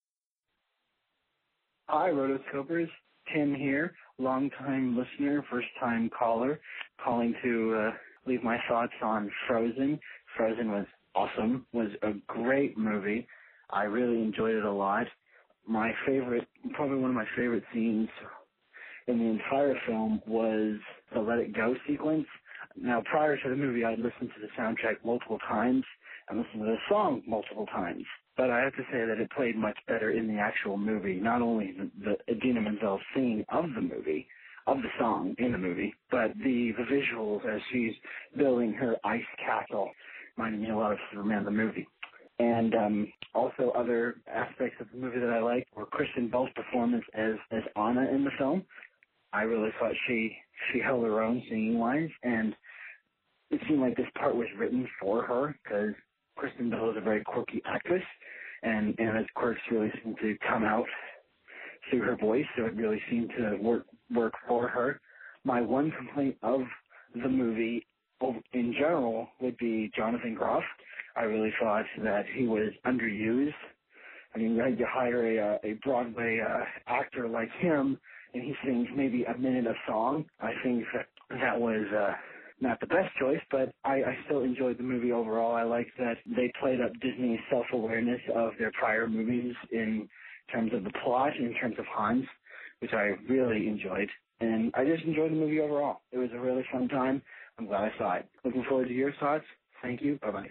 Hi, Rotoscopers. Tim here, long-time listener, first-time caller, calling to uh, leave my thoughts on Frozen. Frozen was awesome, was a great movie. I really enjoyed it a lot. My favorite, probably one of my favorite scenes in the entire film was the Let It Go sequence. Now, prior to the movie, I'd listened to the soundtrack multiple times and listened to the song multiple times. But I have to say that it played much better in the actual movie, not only the, the Idina Menzel singing of the movie, of the song in the movie, but the, the visuals as she's building her ice castle reminded me a lot of Superman the movie. And um, also other aspects of the movie that I liked were Kristen Bell's performance as, as Anna in the film. I really thought she, she held her own singing-wise, and it seemed like this part was written for her because Kristen Bell is a very quirky actress, and Anna's quirks really seem to come out through her voice, so it really seemed to work work for her. My one complaint of the movie in general would be Jonathan Groff. I really thought that he was underused. I mean, you hire a, a Broadway uh, actor like him, and he sings maybe a minute of song. I think that that was uh, not the best choice, but I, I still enjoyed the movie overall. I liked that they played up Disney's self-awareness of their prior movies in terms of the plot, in terms of Hans, which I really enjoyed. And I just enjoyed the movie overall. It was a really fun time. I'm glad I saw it. Looking forward to your thoughts. Thank you. Bye-bye.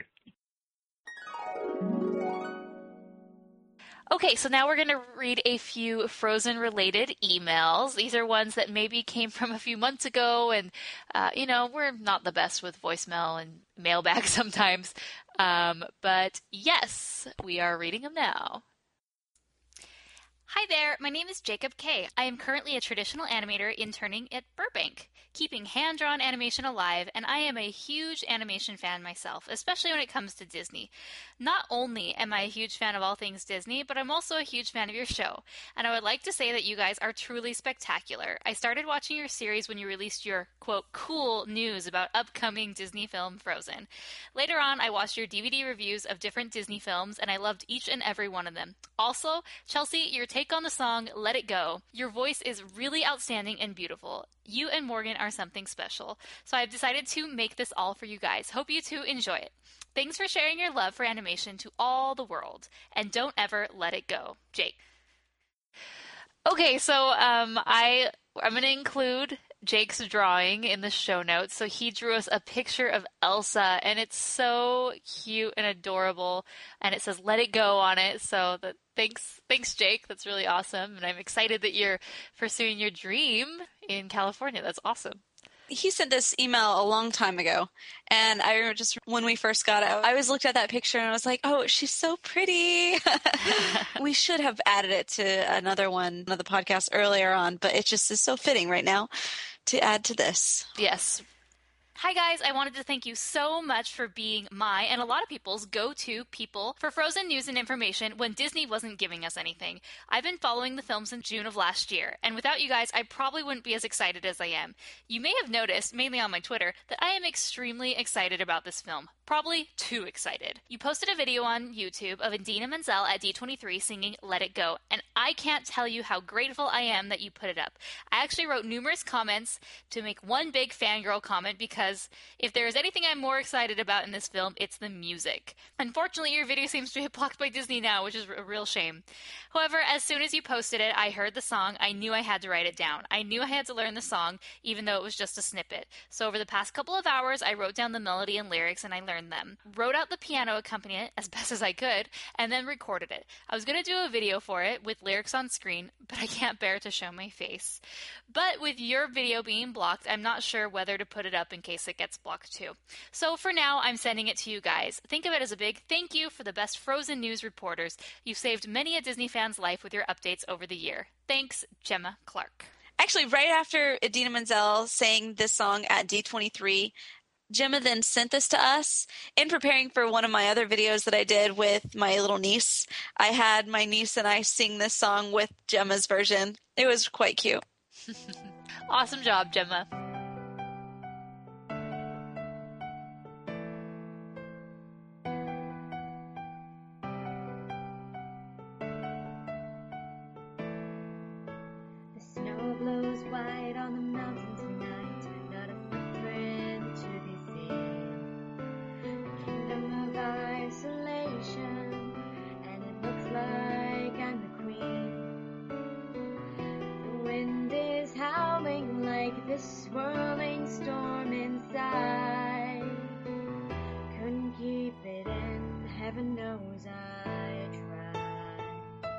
Okay, so now we're going to read a few Frozen-related emails. These are ones that maybe came from a few months ago, and, uh, you know, we're not the best with voicemail and mailbag sometimes. Um, but, yes, we are reading them now. Hi there, my name is Jacob K. I am currently a traditional animator interning at Burbank, keeping hand-drawn animation alive, and I am a huge animation fan myself, especially when it comes to Disney. Not only am I a huge fan of all things Disney, but I'm also a huge fan of your show, and I would like to say that you guys are truly spectacular. I started watching your series when you released your, quote, cool news about upcoming Disney film Frozen. Later on, I watched your D V D reviews of different Disney films, and I loved each and every one of them. Also, Chelsea, your take on the song Let It Go. Your voice is really outstanding and beautiful. You and Morgan are something special. So I've decided to make this all for you guys. Hope you two enjoy it. Thanks for sharing your love for animation to all the world. And don't ever let it go. Jake. Okay, so um, I, I'm going to include Jake's drawing in the show notes. So he drew us a picture of Elsa, and it's so cute and adorable. And it says "Let It Go" on it. So that thanks, thanks, Jake. That's really awesome. And I'm excited that you're pursuing your dream in California. That's awesome. He sent this email a long time ago, and I remember just when we first got it, I always looked at that picture and I was like, oh, she's so pretty. We should have added it to another one of the podcasts earlier on, but it just is so fitting right now to add to this. Yes. Hi guys, I wanted to thank you so much for being my and a lot of people's go-to people for Frozen news and information when Disney wasn't giving us anything. I've been following the film since June of last year, and without you guys, I probably wouldn't be as excited as I am. You may have noticed, mainly on my Twitter, that I am extremely excited about this film. Probably too excited. You posted a video on YouTube of Idina Menzel at D twenty-three singing Let It Go, and I can't tell you how grateful I am that you put it up. I actually wrote numerous comments to make one big fangirl comment because if there is anything I'm more excited about in this film, it's the music. Unfortunately, your video seems to be blocked by Disney now, which is a real shame. However, as soon as you posted it, I heard the song. I knew I had to write it down. I knew I had to learn the song, even though it was just a snippet. So over the past couple of hours, I wrote down the melody and lyrics, and I learned them. Wrote out the piano accompaniment as best as I could, and then recorded it. I was going to do a video for it with lyrics on screen, but I can't bear to show my face. But with your video being blocked, I'm not sure whether to put it up in case it gets blocked too. So for now, I'm sending it to you guys. Think of it as a big thank you for the best Frozen news reporters. You've saved many a Disney fan's life with your updates over the year. Thanks, Gemma Clark. Actually, right after Idina Menzel sang this song at D twenty-three, Gemma then sent this to us. In preparing for one of my other videos that I did with my little niece, I had my niece and I sing this song with Gemma's version. It was quite cute. Awesome job, Gemma. The snow blows white on the mountain tonight, not a footprint to be seen. The kingdom of isolation, and it looks like I'm the queen. The wind is howling. heaven knows I try.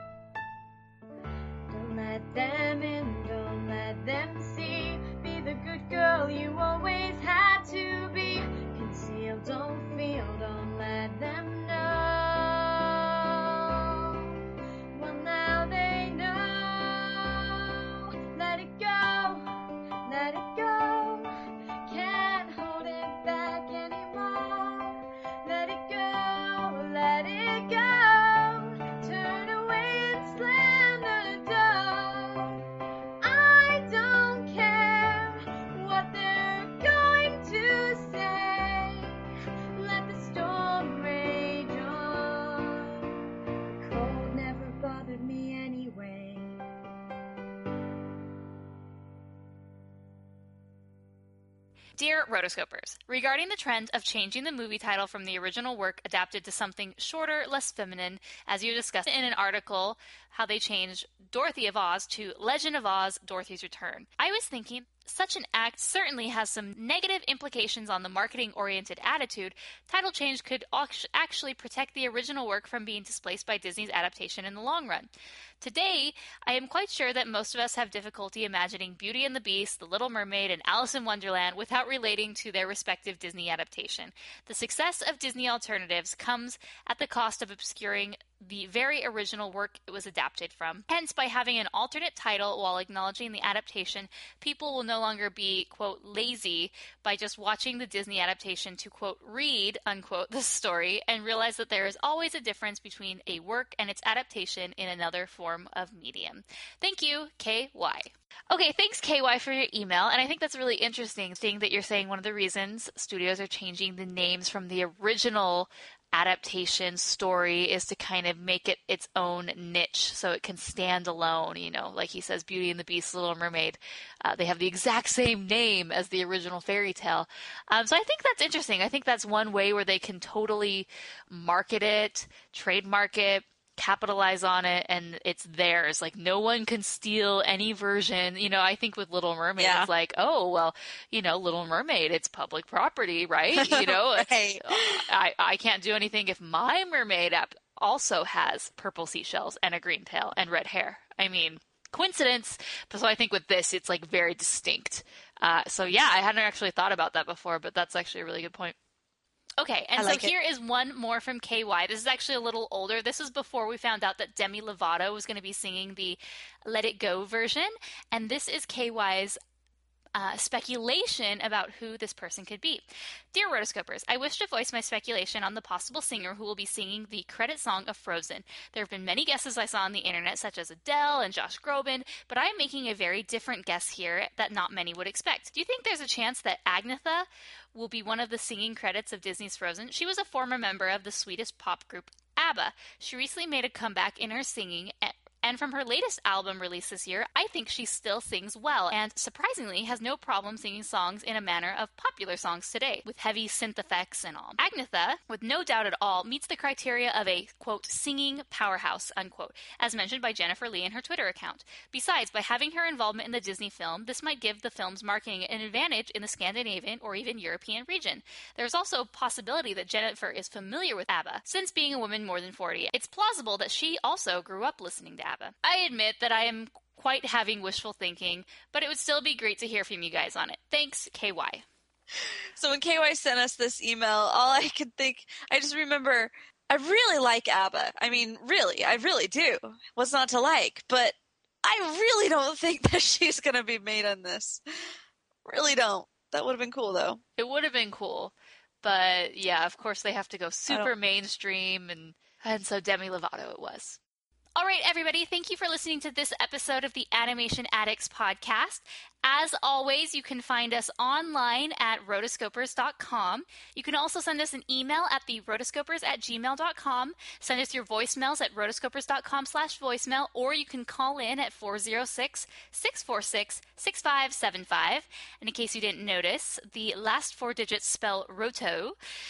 Don't let them in, don't let them see. Be the good girl you always had to be. Conceal, don't feel, don't let them know. Well, now they know. Let it go, let it go. Can't hold it back anymore. Let it go, let it go. Turn away and slam the door. I don't care what they're going to say. Let the storm rage on. Cold never bothered me anyway. Dear Rotoscopers, regarding the trend of changing the movie title from the original work adapted to something shorter, less feminine, as you discussed in an article, how they changed Dorothy of Oz to Legend of Oz, Dorothy's Return. I was thinking, such an act certainly has some negative implications on the marketing-oriented attitude. Title change could actually protect the original work from being displaced by Disney's adaptation in the long run. Today, I am quite sure that most of us have difficulty imagining Beauty and the Beast, The Little Mermaid, and Alice in Wonderland without relating to their respective Disney adaptation. The success of Disney alternatives comes at the cost of obscuring the very original work it was adapted from. Hence, by having an alternate title while acknowledging the adaptation, people will no longer be, quote, lazy by just watching the Disney adaptation to, quote, read, unquote, the story and realize that there is always a difference between a work and its adaptation in another form of medium. Thank you, K Y. Okay, thanks, K Y, for your email. And I think that's really interesting, seeing that you're saying one of the reasons studios are changing the names from the original adaptation story is to kind of make it its own niche so it can stand alone. You know, like he says, Beauty and the Beast, Little Mermaid, uh, they have the exact same name as the original fairy tale. Um, so I think that's interesting. I think that's one way where they can totally market it, trademark it, capitalize on it, and it's theirs. Like, no one can steal any version. You know, I think with Little Mermaid, Yeah. it's like, oh, well, you know, Little Mermaid, it's public property, right? You know, Right. I, I can't do anything if my mermaid app also has purple seashells and a green tail and red hair. I mean, coincidence. But so I think with this, it's like very distinct. Uh, so yeah, I hadn't actually thought about that before, but that's actually a really good point. Okay, and I so like it. here is one more from K Y. This is actually a little older. This is before we found out that Demi Lovato was going to be singing the Let It Go version. And this is K Y's uh, speculation about who this person could be. Dear Rotoscopers, I wish to voice my speculation on the possible singer who will be singing the credit song of Frozen. There have been many guesses I saw on the internet, such as Adele and Josh Groban, but I am making a very different guess here that not many would expect. Do you think there's a chance that Agnetha will be one of the singing credits of Disney's Frozen? She was a former member of the Swedish pop group ABBA. She recently made a comeback in her singing, and from her latest album released this year, I think she still sings well, and surprisingly has no problem singing songs in a manner of popular songs today, with heavy synth effects and all. Agnetha, with no doubt at all, meets the criteria of a, quote, singing powerhouse, unquote, as mentioned by Jennifer Lee in her Twitter account. Besides, by having her involvement in the Disney film, this might give the film's marketing an advantage in the Scandinavian or even European region. There's also a possibility that Jennifer is familiar with ABBA, since being a woman more than forty. It's plausible that she also grew up listening to ABBA. I admit that I am quite having wishful thinking, but it would still be great to hear from you guys on it. Thanks, K Y. So when K Y sent us this email, all I could think, I just remember, I really like ABBA. I mean, really, I really do. What's not to like? But I really don't think that she's going to be made on this. Really don't. That would have been cool, though. It would have been cool. But yeah, of course they have to go super mainstream, and, and so Demi Lovato it was. All right, everybody, thank you for listening to this episode of the Animation Addicts podcast. As always, you can find us online at rotoscopers dot com. You can also send us an email at the rotoscopers at gmail dot com. Send us your voicemails at rotoscopers dot com slash voicemail, or you can call in at four oh six, six four six, six five seven five. And in case you didn't notice, the last four digits spell roto.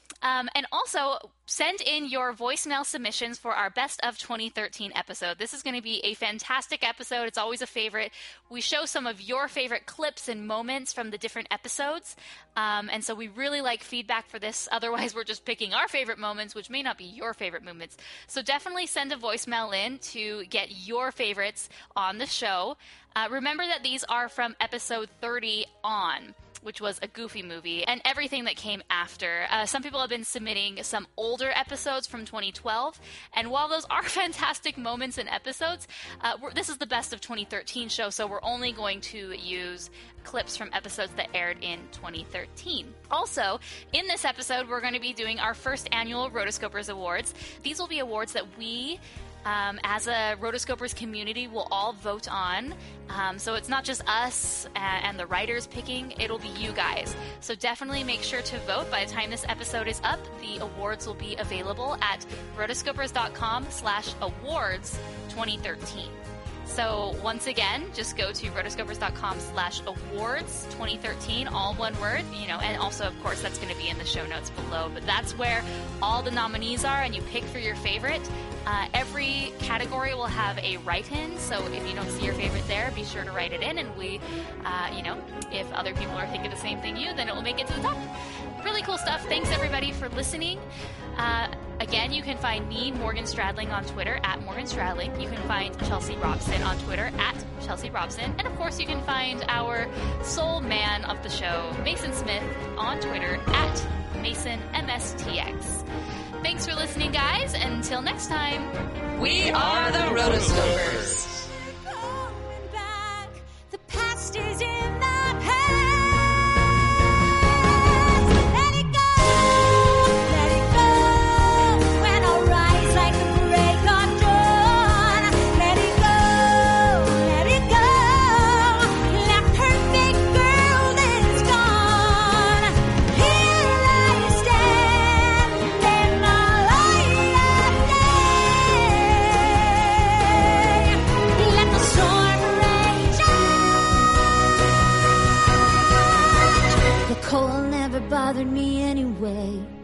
Um, and also, send in your voicemail submissions for our Best of twenty thirteen episode. This is going to be a fantastic episode. It's always a favorite. We show some of your favorite clips and moments from the different episodes. Um, and so we really like feedback for this. Otherwise, we're just picking our favorite moments, which may not be your favorite moments. So definitely send a voicemail in to get your favorites on the show. Uh, remember that these are from episode thirty on, which was a Goofy movie, and everything that came after. Uh, some people have been submitting some older episodes from twenty twelve, and while those are fantastic moments and episodes, uh, we're, this is the Best of twenty thirteen show, so we're only going to use clips from episodes that aired in twenty thirteen. Also, in this episode, we're going to be doing our first annual Rotoscopers Awards. These will be awards that we Um, as a Rotoscopers community, we'll all vote on. Um, so it's not just us and, and the writers picking, it'll be you guys. So definitely make sure to vote. By the time this episode is up, the awards will be available at rotoscopers.com slash awards 2013. So once again, just go to rotoscopers.com slash awards 2013, all one word, you know, and also, of course, that's going to be in the show notes below. But that's where all the nominees are, and you pick for your favorite. Uh, every category will have a write-in, so if you don't see your favorite there, be sure to write it in, and we, uh, you know, if other people are thinking the same thing you, then it will make it to the top. Really cool stuff. Thanks, everybody, for listening. Uh, again, you can find me, Morgan Stradling, on Twitter, at Morgan Stradling. You can find Chelsea Robson on Twitter, at Chelsea Robson. And, of course, you can find our sole man of the show, Mason Smith, on Twitter, at Mason M S T X. Thanks for listening, guys. Until next time, we are the Rotoscopers. The past is in the bothered me anyway.